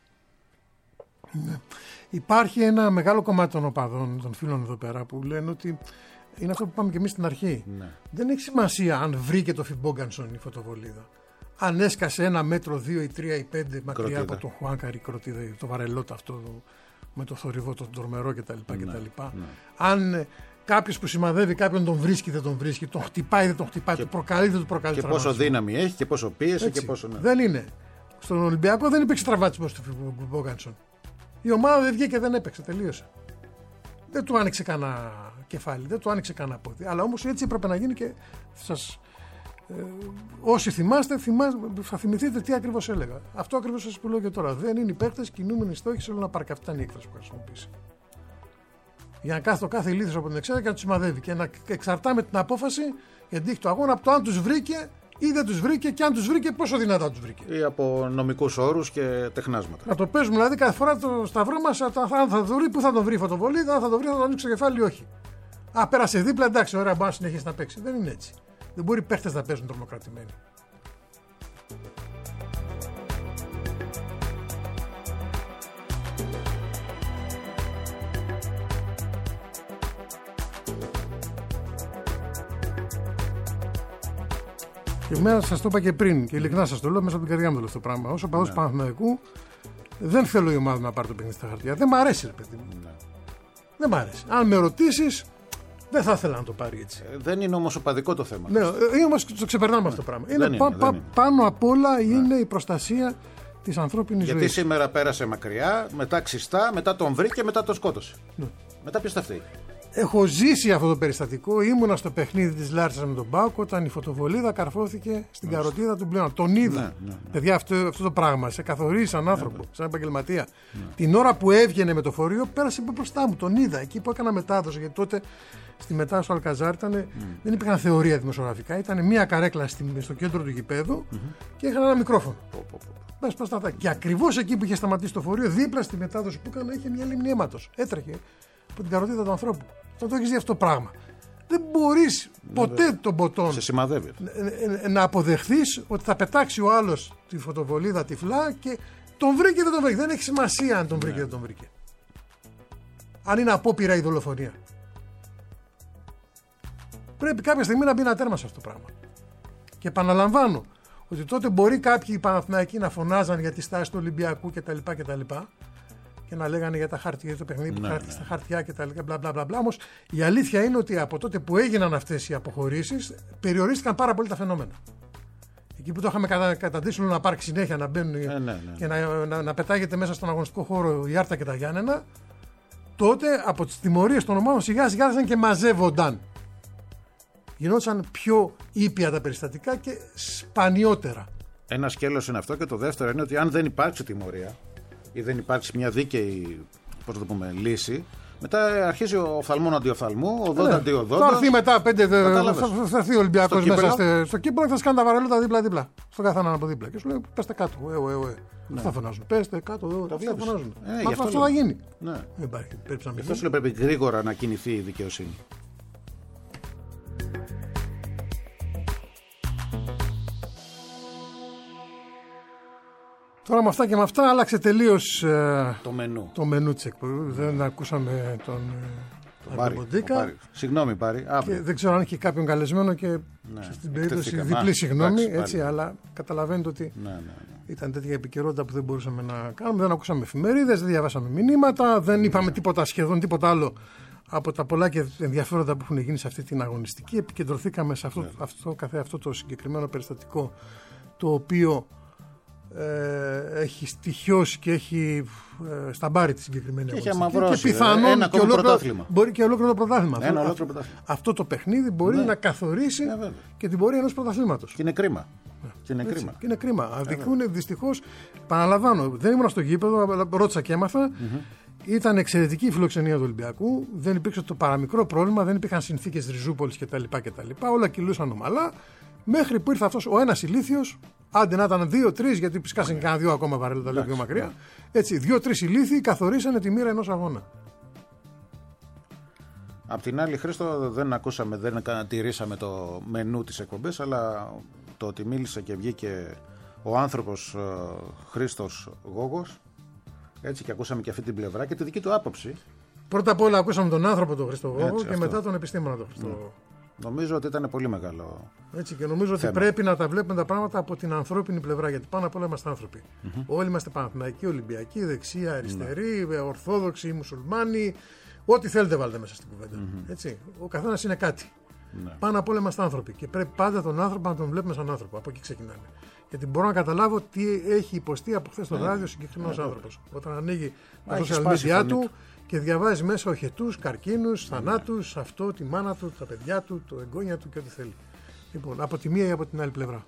Ναι. Υπάρχει ένα μεγάλο κομμάτι των οπαδών, των φίλων εδώ πέρα, που λένε ότι είναι αυτό που πάμε και εμείς στην αρχή. Ναι. Δεν έχει σημασία αν βρήκε το Φιμπόγκανσον η φωτοβολίδα. Αν έσκασε 1 μέτρο, 2 ή 3 ή 5 μακριά από τον Χουάνκαρη κροτίδα, το βαρελότα αυτό με το θορυβό, τον τορμερό κτλ. Ναι. Αν κάποιος που σημαδεύει κάποιον τον βρίσκει, δεν τον βρίσκει, τον χτυπάει, δεν τον χτυπάει, τον προκαλεί, δεν τον προκαλεί. Και πόσο δύναμη έχει και πόσο πίεση και πόσο. Ναι. Δεν είναι. Στον Ολυμπιακό δεν υπήρξε τραυματισμός του Φιμπόγκανσον. Η ομάδα δεν βγήκε και δεν έπαιξε, τελείωσε. Δεν του άνοιξε κανένα κεφάλι, δεν του άνοιξε κανένα πόδι. Αλλά όμως έτσι έπρεπε να γίνει και σας. Όσοι θυμάστε, θα θυμηθείτε τι ακριβώς έλεγα. Αυτό ακριβώς σας που λέω και τώρα. Δεν είναι οι παίκτες κινούμενοι στόχοι σε όλο ένα πάρκ. Αυτή ήταν η έκφραση που χρησιμοποιήσει. Για να κάθεται ο κάθε ηλίθιος από την εξέδρα και να τους σημαδεύει και να εξαρτάμε την απόφαση για την τύχη του αγώνα από το αν τους βρήκε ή δεν τους βρήκε και αν τους βρήκε πόσο δυνατά τους βρήκε. Ή από νομικούς όρους και τεχνάσματα. Να το παίζουμε δηλαδή κάθε φορά το σταυρό μας, αν θα το βρει, πού θα τον βρει η φωτοβολίδα, αν θα τον βρει, θα τον ανοίξει το κεφάλι ή όχι. Α, πέρασε δίπλα, εντάξει, ωραία, μπορεί να συνεχίσει να παίξει. Δεν είναι έτσι. Δεν μπορεί οι παίχτες να παίζουν τρομοκρατημένοι. Και εμένα σας το είπα και πριν και ειλικρινά σας το λέω μέσα από την καρδιά μου αυτό το πράγμα. Όσο παδός του Παναθηναϊκού δεν θέλω η ομάδα να πάρει το παιχνίδι στα χαρτιά. Δεν μ' αρέσει, ρε παιδί μου. Δεν μ' αρέσει. Αν με ρωτήσεις, δεν θα ήθελα να το πάρει έτσι. Δεν είναι όμως οπαδικό το θέμα. Ναι, όμως το ξεπερνάμε αυτό το πράγμα. Είναι πάνω απ' όλα είναι η προστασία της ανθρώπινης ζωής. Γιατί σήμερα πέρασε μακριά, μετά ξιστά, μετά τον βρήκε, μετά τον σκότωσε. Ναι. Μετά ποιος θα φταίει. Έχω ζήσει αυτό το περιστατικό. Ήμουνα στο παιχνίδι της Λάρισσας με τον ΠΑΟΚ όταν η φωτοβολίδα καρφώθηκε στην καροτίδα του Μπλέον. Τον είδα. Ναι. Παιδιά, αυτό το πράγμα σε καθορίζει σαν άνθρωπο, σαν επαγγελματία. Την ώρα που έβγαινε με το φορείο, πέρασε μπροστά μου. Τον είδα εκεί που έκανα μετάδοση. Γιατί τότε στη μετάδοση του Αλκαζάρ δεν υπήρχαν θεωρία δημοσιογραφικά. Ήταν μια καρέκλα στο κέντρο του γηπέδου και είχαν ένα μικρόφωνο. Και ακριβώς εκεί που είχε σταματήσει το φορείο, δίπλα στη μετάδοση που έκανα, είχε μια λίμνη αίματος. Έτρεχε από την καροτίδα του ανθρώπου. Θα το έχεις δει αυτό το πράγμα. Δεν μπορείς ποτέ τον ποτόν να αποδεχθείς ότι θα πετάξει ο άλλος τη φωτοβολίδα τυφλά και τον βρήκε δεν τον βρήκε. Δεν έχει σημασία αν τον βρήκε δεν τον βρήκε. Αν είναι απόπειρα ή δολοφονία. Πρέπει κάποια στιγμή να μπει ένα τέρμα σε αυτό το πράγμα. Και επαναλαμβάνω ότι τότε μπορεί κάποιοι Παναθηναϊκοί να φωνάζαν για τη στάση του Ολυμπιακού κτλ. Και να λέγανε για τα χαρτιά, για το παιχνίδι που χάρτηκε στα χαρτιά και τα λοιπά. Όμως η αλήθεια είναι ότι από τότε που έγιναν αυτές οι αποχωρήσεις, περιορίστηκαν πάρα πολύ τα φαινόμενα. Εκεί που το είχαμε καταντήσει να πάρει συνέχεια να μπαίνουν και να πετάγεται μέσα στον αγωνιστικό χώρο η Άρτα και τα Γιάννενα, τότε από τις τιμωρίες των ομάδων σιγά σιγά άρχισαν και μαζεύονταν. Γινόντουσαν πιο ήπια τα περιστατικά και σπανιότερα. Ένα σκέλος είναι αυτό και το δεύτερο είναι ότι αν δεν υπάρξει τιμωρία ή δεν υπάρξει μια δίκαιη λύση, Μετά αρχίζει ο οφθαλμόν αντιοφθαλμού, ο δόντα αντιοδόντα. Θα έρθει μετά 5. Θα έρθει ο Ολυμπιακός μέσα στο κύπελο και θα σκάνε τα βαρέλωτα δίπλα-δίπλα. Στον καθέναν από δίπλα. Και σου λέει πέστε κάτω. Αυτά φωνάζουν. Πέστε κάτω. Αυτά φωνάζουν. Αυτό θα γίνει. Δεν υπάρχει περίπτωση να μην γίνει. Αυτό σου λέει πρέπει γρήγορα να κινηθεί η δικαιοσύνη. Τώρα με αυτά και με αυτά άλλαξε τελείως το μενού της εκπομπής. Δεν ακούσαμε τον Ποντίκα. Συγγνώμη Πάρη. Δεν ξέρω αν έχει κάποιον καλεσμένο και στην περίπτωση διπλή συγγνώμη. Έτσι, αλλά καταλαβαίνετε ότι ήταν τέτοια επικαιρότητα που δεν μπορούσαμε να κάνουμε. Δεν ακούσαμε εφημερίδες, δεν διαβάσαμε μηνύματα, δεν είπαμε σχεδόν τίποτα άλλο από τα πολλά και ενδιαφέροντα που έχουν γίνει σε αυτή την αγωνιστική. Επικεντρωθήκαμε σε αυτό το συγκεκριμένο περιστατικό, το οποίο έχει στοιχειώσει και έχει στα μπάρι τη συγκεκριμένη αγωνιστική και πιθανόν και μπορεί και ολόκληρο το πρωτάθλημα. Αυτό το παιχνίδι μπορεί να καθορίσει και την πορεία ενός πρωταθλήματος. Και είναι κρίμα. Είναι κρίμα. Αδικούν δυστυχώς. Παραλαμβάνω, δεν ήμουν στο γήπεδο, αλλά ρώτησα και έμαθα. Ήταν εξαιρετική η φιλοξενία του Ολυμπιακού. Δεν υπήρξε το παραμικρό πρόβλημα, δεν υπήρχαν συνθήκες Ριζούπολης κτλ. Όλα κυλούσαν ομαλά. Μέχρι που ήρθε αυτός ο ένας ηλίθιος, άντε να ήταν 2-3, γιατί πισκάσαν και κάνα 2 ακόμα βαρέλα, τα πιο μακριά. Έτσι, 2-3 ηλίθιοι καθορίσανε τη μοίρα ενός αγώνα. Απ' την άλλη, Χρήστο, δεν τηρήσαμε το μενού της εκπομπής, αλλά το ότι μίλησε και βγήκε ο άνθρωπος Χρήστος Γόγος, έτσι, και ακούσαμε και αυτή την πλευρά και τη δική του άποψη. Πρώτα απ' όλα ακούσαμε τον άνθρωπο τον Χρήστο Γόγο και μετά τον επιστήμονα τον Χρήστο. Νομίζω ότι ήταν πολύ μεγάλο. Έτσι, και νομίζω ότι πρέπει να τα βλέπουμε τα πράγματα από την ανθρώπινη πλευρά, γιατί πάνω απ' όλα είμαστε άνθρωποι. Όλοι είμαστε Παναθηναϊκοί, Ολυμπιακοί, δεξιά, αριστεροί, ορθόδοξοι, μουσουλμάνοι. Ό,τι θέλετε βάλτε μέσα στην κουβέντα. Έτσι. Ο καθένας είναι κάτι. Πάνω απ' όλα είμαστε άνθρωποι και πρέπει πάντα τον άνθρωπο να τον βλέπουμε σαν άνθρωπο. Από εκεί ξεκινάμε. Γιατί μπορώ να καταλάβω τι έχει υποστεί από χθες το βράδυ ο συγκεκριμένος άνθρωπος. Όταν ανοίγει τα social media του και διαβάζει μέσα οχετούς, καρκίνους, θανάτους, αυτό, τη μάνα του, τα παιδιά του, το εγγόνια του και ό,τι θέλει. Λοιπόν, από τη μία ή από την άλλη πλευρά.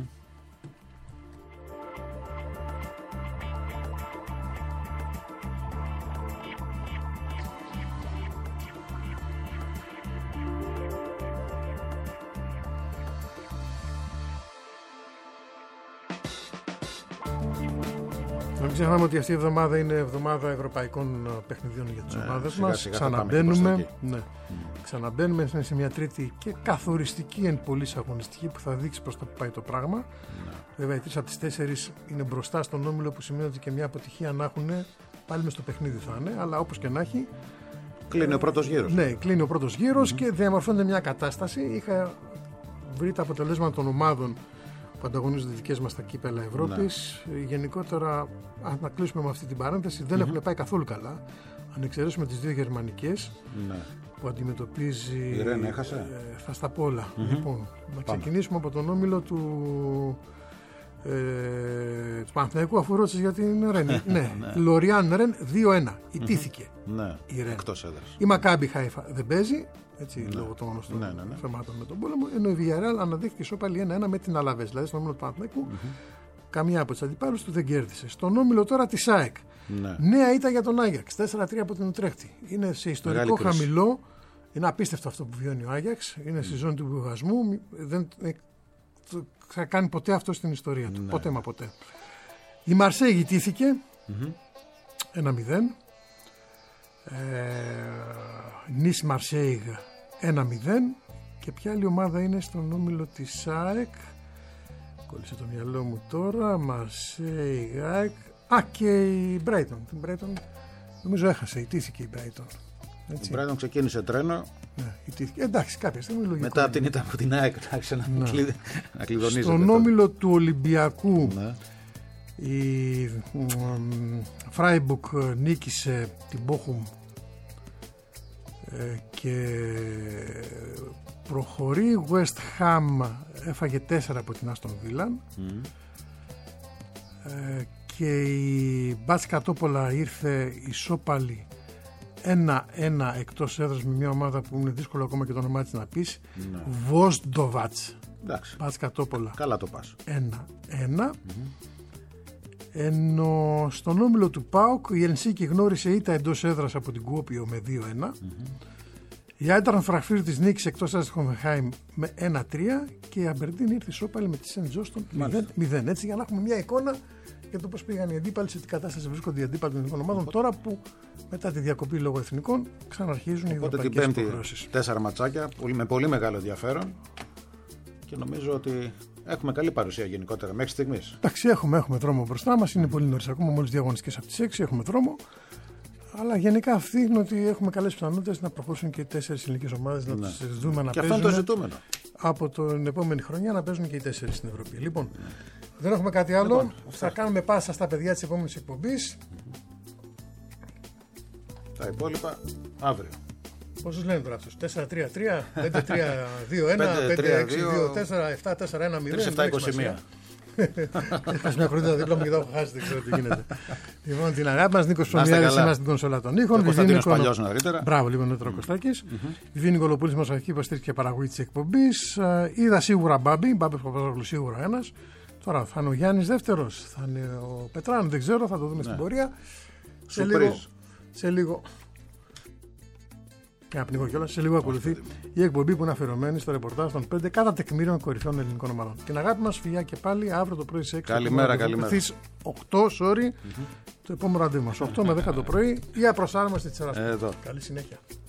Μην ξεχνάμε ότι αυτή η εβδομάδα είναι εβδομάδα ευρωπαϊκών παιχνιδιών για τις ομάδες μας. Ξαναμπαίνουμε. Ξαναμπαίνουμε σε μια τρίτη και καθοριστική εν πολλής αγωνιστική που θα δείξει προς το που πάει το πράγμα. Βέβαια, οι 3 από τις 4 είναι μπροστά στον όμιλο, που σημαίνει ότι και μια αποτυχία να έχουν πάλι μες στο παιχνίδι θα είναι. Αλλά όπως και να έχει. Κλείνει ο πρώτος γύρος. Ναι, κλείνει ο πρώτος γύρος και διαμορφώνεται μια κατάσταση. Είχα βρει τα αποτελέσματα των ομάδων που ανταγωνίζονται δικές μας στα κύπελα Ευρώπης. Γενικότερα, να κλείσουμε με αυτή την παρένθεση, δεν έχουν πάει καθόλου καλά. Αν εξαιρέσουμε τις 2 γερμανικές που αντιμετωπίζει. Η Ρεν έχασε. Θα στα πω όλα. Λοιπόν, να ξεκινήσουμε από τον όμιλο του Παναθηναϊκού, αφού ρώτησες για την Ρεν. Λοριάν Ρεν 2-1. Ιτήθηκε η Ρεν. Εκτός έδρας. Η Μακάμπι Χάιφα δεν παίζει. Έτσι, λόγω των γνωστών θεμάτων με τον πόλεμο. Ενώ η Villarreal αναδείχθηκε ισόπαλη 1-1 με την Αλαβές. Δηλαδή στον όμιλο του Παναθηναϊκού, καμία από τις αντιπάλους του δεν κέρδισε. Στον όμιλο τώρα τη ΑΕΚ. Νέα ήττα για τον Άγιαξ. 4-3 από την Ουτρέχτη. Είναι σε ιστορικό χαμηλό. Είναι απίστευτο αυτό που βιώνει ο Άγιαξ. Είναι στη ζώνη του βιογασμού. Δεν θα κάνει ποτέ αυτό στην ιστορία του. Ποτέ μα ποτέ. Η Μαρσέγ ιτήθηκε 1-0. Νις Μαρσέιγ 1-0. Και ποια άλλη ομάδα είναι στον όμιλο της ΑΕΚ? Κόλλησε το μυαλό μου τώρα. Μαρσέιγ, ΑΕΚ. Και η Μπράιτον. Την Μπράιτον νομίζω έχασε, ιτήθηκε η Μπράιτον. Η Μπράιτον ξεκίνησε τρένο. Ναι, ιτήθηκε. Εντάξει, κάποια στιγμή λογικό. Μετά από την ήττα από την ΑΕΚ άρχισε να κλειδονίζεται. Στον όμιλο του Ολυμπιακού η Φράιμπουργκ νίκησε την Μπόχουμ και προχωρεί. Η West Ham έφαγε 4 από την Άστον Βίλα και η Μπάτς Τόπολα ήρθε ισόπαλη 1-1 εκτός έδρας με μια ομάδα που είναι δύσκολο ακόμα και το όνομά της να πεις. Βοσντοβάτς. Μπάτς Τόπολα. Καλά το πας. 1-1. Ενώ στον όμιλο του ΠΑΟΚ η Ελσίνκι γνώρισε ήττα εντός έδρας από την Κουόπιο με 2-1. Η Άιντραχτ Φραγκφούρτ της νίκης εκτός έδρας της Χόφενχάιμ με 1-3 και η Αμπερντίν ήρθε ισόπαλη με τη Σεντ Τζόστον 0-0. Έτσι, για να έχουμε μια εικόνα για το πώς πήγαν οι αντίπαλοι, σε τι κατάσταση βρίσκονται οι αντίπαλοι των εθνικών ομάδων. Τώρα που μετά τη διακοπή λόγω εθνικών ξαναρχίζουν οι ευρωπαϊκές υποχρεώσεις. 4 ματσάκια με πολύ μεγάλο ενδιαφέρον και νομίζω ότι έχουμε καλή παρουσία γενικότερα μέχρι στιγμής. Εντάξει, έχουμε δρόμο μπροστά μας, είναι πολύ νωρίς ακόμα, μόλις 2 αγωνιστικές από τις 6 έχουμε δρόμο. Αλλά γενικά αυτή είναι ότι έχουμε καλές πιθανότητες να προχωρήσουν και οι 4 ελληνικές ομάδες, να τις δούμε να και παίζουν. Αυτό είναι το ζητούμενο. Από την επόμενη χρονιά να παίζουν και οι 4 στην Ευρώπη. Λοιπόν, δεν έχουμε κάτι άλλο. Θα κάνουμε πάσα στα παιδιά της επόμενης εκπομπής. Τα υπόλοιπα αύριο. Πόσους λένε τώρα αυτούς? 4-3-3, 5-3-2-1, 5-6-2-4, 7-4-1-0. 3-7-21. Έχασε μια χρονιά δίπλα μου και δεν έχω χάσει, δεν ξέρω τι γίνεται. Λοιπόν, την αγάπη μας, Νίκος Ψωμιάδης, είμαστε στην κονσόλα των ήχων. Ο Κωνσταντίνος Παλιός νωρίτερα. Μπράβο, λοιπόν, ο Κωστάκης. Βιβίνη Κολοπούλης, μας αρχική υποστήριξη και παραγωγή της εκπομπής. Είδα σίγουρα Μπάμπη Παπαδόπουλου σίγουρα ένας. Τώρα θα είναι ο Γιάννης δεύτερος, θα είναι ο Πετράν, δεν ξέρω, θα το δούμε στην πορεία. Σε λίγο. Σε λίγο ακολουθεί η εκπομπή που είναι αφιερωμένη στο ρεπορτάζ των 5 κατά τεκμήριων κορυφαίων ελληνικών ομάδων. Την αγάπη μας, φιλιά και πάλι αύριο το πρωί σε 6. Καλημέρα. Στις 8, το επόμενο ραντεβού μας. 8 με 10 το πρωί ή απροσάρμοστη της Εραστού. Καλή συνέχεια.